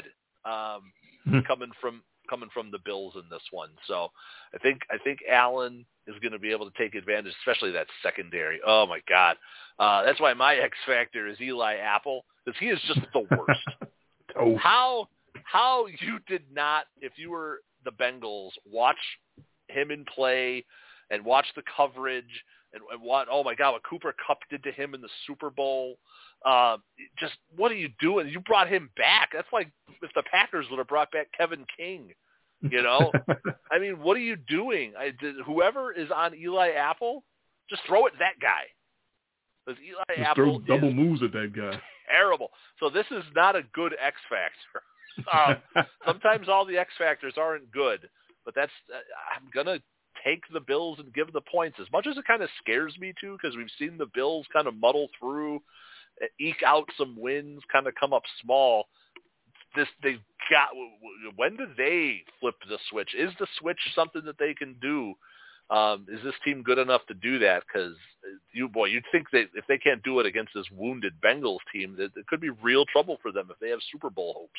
um, coming from – coming from the Bills in this one. So I think I think Allen is going to be able to take advantage, especially that secondary. Oh, my God. Uh, that's why my X factor is Eli Apple, because he is just the worst. oh. How how you did not, if you were the Bengals, watch him in play and watch the coverage and, and what, oh, my God, what Cooper Kupp did to him in the Super Bowl. Uh, just what are you doing? You brought him back. That's like if the Packers would have brought back Kevin King, you know? I mean, what are you doing? I, did, whoever is on Eli Apple, just throw it at that guy. Because Eli just Apple throw double is moves at that guy. Terrible. So this is not a good X factor. um, sometimes all the X factors aren't good, but that's uh, I'm gonna take the Bills and give the points. As much as it kind of scares me too, because we've seen the Bills kind of muddle through, eke out some wins, kind of come up small. This they've got. When do they flip the switch? Is the switch something that they can do? Um, is this team good enough to do that? Because you, boy, you'd think that if they can't do it against this wounded Bengals team, that it could be real trouble for them if they have Super Bowl hopes.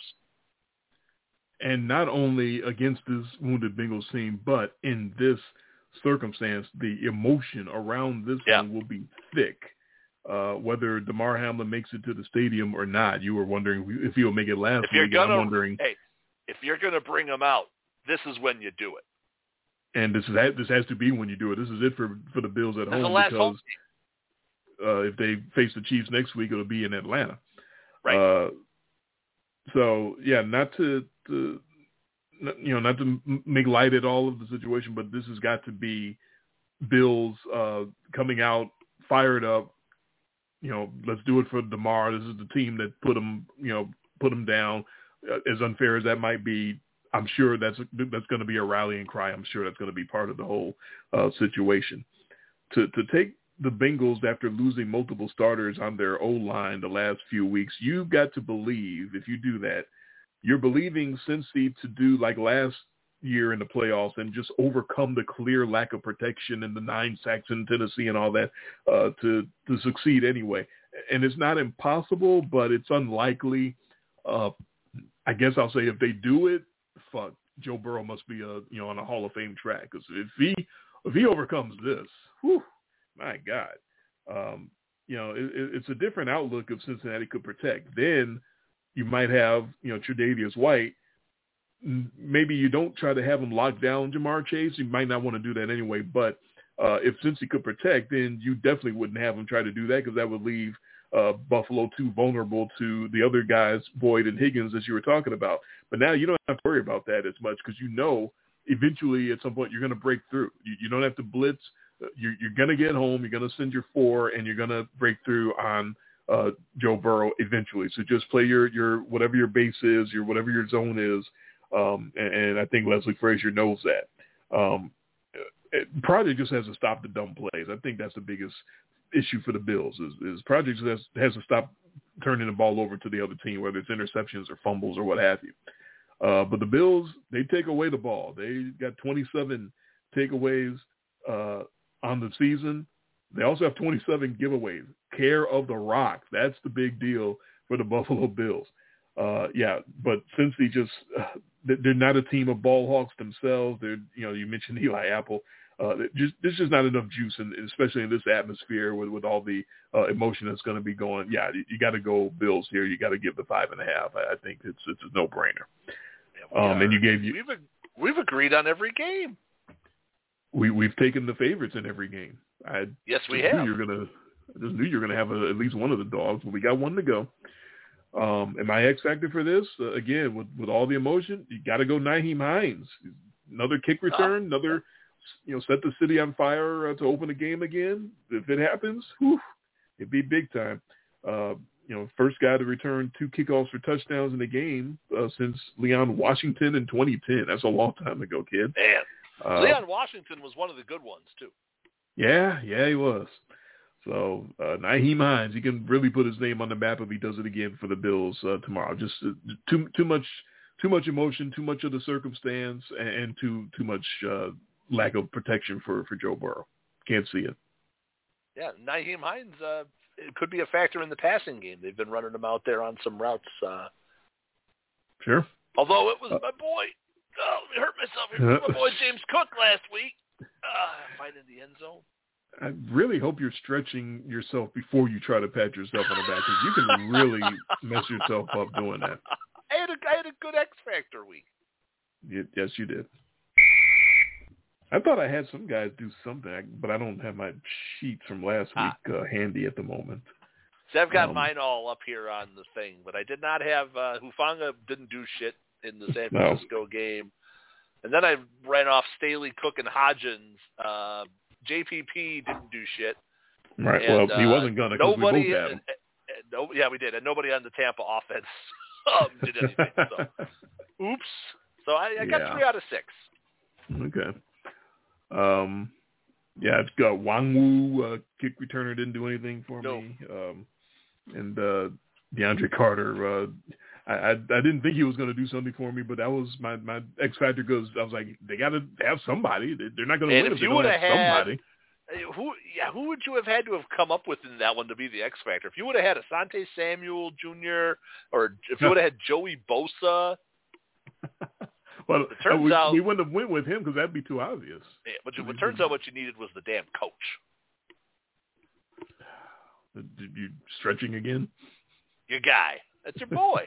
And not only against this wounded Bengals team, but in this circumstance, the emotion around this yeah. one will be thick. Uh, whether Damar Hamlin makes it to the stadium or not, you were wondering if he'll make it last if you're week. Gonna, I'm wondering, hey, if you're going to bring him out, this is when you do it. And this is this has to be when you do it. This is it for for the Bills at this home because home uh, if they face the Chiefs next week, it'll be in Atlanta. Right. Uh, so yeah, not to, to you know not to make light at all of the situation, but this has got to be Bills uh, coming out fired up. You know, let's do it for Damar. This is the team that put him, you know, put him down. Uh, as unfair as that might be, I'm sure that's that's going to be a rallying cry. I'm sure that's going to be part of the whole uh, situation. To to take the Bengals after losing multiple starters on their O-line the last few weeks, you've got to believe, if you do that, you're believing Cincy to do like last year in the playoffs and just overcome the clear lack of protection and the nine sacks in Tennessee and all that uh, to to succeed anyway. And it's not impossible, but it's unlikely. Uh, I guess I'll say if they do it, fuck, Joe Burrow must be a you know on a Hall of Fame track, because if he if he overcomes this, whew, my God, um, you know it, it's a different outlook if Cincinnati could protect. Then you might have you know Tre'Davious White maybe you don't try to have him lock down Jamar Chase. You might not want to do that anyway. But uh, if Cincy could protect, then you definitely wouldn't have him try to do that because that would leave uh, Buffalo too vulnerable to the other guys, Boyd and Higgins, as you were talking about. But now you don't have to worry about that as much because you know eventually at some point you're going to break through. You, you don't have to blitz. You're, you're going to get home. You're going to send your four, and you're going to break through on uh, Joe Burrow eventually. So just play your, your whatever your base is, your whatever your zone is. Um, and, and I think Leslie Frazier knows that. Um, Project just has to stop the dumb plays. I think that's the biggest issue for the Bills is, is Project has, has to stop turning the ball over to the other team, whether it's interceptions or fumbles or what have you. Uh, but the Bills, they take away the ball. They got twenty-seven takeaways uh, on the season. They also have twenty-seven giveaways. Care of the rock. That's the big deal for the Buffalo Bills. Uh, yeah, but since they just uh, they're not a team of ball hawks themselves. They're, you know, you mentioned Eli Apple. Uh, just there's just not enough juice, and especially in this atmosphere with, with all the uh, emotion that's going to be going. Yeah, you, you got to go Bills here. You got to give the five and a half. I, I think it's it's a no brainer. Yeah, um, and you gave you we've we've agreed on every game. We we've taken the favorites in every game. I yes, we just have. Knew you're gonna I just knew you were gonna have a, at least one of the dogs, but we got one to go. Um, and my X factor for this, uh, again, with, with all the emotion, you got to go Nyheim Hines. Another kick return, uh, another, you know, set the city on fire uh, to open the game again. If it happens, whew, it'd be big time. Uh, you know, first guy to return two kickoffs for touchdowns in the game uh, since Leon Washington in twenty ten. That's a long time ago, kid. Man, uh, Leon Washington was one of the good ones too. Yeah, yeah, he was. So uh, Nyheim Hines, he can really put his name on the map if he does it again for the Bills uh, tomorrow. Just uh, too too much too much emotion, too much of the circumstance, and, and too too much uh, lack of protection for, for Joe Burrow. Can't see it. Yeah, Nyheim Hines uh, it could be a factor in the passing game. They've been running him out there on some routes. Uh, sure. Although it was uh, my boy. Oh, let me hurt myself. It was my boy James Cook last week. Uh, finding the end zone. I really hope you're stretching yourself before you try to pat yourself on the back, because you can really mess yourself up doing that. I had a, I had a good X Factor week. Yes, you did. I thought I had some guys do something, but I don't have my sheets from last week ah. uh, handy at the moment. So I've got um, mine all up here on the thing, but I did not have uh, Hufanga didn't do shit in the San Francisco no. game. And then I ran off Staley, Cook, and Hodgins. Uh, J P P didn't do shit. Right. And, well, he uh, wasn't gonna. Nobody. We both had him. Uh, uh, no, yeah, we did, and nobody on the Tampa offense um, did anything. So, oops. So I, I got yeah. three out of six. Okay. Um. Yeah, it's got Wang Wu, uh, kick returner, didn't do anything for no. me. Um, and uh, DeAndre Carter. Uh, I, I I didn't think he was going to do something for me, but that was my, my X factor because I was like, they got to have somebody. They're not going to win if, if they don't have had, somebody. Who yeah, who would you have had to have come up with in that one to be the X factor? If you would have had Asante Samuel Junior or if you would have had Joey Bosa. Well, it turns we, out we wouldn't have went with him because that'd be too obvious. Yeah, but it turns out what you needed was the damn coach. Did you stretching again? Your guy. That's your boy.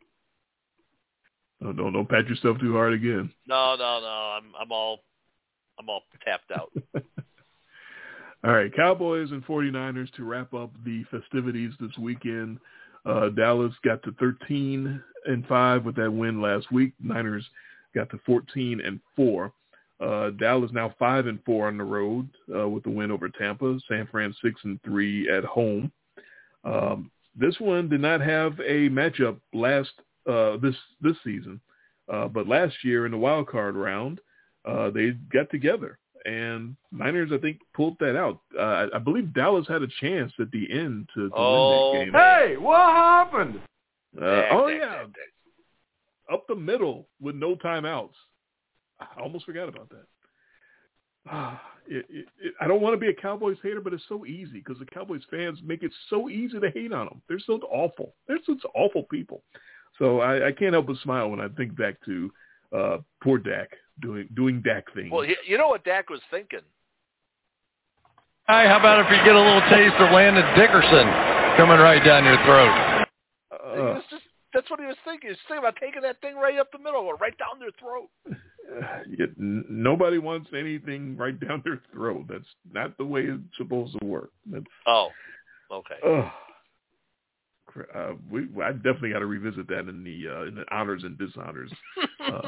No, don't don't pat yourself too hard again. No, no, no. I'm I'm all I'm all tapped out. All right, Cowboys and 49ers to wrap up the festivities this weekend. Uh, Dallas got to thirteen and five with that win last week. Niners got to fourteen and four. Uh, Dallas now five and four on the road uh, with the win over Tampa. San Fran six and three at home. Um, this one did not have a matchup last uh, this this season, uh, but last year in the wild card round, uh, they got together and Niners I think pulled that out. Uh, I believe Dallas had a chance at the end to, to oh, win that game. Hey, what happened? Uh, oh yeah, up the middle with no timeouts. I almost forgot about that. Ah, it, it, it, I don't want to be a Cowboys hater, but it's so easy because the Cowboys fans make it so easy to hate on them. They're so awful. They're such awful people. So I, I can't help but smile when I think back to uh, poor Dak doing doing Dak things. Well, you know what Dak was thinking? Hey, how about if you get a little taste of Landon Dickerson coming right down your throat? Uh, he was just that's what he was thinking. He was thinking about taking that thing right up the middle or right down their throat. Uh, yeah, n- nobody wants anything right down their throat. That's not the way it's supposed to work. That's, oh, okay. Uh, uh, we, I definitely got to revisit that in the uh, in the honors and dishonors. Uh,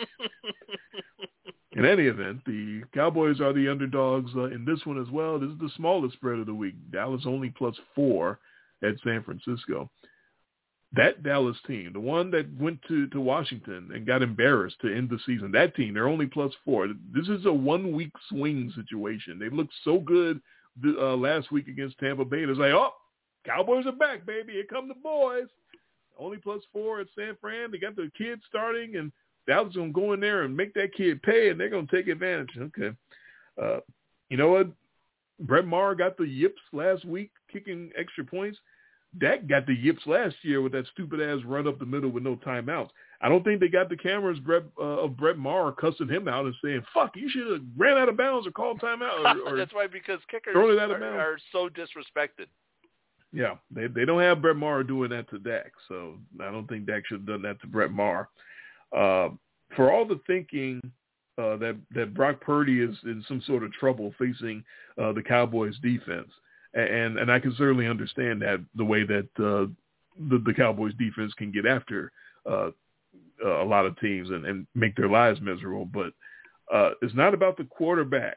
in any event, the Cowboys are the underdogs uh, in this one as well. This is the smallest spread of the week. Dallas only plus four at San Francisco. That Dallas team, the one that went to, to Washington and got embarrassed to end the season, that team, they're only plus four. This is a one-week swing situation. They looked so good uh, last week against Tampa Bay. It's like, oh, Cowboys are back, baby. Here come the boys. Only plus four at San Fran. They got the kid starting, and Dallas is going to go in there and make that kid pay, and they're going to take advantage. Okay. Uh, you know what? Brett Maher got the yips last week kicking extra points. Dak got the yips last year with that stupid-ass run up the middle with no timeouts. I don't think they got the cameras Brett, uh, of Brett Maher cussing him out and saying, fuck, you should have ran out of bounds or called timeout. Or, or That's why, because kickers are, are so disrespected. Yeah, they they don't have Brett Maher doing that to Dak, so I don't think Dak should have done that to Brett Maher. Uh, for all the thinking uh, that, that Brock Purdy is in some sort of trouble facing uh, the Cowboys defense, and and I can certainly understand that, the way that uh, the, the Cowboys defense can get after uh, a lot of teams and, and make their lives miserable, but uh, it's not about the quarterback.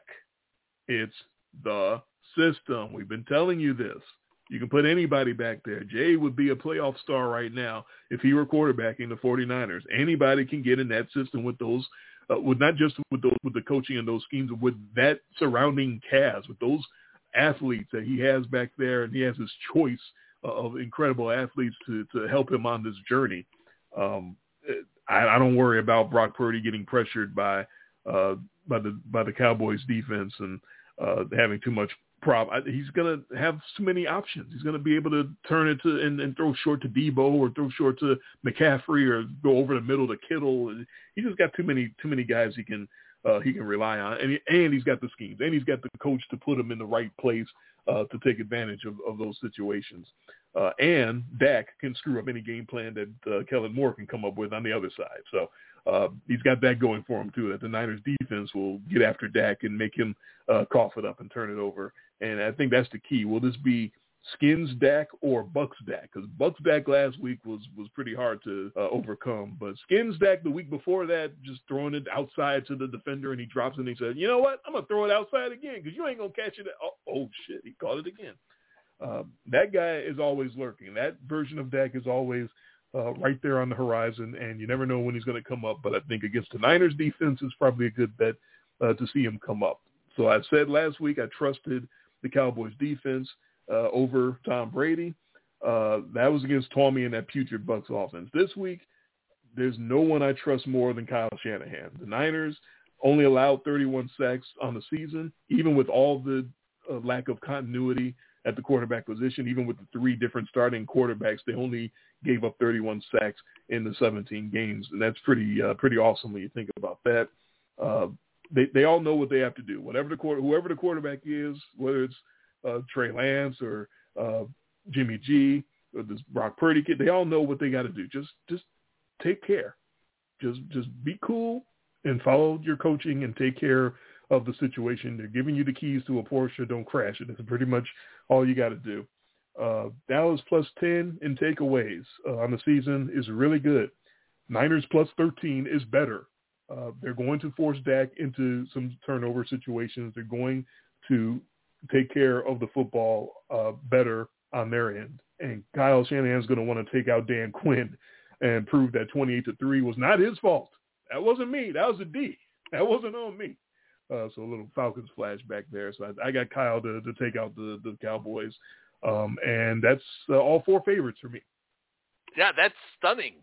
It's the system. We've been telling you this. You can put anybody back there. Jay would be a playoff star right now if he were quarterbacking the 49ers. Anybody can get in that system with those, uh, with not just with those, with the coaching and those schemes, but with that surrounding cast, with those athletes that he has back there, and he has his choice of incredible athletes to, to help him on this journey. Um, I, I don't worry about Brock Purdy getting pressured by uh, by the by the Cowboys defense and uh, having too much problem. He's going to have too many options. He's going to be able to turn it to and, and throw short to Debo or throw short to McCaffrey or go over the middle to Kittle. He just got too many too many guys he can uh, he can rely on, and he, and he's got the schemes, and he's got the coach to put him in the right place uh, to take advantage of, of those situations. Uh, and Dak can screw up any game plan that uh, Kellen Moore can come up with on the other side. So uh, he's got that going for him too, that the Niners defense will get after Dak and make him uh, cough it up and turn it over. And I think that's the key. Will this be Skins Dak or Bucks Dak? Because Bucks Dak last week was, was pretty hard to uh, overcome. But Skins Dak the week before that, just throwing it outside to the defender, and he drops it and he said, you know what? I'm going to throw it outside again because you ain't going to catch it. Oh, oh, shit. He caught it again. Uh, that guy is always lurking. That version of Dak is always uh, right there on the horizon, and you never know when he's going to come up. But I think against the Niners defense is probably a good bet uh, to see him come up. So I said last week I trusted the Cowboys defense uh, over Tom Brady. Uh, that was against Tommy and that putrid Bucs offense. This week, there's no one I trust more than Kyle Shanahan. The Niners only allowed thirty-one sacks on the season, even with all the uh, lack of continuity at the quarterback position. Even with the three different starting quarterbacks, they only gave up thirty-one sacks in the seventeen games, and that's pretty uh, pretty awesome when you think about that. Uh, They they all know what they have to do. Whatever the quarter, whoever the quarterback is, whether it's uh, Trey Lance or uh, Jimmy G or this Brock Purdy kid, they all know what they got to do. Just just take care. Just just be cool and follow your coaching and take care of the situation. They're giving you the keys to a Porsche. Don't crash it. That's pretty much all you got to do. Uh, Dallas plus ten in takeaways uh, on the season is really good. Niners plus thirteen is better. Uh, they're going to force Dak into some turnover situations. They're going to take care of the football uh, better on their end. And Kyle Shanahan's going to want to take out Dan Quinn and prove that twenty-eight to three was not his fault. That wasn't me. That was a D. That wasn't on me. Uh, so a little Falcons flashback there. So I, I got Kyle to, to take out the, the Cowboys. Um, and that's uh, all four favorites for me. Yeah, that's stunning.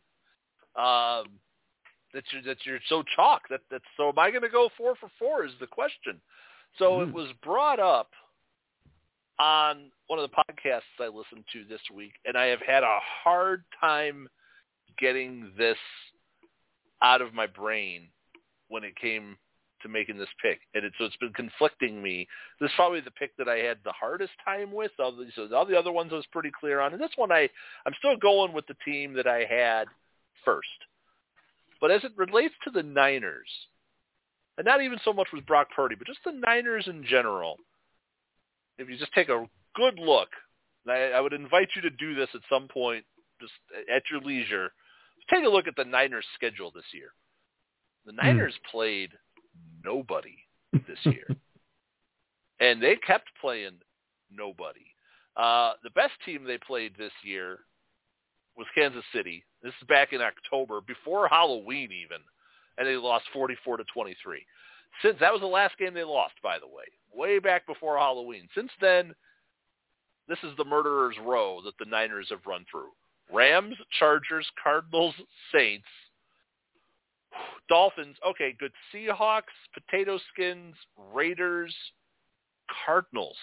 Um, that you're, that you're so chalk. That, that's, so am I going to go four for four is the question. So mm. It was brought up on one of the podcasts I listened to this week, and I have had a hard time getting this out of my brain when it came to making this pick, and it, so it's been conflicting me. This is probably the pick that I had the hardest time with. All the, so all the other ones I was pretty clear on, and this one I I'm still going with the team that I had first. But as it relates to the Niners, and not even so much with Brock Purdy, but just the Niners in general, if you just take a good look, and I, I would invite you to do this at some point, just at your leisure. Take a look at the Niners' schedule this year. The Niners mm. played nobody this year. And they kept playing nobody. Uh, the best team they played this year was Kansas City. This is back in October, before Halloween even, and they lost forty-four to twenty-three. Since that was the last game they lost, by the way, way back before Halloween. Since then, this is the murderer's row that the Niners have run through. Rams, Chargers, Cardinals, Saints, Dolphins, okay, good. Seahawks, Potato Skins, Raiders, Cardinals.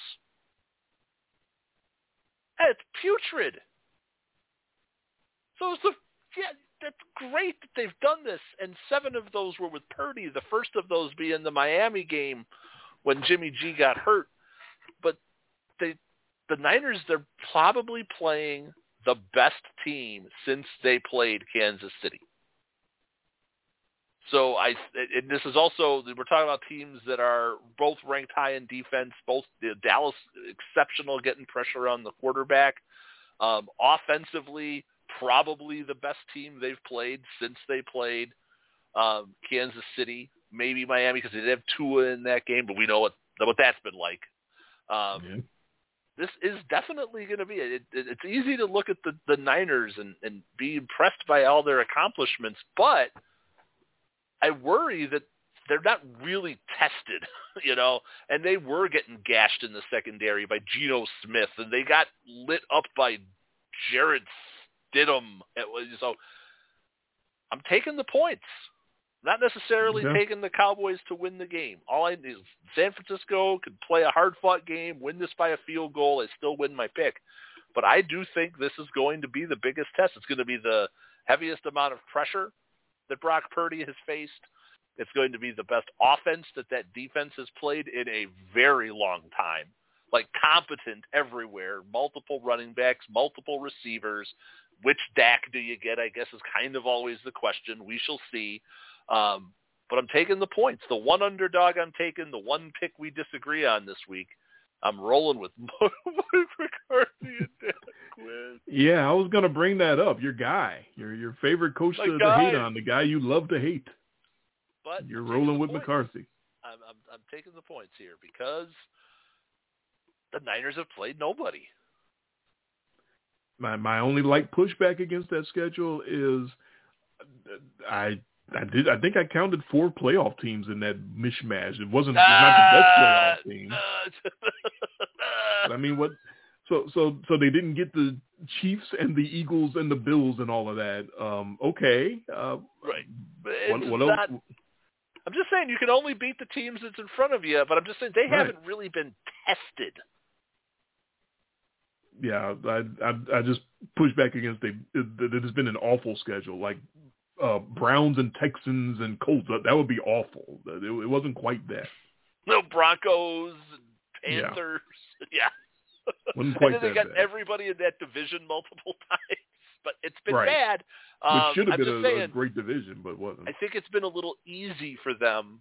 It's putrid. So it's a, yeah, that's great that they've done this, and seven of those were with Purdy, the first of those being the Miami game when Jimmy G got hurt. But they, the Niners, they're probably playing the best team since they played Kansas City. So I, and this is also, we're talking about teams that are both ranked high in defense, both the Dallas exceptional getting pressure on the quarterback. Um, offensively, probably the best team they've played since they played um, Kansas City, maybe Miami because they did have Tua in that game, but we know what, what that's been like. Um, yeah. This is definitely going to be, it, it, it's easy to look at the, the Niners and, and be impressed by all their accomplishments, but I worry that they're not really tested, you know, and they were getting gashed in the secondary by Geno Smith, and they got lit up by Jarrett Stidham. So I'm taking the points, not necessarily yeah. taking the Cowboys to win the game. All I need is San Francisco could play a hard-fought game, win this by a field goal, I still win my pick. But I do think this is going to be the biggest test. It's going to be the heaviest amount of pressure that Brock Purdy has faced. It's going to be the best offense that that defense has played in a very long time. Like competent everywhere, multiple running backs, multiple receivers. Which Dak do you get, I guess, is kind of always the question. We shall see. Um, but I'm taking the points. The one underdog I'm taking, the one pick we disagree on this week, I'm rolling with Mike McCarthy and Dan Quinn. Yeah, I was going to bring that up. Your guy, your your favorite coach to, to hate on, the guy you love to hate. But you're rolling with points. McCarthy. I'm, I'm I'm taking the points here because the Niners have played nobody. My my only light pushback against that schedule is I I did I think I counted four playoff teams in that mishmash. It wasn't, uh, it was not the best playoff team. Uh, I mean, what? So so so they didn't get the Chiefs and the Eagles and the Bills and all of that. Um, okay, uh, right. But what, it's what not, else? I'm just saying you can only beat the teams that's in front of you. But I'm just saying they right. haven't really been tested. Yeah, I I, I just push back against the it, it has been an awful schedule. Like uh, Browns and Texans and Colts, that, that would be awful. It, it wasn't quite that. No Broncos and Panthers. Yeah. yeah. Wasn't quite and then they that got bad. everybody in that division multiple times. But it's been right. bad. Which um, should have I'm been just a, saying, a great division, but wasn't. I think it's been a little easy for them.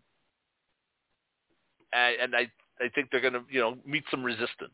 And, and I, I think they're going to, you know, meet some resistance.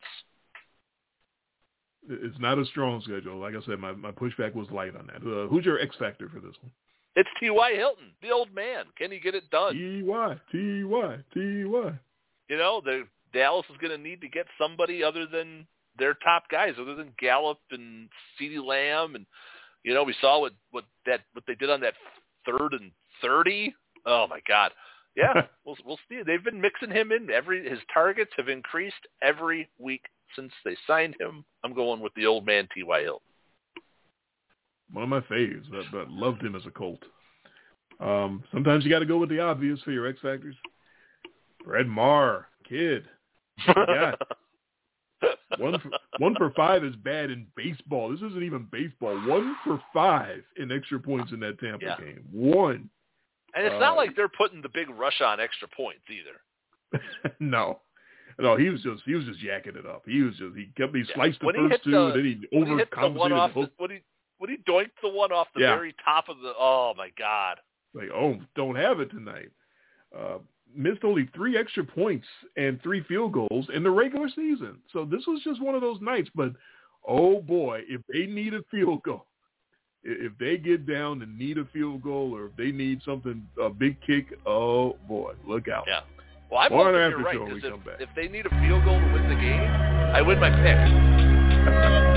It's not a strong schedule. Like I said, my, my pushback was light on that. Uh, who's your X factor for this one? It's T Y. Hilton, the old man. Can he get it done? T Y, T Y, T Y. You know, the Dallas is going to need to get somebody other than their top guys, other than Gallup and CeeDee Lamb. And, you know, we saw what, what, that, what they did on that third and thirty. Oh, my God. Yeah, we'll, we'll see. They've been mixing him in. Every His targets have increased every week since they signed him. I'm going with the old man, T Y. Hilton. One of my faves, but, but loved him as a Colt. Um, sometimes you got to go with the obvious for your X factors. Brett Maher, kid. Yeah. one for, one for five is bad in baseball. This isn't even baseball. One for five in extra points in that Tampa yeah. game. One. And it's uh, not like they're putting the big rush on extra points either. no. No, he was just he was just yakking it up. He was just he kept he sliced yeah. the first two the, and then he when he hit the one off overcompensated. the, when he when he doinked the one off the yeah. very top of the oh my god. Like, oh, don't have it tonight. Uh, missed only three extra points and three field goals in the regular season. So this was just one of those nights. But, oh, boy, if they need a field goal, if they get down and need a field goal or if they need something, a big kick, oh, boy, look out. Yeah. Well, I'm More hoping after you're right, show, we because come back. if, if they need a field goal to win the game, I win my pick.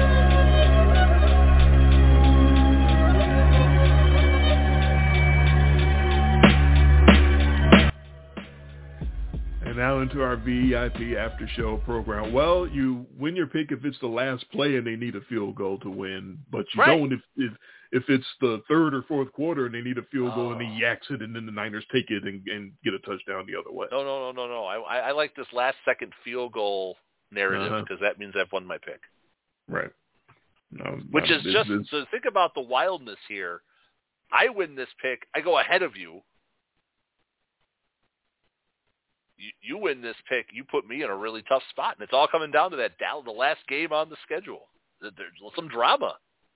Now into our V I P after show program. Well, you win your pick if it's the last play and they need a field goal to win, but you right. don't if, if if it's the third or fourth quarter and they need a field goal oh. and he yaks it and then the Niners take it and, and get a touchdown the other way. No, no, no, no, no. I, I like this last second field goal narrative uh-huh. because that means I've won my pick. Right. No, Which no, is it's, just, it's, so think about the wildness here. I win this pick. I go ahead of you. You, you win this pick, you put me in a really tough spot, and it's all coming down to that Dallas, the last game on the schedule. There's some drama.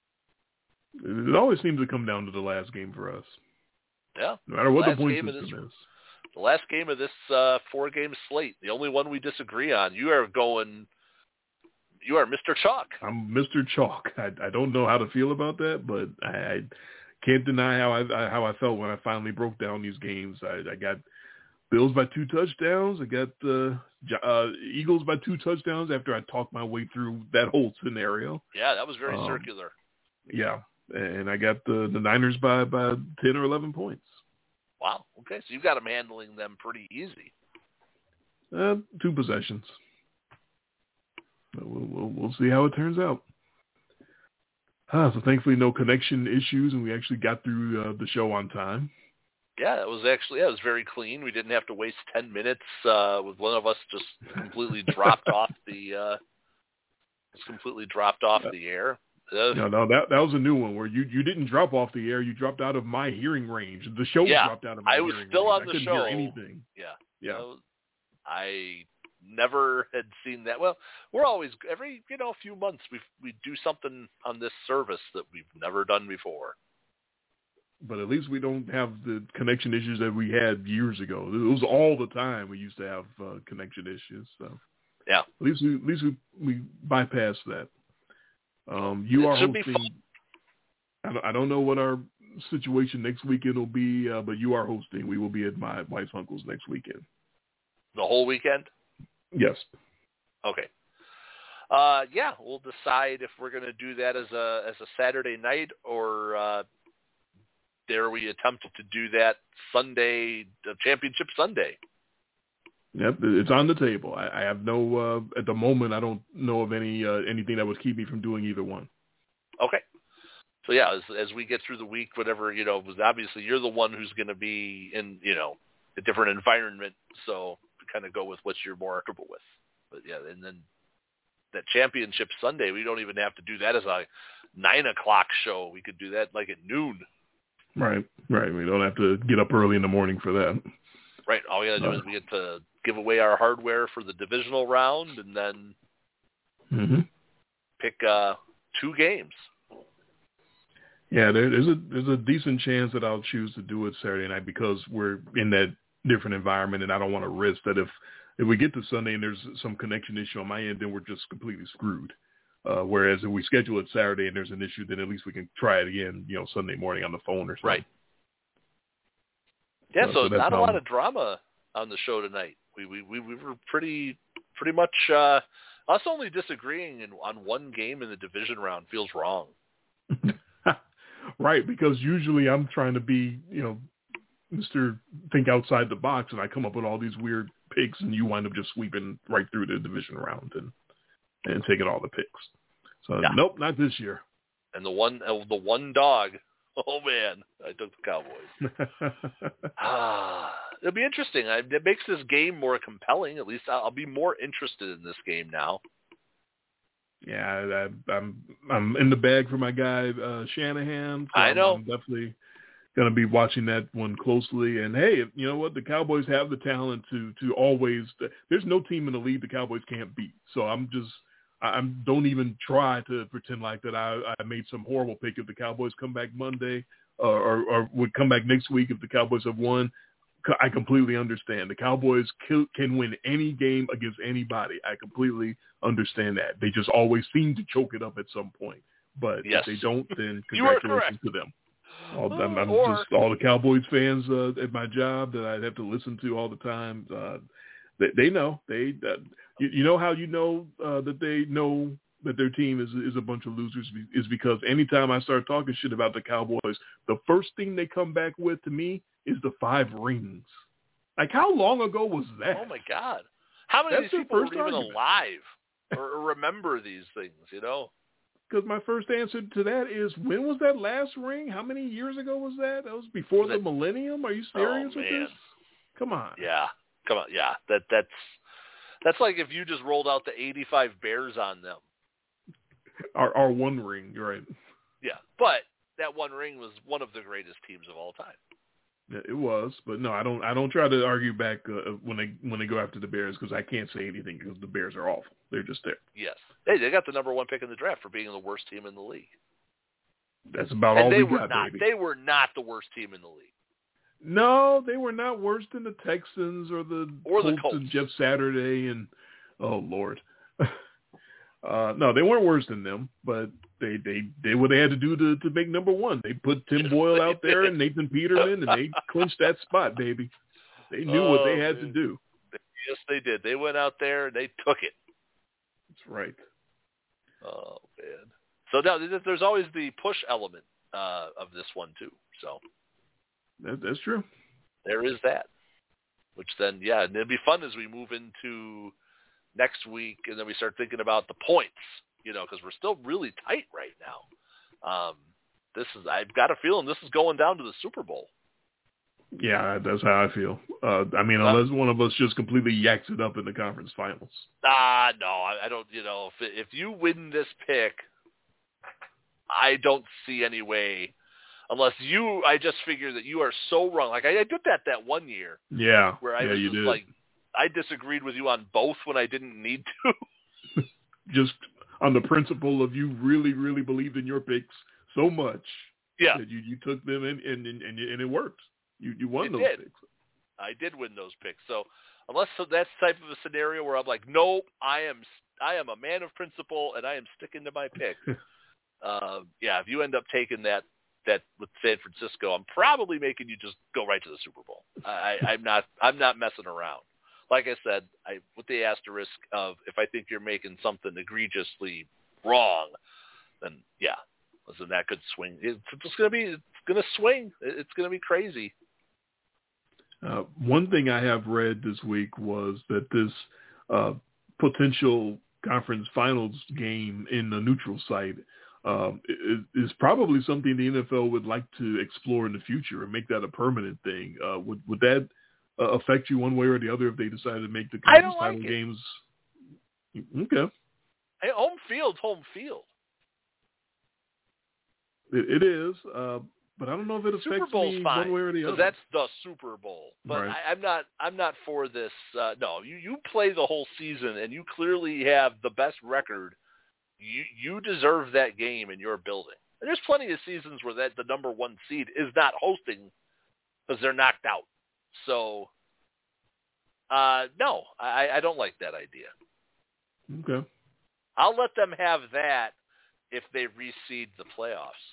It always seems to come down to the last game for us. Yeah. No matter what last the point game system of this, is. The last game of this uh, four-game slate, the only one we disagree on. You are going, you are Mister Chalk. I'm Mister Chalk. I, I don't know how to feel about that, but I, I can't deny how I how I felt when I finally broke down these games. I, I got Bills by two touchdowns. I got the uh, uh, Eagles by two touchdowns after I talked my way through that whole scenario. Yeah, that was very um, circular. Yeah, and I got the, the Niners by, by ten or eleven points. Wow. Okay, so you got them handling them pretty easy. Uh, two possessions. We'll, we'll, we'll see how it turns out. Ah, so thankfully no connection issues, and we actually got through uh, the show on time. Yeah, it was actually yeah, it was very clean. We didn't have to waste ten minutes uh, with one of us just completely dropped off the uh, just completely dropped off the air. Uh, no, no, that that was a new one where you, you didn't drop off the air. You dropped out of my hearing range. The show yeah, dropped out of my I hearing was range. still on I the couldn't show. hear anything. Yeah, yeah. So I never had seen that. Well, we're always every you know few months we we do something on this service that we've never done before. But at least we don't have the connection issues that we had years ago. It was all the time we used to have uh, connection issues. So yeah, at least we at least we, we bypassed that. Um, you it are should hosting. Be fun. I don't, I don't know what our situation next weekend will be, uh, but you are hosting. We will be at my wife's uncle's next weekend. The whole weekend? Yes. Okay. Uh, yeah, we'll decide if we're going to do that as a as a Saturday night or uh, dare we attempt to do that Sunday, the Championship Sunday. Yep, it's on the table. I, I have no uh, at the moment. I don't know of any uh, anything that would keep me from doing either one. Okay. So yeah, as as we get through the week, whatever you know, obviously you're the one who's going to be in you know a different environment, so kind of go with what you're more comfortable with. But yeah, and then that Championship Sunday, we don't even have to do that as a nine o'clock show. We could do that like at noon. Right, right. We don't have to get up early in the morning for that. Right. All we got to do uh, is we get to give away our hardware for the divisional round, and then mm-hmm. pick uh, two games. Yeah, there, there's a there's a decent chance that I'll choose to do it Saturday night because we're in that different environment, and I don't want to risk that if if we get to Sunday and there's some connection issue on my end, then we're just completely screwed. Uh, whereas if we schedule it Saturday and there's an issue, then at least we can try it again, you know, Sunday morning on the phone or something. Right. Yeah, so, so, so not a how, lot of drama on the show tonight. We we we, we were pretty pretty much uh, us only disagreeing in, on one game in the division round feels wrong. Right, because usually I'm trying to be, you know, Mister Think outside the box, and I come up with all these weird picks, and you wind up just sweeping right through the division round and and taking all the picks. So yeah. Nope, not this year. And the one uh, the one dog. Oh, man, I took the Cowboys. ah, it'll be interesting. I, it makes this game more compelling. At least I'll, I'll be more interested in this game now. Yeah, I, I'm I'm in the bag for my guy uh, Shanahan. So I know. I'm definitely going to be watching that one closely. And hey, you know what? The Cowboys have the talent to to always. There's no team in the league the Cowboys can't beat. So I'm just. I don't even try to pretend like that I, I made some horrible pick if the Cowboys come back Monday uh, or, or would come back next week if the Cowboys have won. I completely understand. The Cowboys can, can win any game against anybody. I completely understand that. They just always seem to choke it up at some point. But yes. if they don't, then You are congratulations correct. to them. All, I'm, I'm or, just all the Cowboys fans uh, at my job that I have to listen to all the time. Uh, they, they know. They uh, you, you know how you know uh, that they know that their team is is a bunch of losers is because anytime I start talking shit about the Cowboys, the first thing they come back with to me is the five rings. Like, how long ago was that? Oh, my God. How many That's of these people their were first even argument. alive or, or remember these things, you know? Because my first answer to that is, when was that last ring? How many years ago was that? That was before Was the it, millennium? Are you serious oh, with man. this? Come on. Yeah. Come on. Yeah. That That's that's like if you just rolled out the eighty-five Bears on them. Our, our one ring, you're right. Yeah. But that one ring was one of the greatest teams of all time. Yeah, it was, but no, I don't. I don't try to argue back uh, when they when they go after the Bears because I can't say anything because the Bears are awful. They're just there. Yes, hey, they got the number one pick in the draft for being the worst team in the league. That's about and all they we were got, not. baby. They were not the worst team in the league. No, they were not worse than the Texans or the or Colts, the Colts and Jeff Saturday and oh Lord. uh, no, they weren't worse than them, but they they did what they had to do to to make number one. They put Tim Yes, Boyle they out there did. and Nathan Peterman, and they clinched that spot, baby. They knew oh, what they had man. to do. Yes, they did. They went out there and they took it. That's right. Oh man. So now there's always the push element uh, of this one too. So That, that's true. there is that. Which then, yeah, and it'll be fun as we move into next week, and then we start thinking about the points. You know, because we're still really tight right now. Um, this is I've got a feeling this is going down to the Super Bowl. Yeah, that's how I feel. Uh, I mean, unless one of us just completely yaks it up in the conference finals. Ah, no, I, I don't. You know, if if you win this pick, I don't see any way. Unless you, I just figure that you are so wrong. Like I, I did that that one year. Yeah, where I yeah, was you just did. like, I disagreed with you on both when I didn't need to. Just on the principle of you really, really believed in your picks so much yeah. that you, you took them and and, and, and it worked. You you won it those did. picks. I did win those picks. So unless so that's the type of a scenario where I'm like, nope, I am I am a man of principle and I am sticking to my pick. uh, yeah, if you end up taking that that with San Francisco, I'm probably making you just go right to the Super Bowl. I, I'm not I'm not messing around. Like I said, I with the asterisk of if I think you're making something egregiously wrong, then yeah, listen, that could swing. It's just gonna be it's gonna swing. It's gonna be crazy. Uh, one thing I have read this week was that this uh, potential conference finals game in the neutral site um, is, is probably something the N F L would like to explore in the future and make that a permanent thing. Uh, would would that uh, affect you one way or the other if they decided to make the conference like final it. games? Okay. Hey, home field's home field. It, it is, uh, but I don't know if it Super affects Bowl's me fine, one way or the other. that's the Super Bowl. But Right. I, I'm not. I'm not for this. Uh, no, you you play the whole season, and you clearly have the best record. You you deserve that game in your building. And there's plenty of seasons where that the number one seed is not hosting because they're knocked out. So, uh, no, I, I don't like that idea. Okay. I'll let them have that if they reseed the playoffs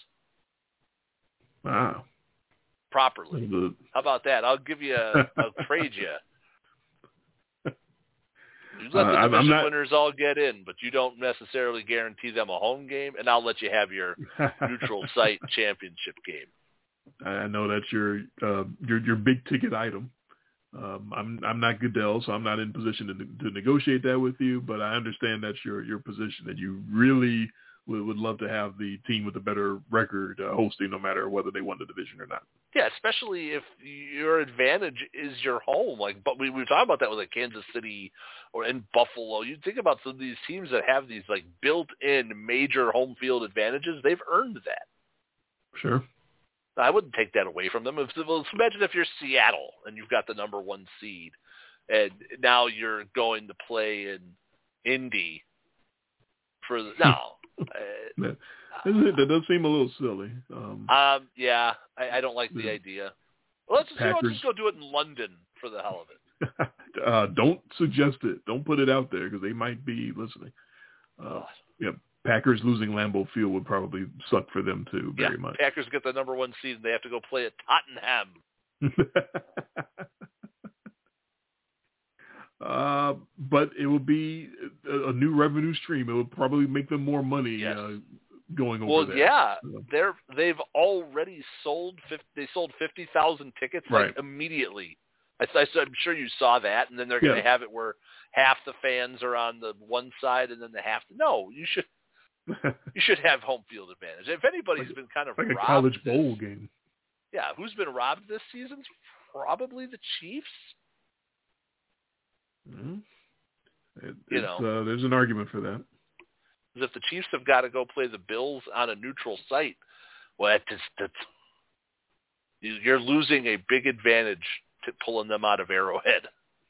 Wow. properly. The, How about that? I'll give you a, I'll trade you. You let the Uh, I'm- I'm division not- winners all get in, but you don't necessarily guarantee them a home game, and I'll let you have your neutral site championship game. I know that's your uh, your your big ticket item. Um, I'm I'm not Goodell, so I'm not in position to to negotiate that with you. But I understand that's your your position, that you really would, would love to have the team with a better record uh, hosting, no matter whether they won the division or not. Yeah, especially if your advantage is your home. Like, but we we were talking about that with like Kansas City or in Buffalo. You think about some of these teams that have these like built-in major home field advantages. They've earned that. Sure. I wouldn't take that away from them. If, well, imagine if you're Seattle and you've got the number one seed, and now you're going to play in Indy for the, no. that, that does seem a little silly. Um, um yeah, I, I don't like the idea. Well, let's just, Packers, you know, just go do it in London for the hell of it. uh, don't suggest it. Don't put it out there because they might be listening. Uh, yeah, Packers losing Lambeau Field would probably suck for them too very yeah, much. Packers get the number one seed and they have to go play at Tottenham. uh, but it will be a, a new revenue stream. It will probably make them more money Yes. uh, going over well, there. yeah, so. they're they've already sold. They sold fifty thousand tickets right. like immediately. I, I, I'm sure you saw that, and then they're going to yeah. have it where half the fans are on the one side, and then the half. No, you should you should have home field advantage. If anybody's like, been kind of like robbed a college this, bowl game. Yeah, who's been robbed this season? Probably the Chiefs. Mm-hmm. It, you know, uh, there's an argument for that. If the Chiefs have got to go play the Bills on a neutral site, well, that's, that's you're losing a big advantage to pulling them out of Arrowhead.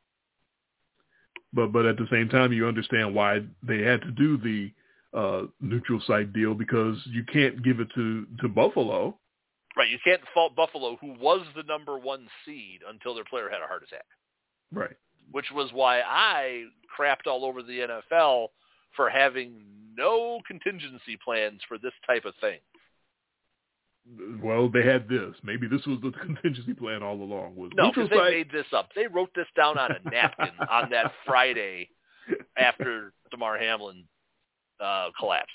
But but at the same time, you understand why they had to do the uh, neutral site deal because you can't give it to, to Buffalo. Right, you can't fault Buffalo, who was the number one seed until their player had a heart attack. Right. Which was why I crapped all over the N F L for having no contingency plans for this type of thing. Well, they had this. Maybe this was the contingency plan all along. Was no, because they site... made this up. They wrote this down on a napkin on that Friday after Damar Hamlin uh, collapsed.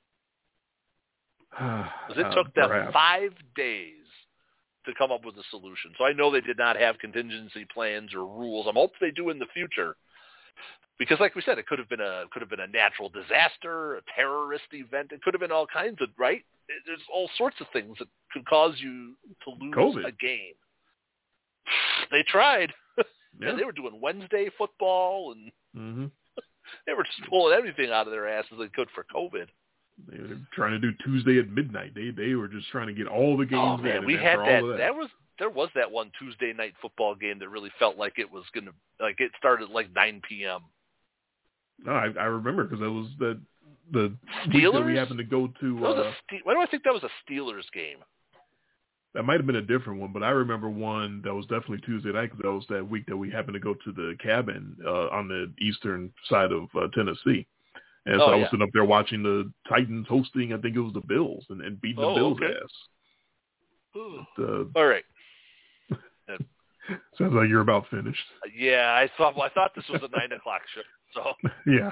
It took them Perhaps. five days to come up with a solution. So I know they did not have contingency plans or rules. I'm hoping they do in the future. Because, like we said, it could have been a could have been a natural disaster, a terrorist event. It could have been all kinds of right. There's all sorts of things that could cause you to lose COVID. a game. They tried. Yeah. And they were doing Wednesday football, and mm-hmm. they were just pulling everything out of their asses they could for COVID. They were trying to do Tuesday at midnight. They they were just trying to get all the games Oh in. man, and we had all that. of that. That was there was that one Tuesday night football game that really felt like it was gonna like it started at like nine p.m. No, I, I remember because it was the the week Steelers. that we happened to go to. That was uh, a Ste- Why do I think that was a Steelers game? That might have been a different one, but I remember one that was definitely Tuesday night because that was that week that we happened to go to the cabin uh, on the eastern side of uh, Tennessee. And so oh, I was yeah. sitting up there watching the Titans hosting, I think it was the Bills, and, and beating the Oh, Bills' okay. ass. But, uh, All right. sounds like you're about finished. Yeah, I thought. Well, I thought this was a nine o'clock show. So Yeah.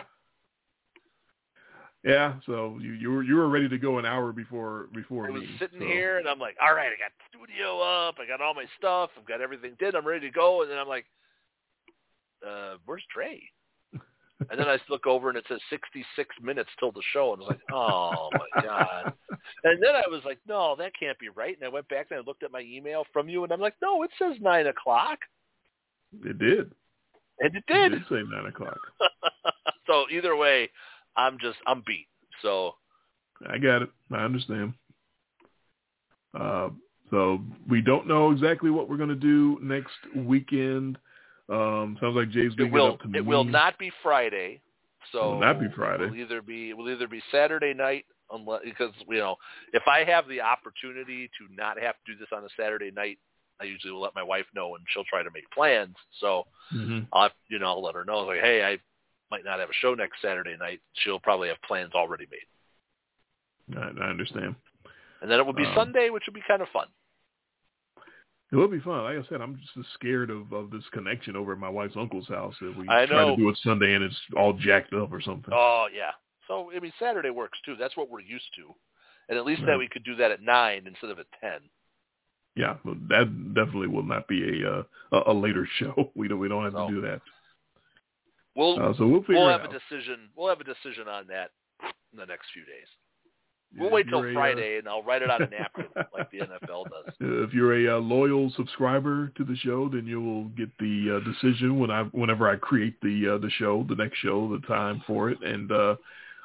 Yeah, so you you were you were ready to go an hour before before I was me. sitting so. here, and I'm like, all right, I got the studio up, I got all my stuff, I've got everything did, I'm ready to go, and then I'm like, uh, where's Dre? And then I look over, and it says sixty-six minutes till the show, and I was like, oh my god. And then I was like, no, that can't be right. And I went back and I looked at my email from you, and I'm like, no, it says nine o'clock. It did. And it did. It did say nine o'clock. So either way, I'm just I'm beat. So I got it. I understand. Uh, so we don't know exactly what we're going to do next weekend. Um, sounds like Jay's going it to get will up to it me. will not be Friday. So It will not be Friday. It will either be it will either be Saturday night, unless because you know if I have the opportunity to not have to do this on a Saturday night, I usually will let my wife know, and she'll try to make plans. So Mm-hmm. I'll have, you know I'll let her know like, hey, I might not have a show next Saturday night. She'll probably have plans already made. I, I understand. And then it will be Um, Sunday, which will be kind of fun. It will be fun. Like I said, I'm just scared of, of this connection over at my wife's uncle's house. If we I try know. to do it Sunday and it's all jacked up or something. Oh yeah. So I mean Saturday works too. That's what we're used to, and at least Right. that we could do that at nine instead of at ten. Yeah, well, that definitely will not be a uh, a, a later show. We don't we don't have No. to do that. We'll Uh, so we'll figure we'll it have out. a decision. We'll have a decision on that in the next few days. We'll If wait till you're a, uh, Friday, and I'll write it on a napkin like the N F L does. If you're a uh, loyal subscriber to the show, then you will get the uh, decision when I, whenever I create the uh, the show, the next show, the time for it, and uh,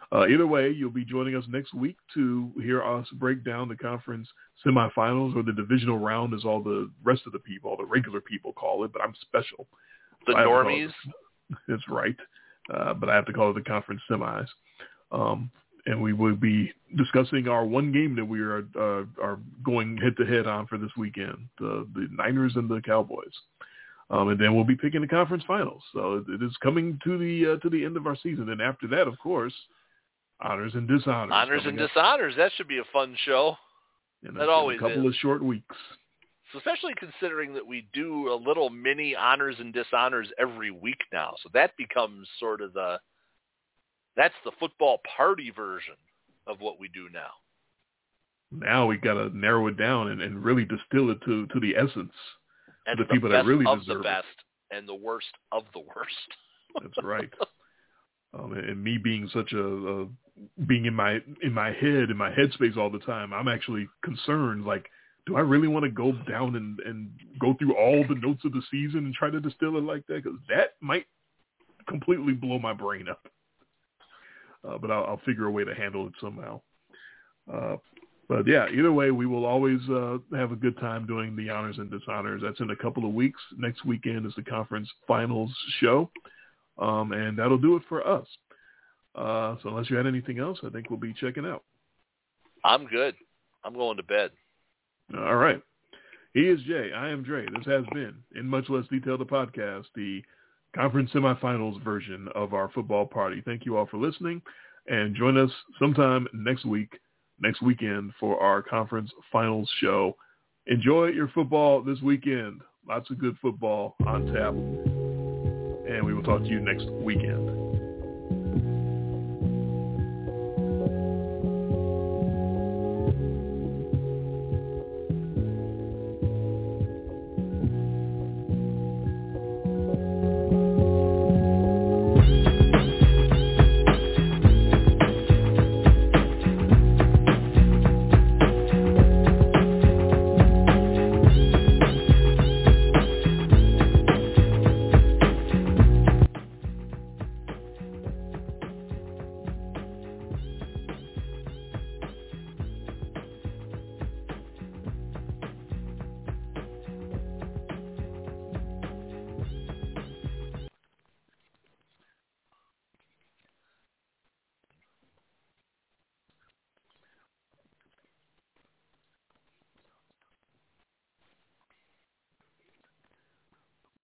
Uh, either way, you'll be joining us next week to hear us break down the conference semifinals, or the divisional round, as all the rest of the people, all the regular people call it, but I'm special. The so normies? That's right. Uh, but I have to call it the conference semis. Um, and we will be discussing our one game that we are uh, are going head-to-head on for this weekend, the, the Niners and the Cowboys. Um, and then we'll be picking the conference finals. So it is coming to the uh, to the end of our season. And after that, of course, honors and dishonors. Honors and up. dishonors. That should be a fun show. And that always a couple is. of short weeks. So especially considering that we do a little mini honors and dishonors every week now. So that becomes sort of the, that's the football party version of what we do now. Now we got to narrow it down and, and really distill it to, to the essence. And the, the people best that really of deserve the best it. And the worst of the worst. That's right. Um, and me being such a, a being in my in my head in my headspace all the time, I'm actually concerned. Like, do I really want to go down and, and go through all the notes of the season and try to distill it like that? Because that might completely blow my brain up. Uh, but I'll, I'll figure a way to handle it somehow. Uh, but yeah, either way, we will always uh, have a good time doing the honors and dishonors. That's in a couple of weeks. Next weekend is the conference finals show. Um, and that'll do it for us. Uh, so unless you had anything else, I think we'll be checking out. I'm good. I'm going to bed. All right. He is Jay. I am Dre. This has been, in much less detail, the podcast, the conference semifinals version of our football party. Thank you all for listening, and join us sometime next week, next weekend, for our conference finals show. Enjoy your football this weekend. Lots of good football on tap. And we will talk to you next weekend.